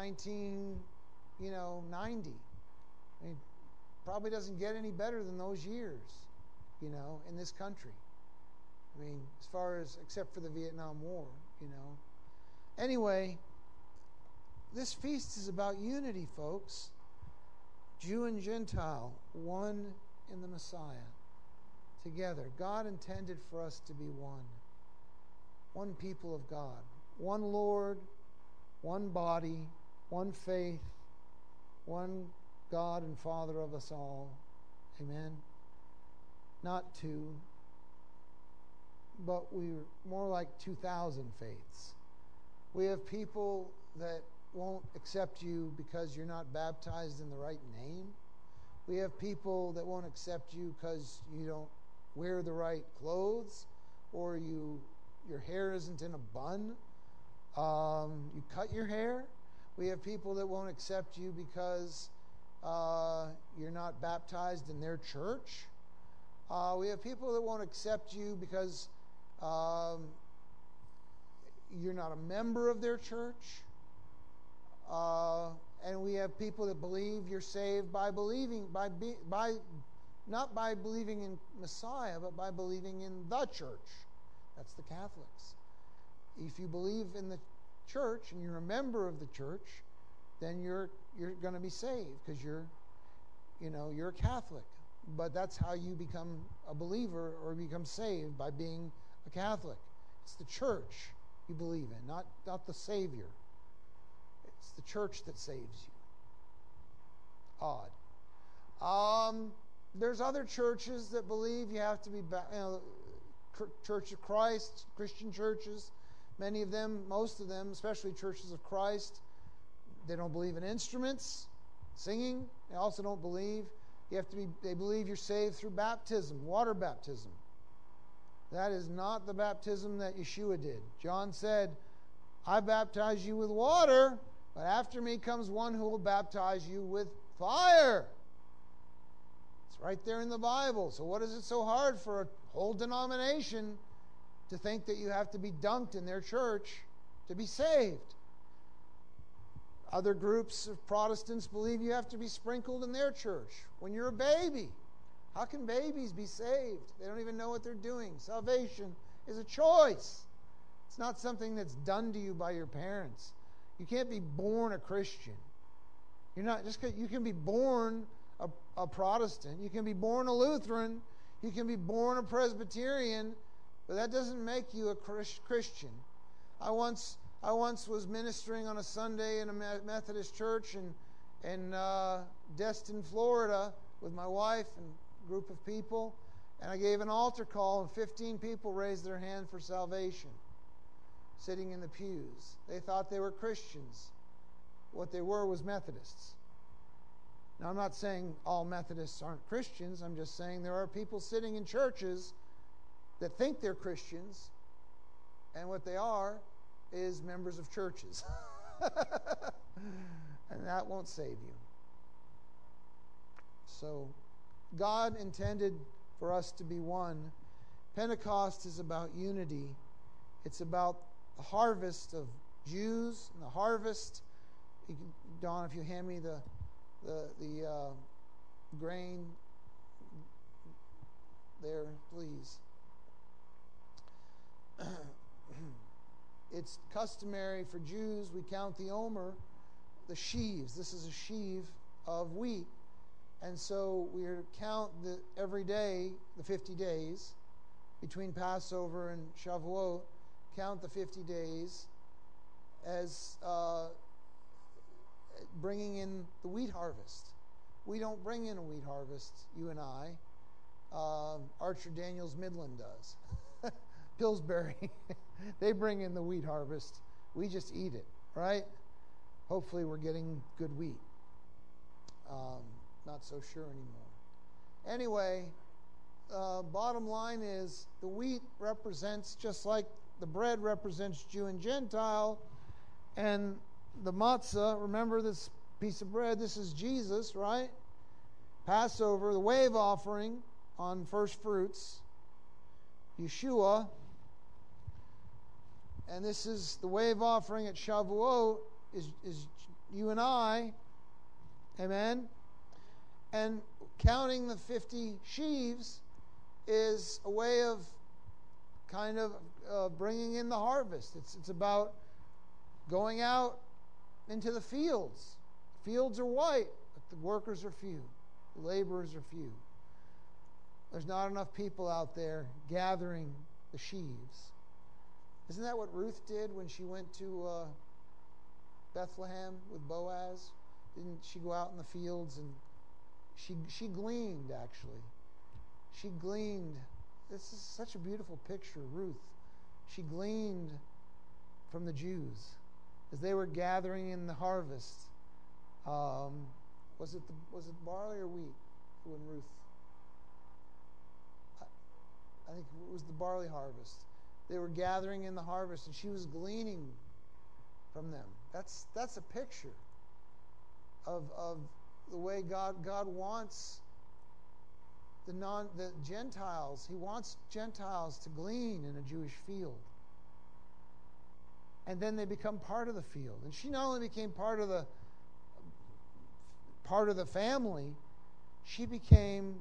1990. I mean, probably doesn't get any better than those years, in this country. I mean, except for the Vietnam War, Anyway, this feast is about unity, folks. Jew and Gentile, one in the Messiah, together. God intended for us to be one. One people of God. One Lord, one body, one faith, one God and Father of us all. Amen. Not two, but we're more like 2,000 faiths. We have people that won't accept you because you're not baptized in the right name. We have people that won't accept you because you don't wear the right clothes, or your hair isn't in a bun. You cut your hair. We have people that won't accept you because you're not baptized in their church. We have people that won't accept you because you're not a member of their church. And we have people that believe you're saved by believing, not by believing in Messiah, but by believing in the church. That's the Catholics. If you believe in the church and you're a member of the church, then you're going to be saved because you're a Catholic. But that's how you become a believer or become saved, by being a Catholic. It's the church you believe in, not the Savior. It's the church that saves you. Odd. There's other churches that believe you have to be, Church of Christ, Christian churches. Many of them, most of them, especially Churches of Christ, they don't believe in instruments, singing. They also don't believe they believe you're saved through baptism, water baptism. That is not the baptism that Yeshua did. John said, I baptize you with water, but after me comes one who will baptize you with fire. It's right there in the Bible. So what is it so hard for a whole denomination to think that you have to be dunked in their church to be saved? Other groups of Protestants believe you have to be sprinkled in their church when you're a baby. How can babies be saved? They don't even know what they're doing. Salvation is a choice. It's not something that's done to you by your parents. You can't be born a Christian. You're not just. You can be born a Protestant. You can be born a Lutheran. You can be born a Presbyterian, but that doesn't make you a Christian. I once was ministering on a Sunday in a Methodist church in Destin, Florida, with my wife and a group of people, and I gave an altar call, and 15 people raised their hand for salvation, sitting in the pews. They thought they were Christians. What they were was Methodists. Now, I'm not saying all Methodists aren't Christians. I'm just saying there are people sitting in churches that think they're Christians, and what they are is members of churches. And that won't save you. So, God intended for us to be one. Pentecost is about unity. It's about the harvest of Jews and the harvest. Don, if you hand me the grain there, please. It's customary for Jews, we count the omer, the sheaves. This is a sheave of wheat. And so we count every day, the 50 days, between Passover and Shavuot, count the 50 days as bringing in the wheat harvest. We don't bring in a wheat harvest, you and I. Archer Daniels Midland does. Pillsbury, they bring in the wheat harvest. We just eat it, right? Hopefully we're getting good wheat. Not so sure anymore. Anyway, bottom line is the wheat represents, just like the bread represents Jew and Gentile, and the matzah, remember this piece of bread, this is Jesus, right? Passover, the wave offering on first fruits, Yeshua, and this is the wave offering at Shavuot is you and I, amen? And counting the 50 sheaves is a way of kind of bringing in the harvest. It's about going out into the fields. Fields are white, but the workers are few. The laborers are few. There's not enough people out there gathering the sheaves. Isn't that what Ruth did when she went to Bethlehem with Boaz? Didn't she go out in the fields and she gleaned, actually. She gleaned. This is such a beautiful picture, Ruth. She gleaned from the Jews as they were gathering in the harvest. Was it barley or wheat when Ruth? I think it was the barley harvest. They were gathering in the harvest, and she was gleaning from them. That's a picture of the way God wants the Gentiles. He wants Gentiles to glean in a Jewish field. And then they become part of the field. And she not only became part of the family, she became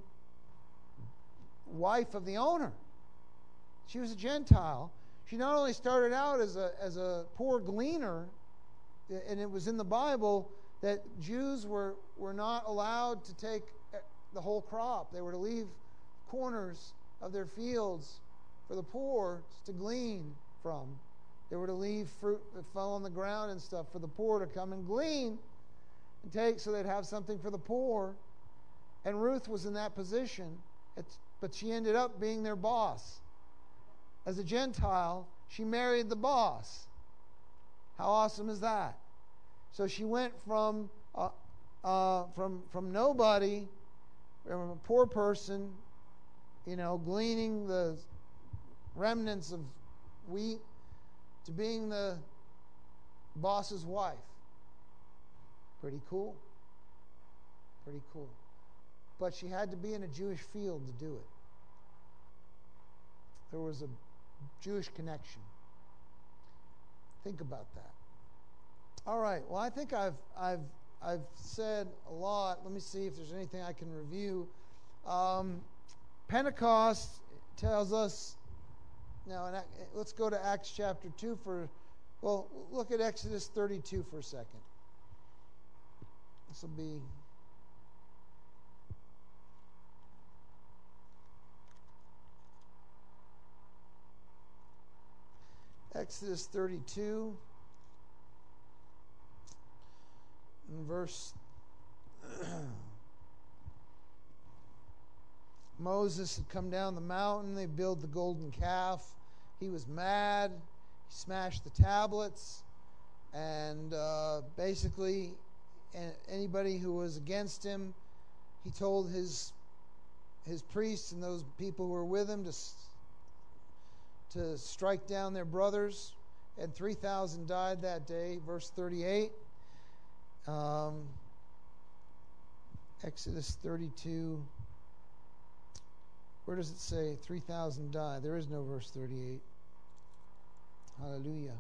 wife of the owner. She was a Gentile. She not only started out as a poor gleaner, and it was in the Bible, that Jews were not allowed to take the whole crop. They were to leave corners of their fields for the poor to glean from. They were to leave fruit that fell on the ground and stuff for the poor to come and glean and take, so they'd have something for the poor. And Ruth was in that position, but she ended up being their boss. As a Gentile, she married the boss. How awesome is that? So she went from nobody, from a poor person, gleaning the remnants of wheat, to being the boss's wife. Pretty cool. Pretty cool. But she had to be in a Jewish field to do it. There was a Jewish connection. Think about that. All right. Well, I think I've said a lot. Let me see if there's anything I can review. Pentecost tells us. Now, let's go to Acts chapter 2 look at Exodus 32 for a second. This will be Exodus 32 and verse Moses had come down the mountain. They built the golden calf. He was mad. He smashed the tablets. And basically, anybody who was against him, he told his priests and those people who were with him to strike down their brothers. And 3,000 died that day. Verse 38. Exodus 32. Where does it say 3,000 died? There is no verse 38. Hallelujah.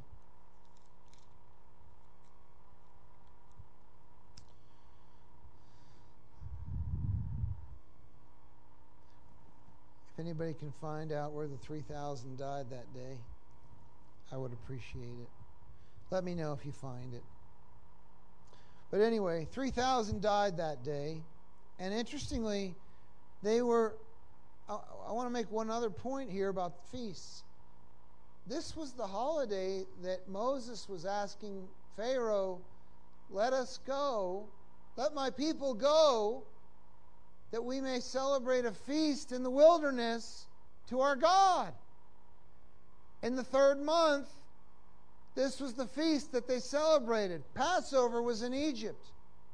If anybody can find out where the 3,000 died that day, I would appreciate it. Let me know if you find it. But anyway, 3,000 died that day. And interestingly, they were... I want to make one other point here about the feasts. This was the holiday that Moses was asking Pharaoh, let us go, let my people go, that we may celebrate a feast in the wilderness to our God. In the 3rd month, this was the feast that they celebrated. Passover was in Egypt.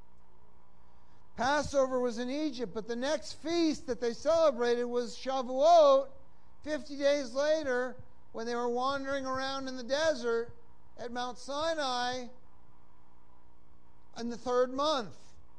Passover was in Egypt, but the next feast that they celebrated was Shavuot, 50 days later, when they were wandering around in the desert at Mount Sinai in the 3rd month.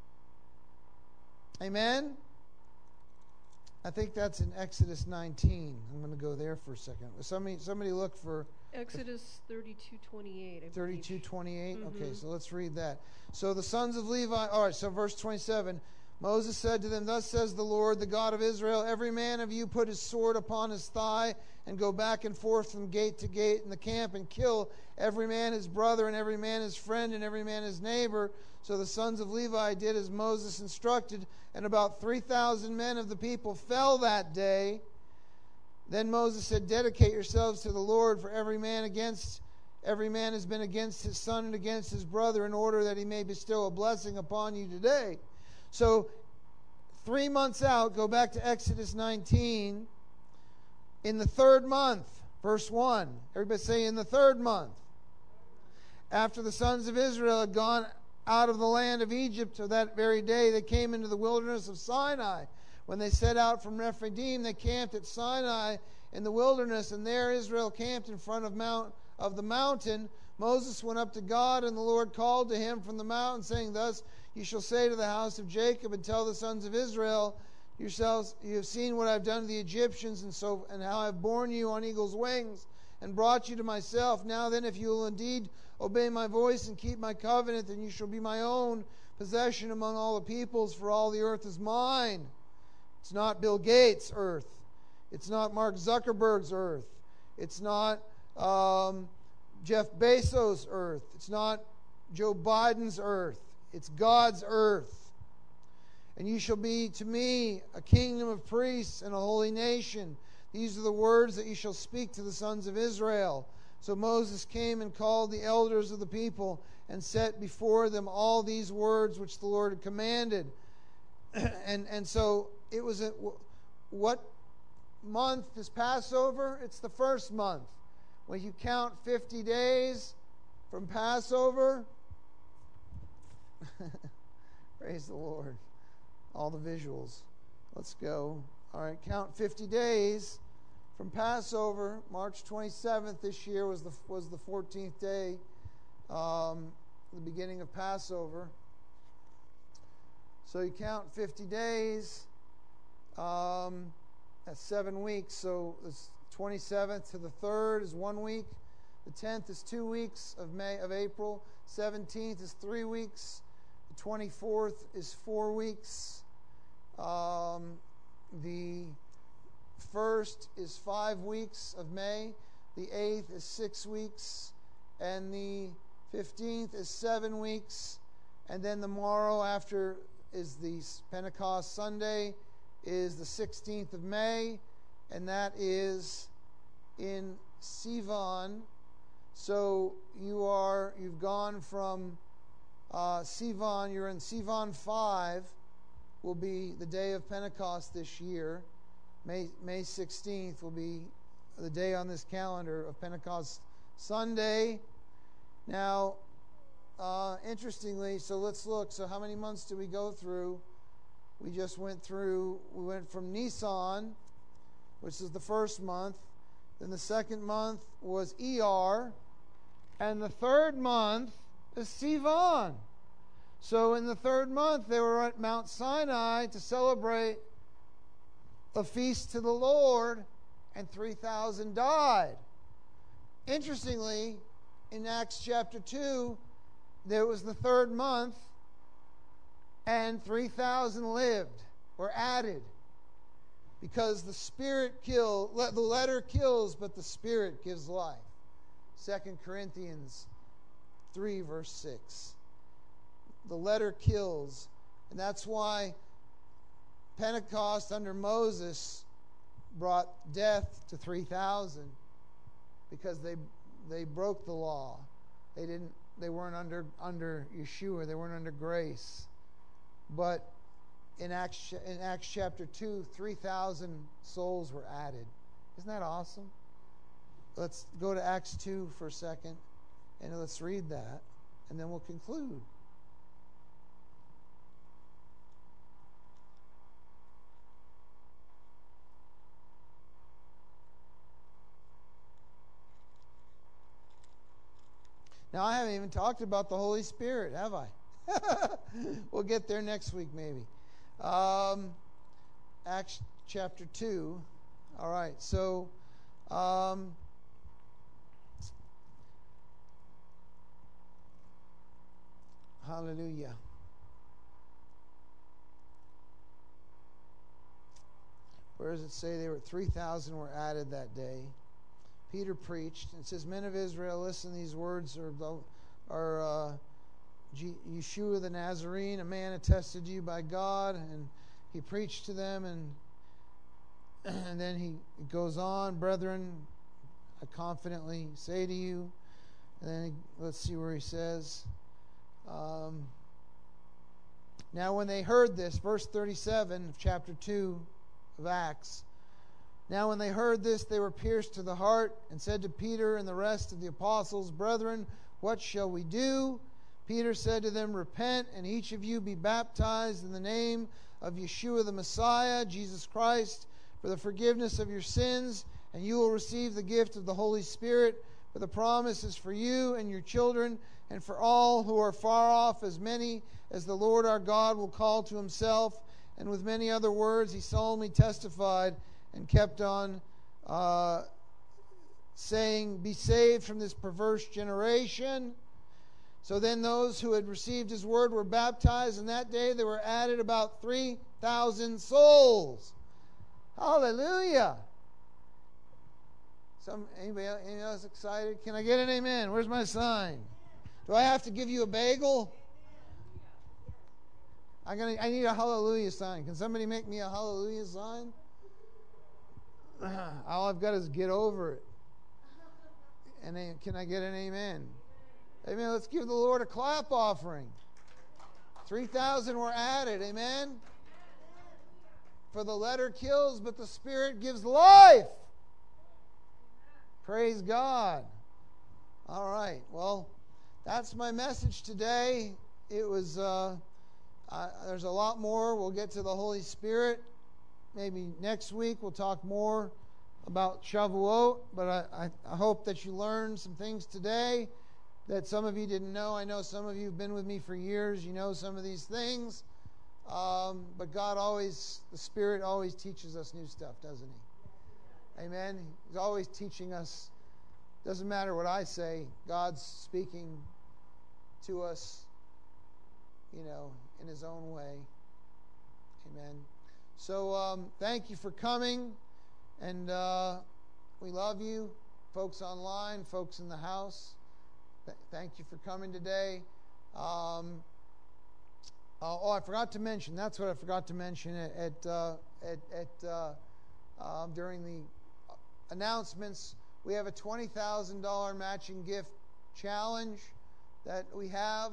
Amen? I think that's in Exodus 19. I'm going to go there for a second. Somebody look for Exodus 32:28. 32:28. Mm-hmm. Okay, so let's read that. So the sons of Levi. All right. So verse 27. Moses said to them, "Thus says the Lord, the God of Israel: Every man of you put his sword upon his thigh, and go back and forth from gate to gate in the camp, and kill every man his brother, and every man his friend, and every man his neighbor." So the sons of Levi did as Moses instructed, and about 3,000 men of the people fell that day. Then Moses said, "Dedicate yourselves to the Lord, for every man has been against his son and against his brother, in order that he may bestow a blessing upon you today." So 3 months out, go back to Exodus 19. In the 3rd month, verse 1. Everybody say, in the 3rd month. After the sons of Israel had gone out of the land of Egypt, to that very day they came into the wilderness of Sinai. When they set out from Rephidim, they camped at Sinai in the wilderness, and there Israel camped in front of the mountain. Moses went up to God, and the Lord called to him from the mountain, saying, "Thus you shall say to the house of Jacob, and tell the sons of Israel, yourselves, you have seen what I have done to the Egyptians, and how I have borne you on eagle's wings, and brought you to myself. Now then, if you will indeed obey my voice and keep my covenant, then you shall be my own possession among all the peoples, for all the earth is mine." It's not Bill Gates' earth. It's not Mark Zuckerberg's earth. It's not Jeff Bezos' earth. It's not Joe Biden's earth. It's God's earth. And you shall be to me a kingdom of priests and a holy nation. These are the words that you shall speak to the sons of Israel. So Moses came and called the elders of the people and set before them all these words which the Lord had commanded. And so it was what month is Passover? It's the first month. When you count 50 days from Passover, praise the Lord. All the visuals. Let's go. All right, count 50 days from Passover. March 27th this year was the 14th day, the beginning of Passover. So you count 50 days. That's 7 weeks. So the 27th to the 3rd is 1 week. The 10th is 2 weeks of April. 17th is 3 weeks. The 24th is 4 weeks. The 1st is 5 weeks of May. The 8th is 6 weeks. And the 15th is 7 weeks. And then the morrow after is the Pentecost Sunday, is the 16th of May. And that is in Sivan. So you've gone from Sivan, you're in Sivan 5, will be the day of Pentecost this year. May 16th will be the day on this calendar of Pentecost Sunday. Now, interestingly, so let's look. So how many months did we go through? We went from Nisan, which is the first month. Then the second month was Iyar. And the third month is Sivan. So in the third month, they were at Mount Sinai to celebrate a feast to the Lord, and 3,000 died. Interestingly, in Acts chapter 2, there was the third month, and 3,000 were added. Because the letter kills, but the Spirit gives life. 2 Corinthians 3, verse 6. The letter kills. And that's why Pentecost under Moses brought death to 3,000. Because they broke the law. They weren't under Yeshua. They weren't under grace. But in Acts chapter 2, 3,000 souls were added. Isn't that awesome? Let's go to Acts 2 for a second, and let's read that, and then we'll conclude. Now, I haven't even talked about the Holy Spirit, have I? We'll get there next week, maybe. Acts chapter 2. All right, so hallelujah. Where does it say there were 3,000 were added that day? Peter preached. It says, "Men of Israel, listen, these words are Yeshua the Nazarene, a man attested to you by God," and he preached to them, and then he goes on, "Brethren, I confidently say to you," and then let's see where he says, now when they heard this, verse 37 of chapter 2 of Acts, "Now when they heard this, they were pierced to the heart and said to Peter and the rest of the apostles, 'Brethren, what shall we do?' Peter said to them, 'Repent, and each of you be baptized in the name of Yeshua the Messiah, Jesus Christ, for the forgiveness of your sins, and you will receive the gift of the Holy Spirit. For the promise is for you and your children, and for all who are far off, as many as the Lord our God will call to himself.' And with many other words he solemnly testified and kept on saying, 'Be saved from this perverse generation.' So then those who had received his word were baptized, and that day there were added about 3,000 souls." Hallelujah. Anybody else excited? Can I get an amen? Where's my sign? Do I have to give you a bagel? I need a hallelujah sign. Can somebody make me a hallelujah sign? All I've got is get over it. And then, can I get an amen? Amen. Let's give the Lord a clap offering. 3,000 were added. Amen. For the letter kills, but the Spirit gives life. Praise God. All right. Well, that's my message today. It was, there's a lot more. We'll get to the Holy Spirit. Maybe next week we'll talk more about Shavuot. But I hope that you learned some things today that some of you didn't know. I know some of you have been with me for years. You know some of these things. But God always, the Spirit always teaches us new stuff, doesn't He? Amen. He's always teaching us. Doesn't matter what I say. God's speaking to us, in His own way. Amen. So thank you for coming. And we love you, folks online, folks in the house. Thank you for coming today. I forgot to mention. That's what I forgot to mention during the announcements. We have a $20,000 matching gift challenge that we have.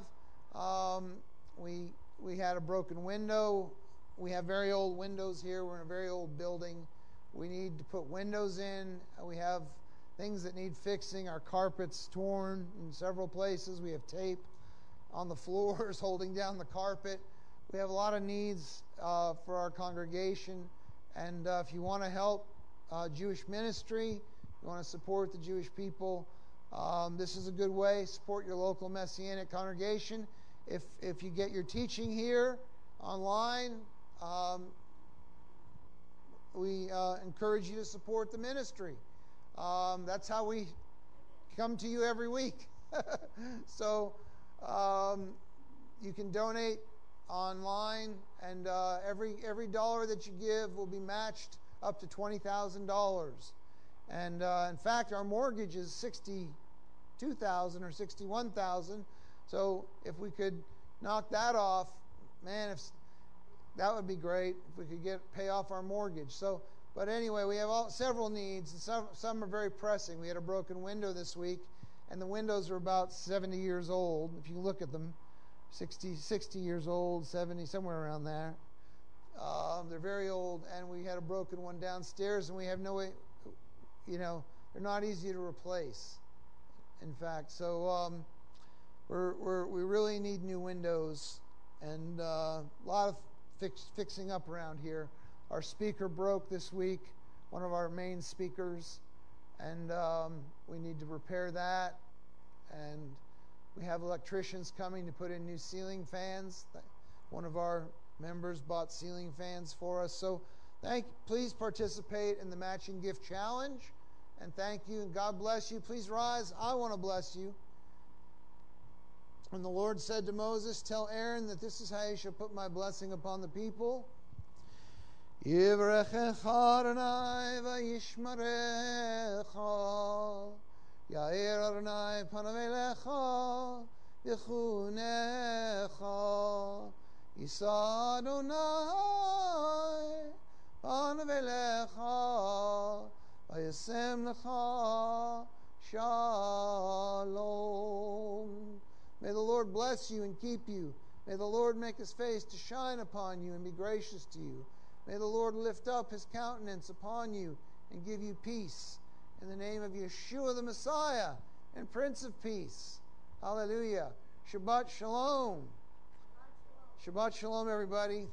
We had a broken window. We have very old windows here. We're in a very old building. We need to put windows in. We have things that need fixing. Our carpet's torn in several places. We have tape on the floors holding down the carpet. We have a lot of needs for our congregation. And if you want to help Jewish ministry, you want to support the Jewish people, this is a good way. Support your local Messianic congregation. If you get your teaching here online, we encourage you to support the ministry. That's how we come to you every week. So you can donate online, and every dollar that you give will be matched up to $20,000. And in fact, our mortgage is $62,000 or $61,000. So if we could knock that off, man, that would be great. If we could pay off our mortgage. So, but anyway, we have several needs, and some are very pressing. We had a broken window this week, and the windows are about 70 years old. If you look at them, 60 years old, 70, somewhere around there. They're very old, and we had a broken one downstairs, and we have no way, they're not easy to replace, in fact. So we really need new windows, and a lot of fixing up around here. Our speaker broke this week, one of our main speakers, and we need to repair that. And we have electricians coming to put in new ceiling fans. One of our members bought ceiling fans for us. So please participate in the matching gift challenge. And thank you, and God bless you. Please rise. I want to bless you. And the Lord said to Moses, tell Aaron that this is how you shall put my blessing upon the people. Yivrechecha Adonai vayishmarecha, Yair Adonai panav elecha v'chunecha, Yisa Adonai panav elecha v'yasem lecha shalom. May the Lord bless you and keep you. May the Lord make His face to shine upon you and be gracious to you. May the Lord lift up His countenance upon you and give you peace. In the name of Yeshua the Messiah and Prince of Peace. Hallelujah. Shabbat Shalom. Shabbat Shalom, everybody.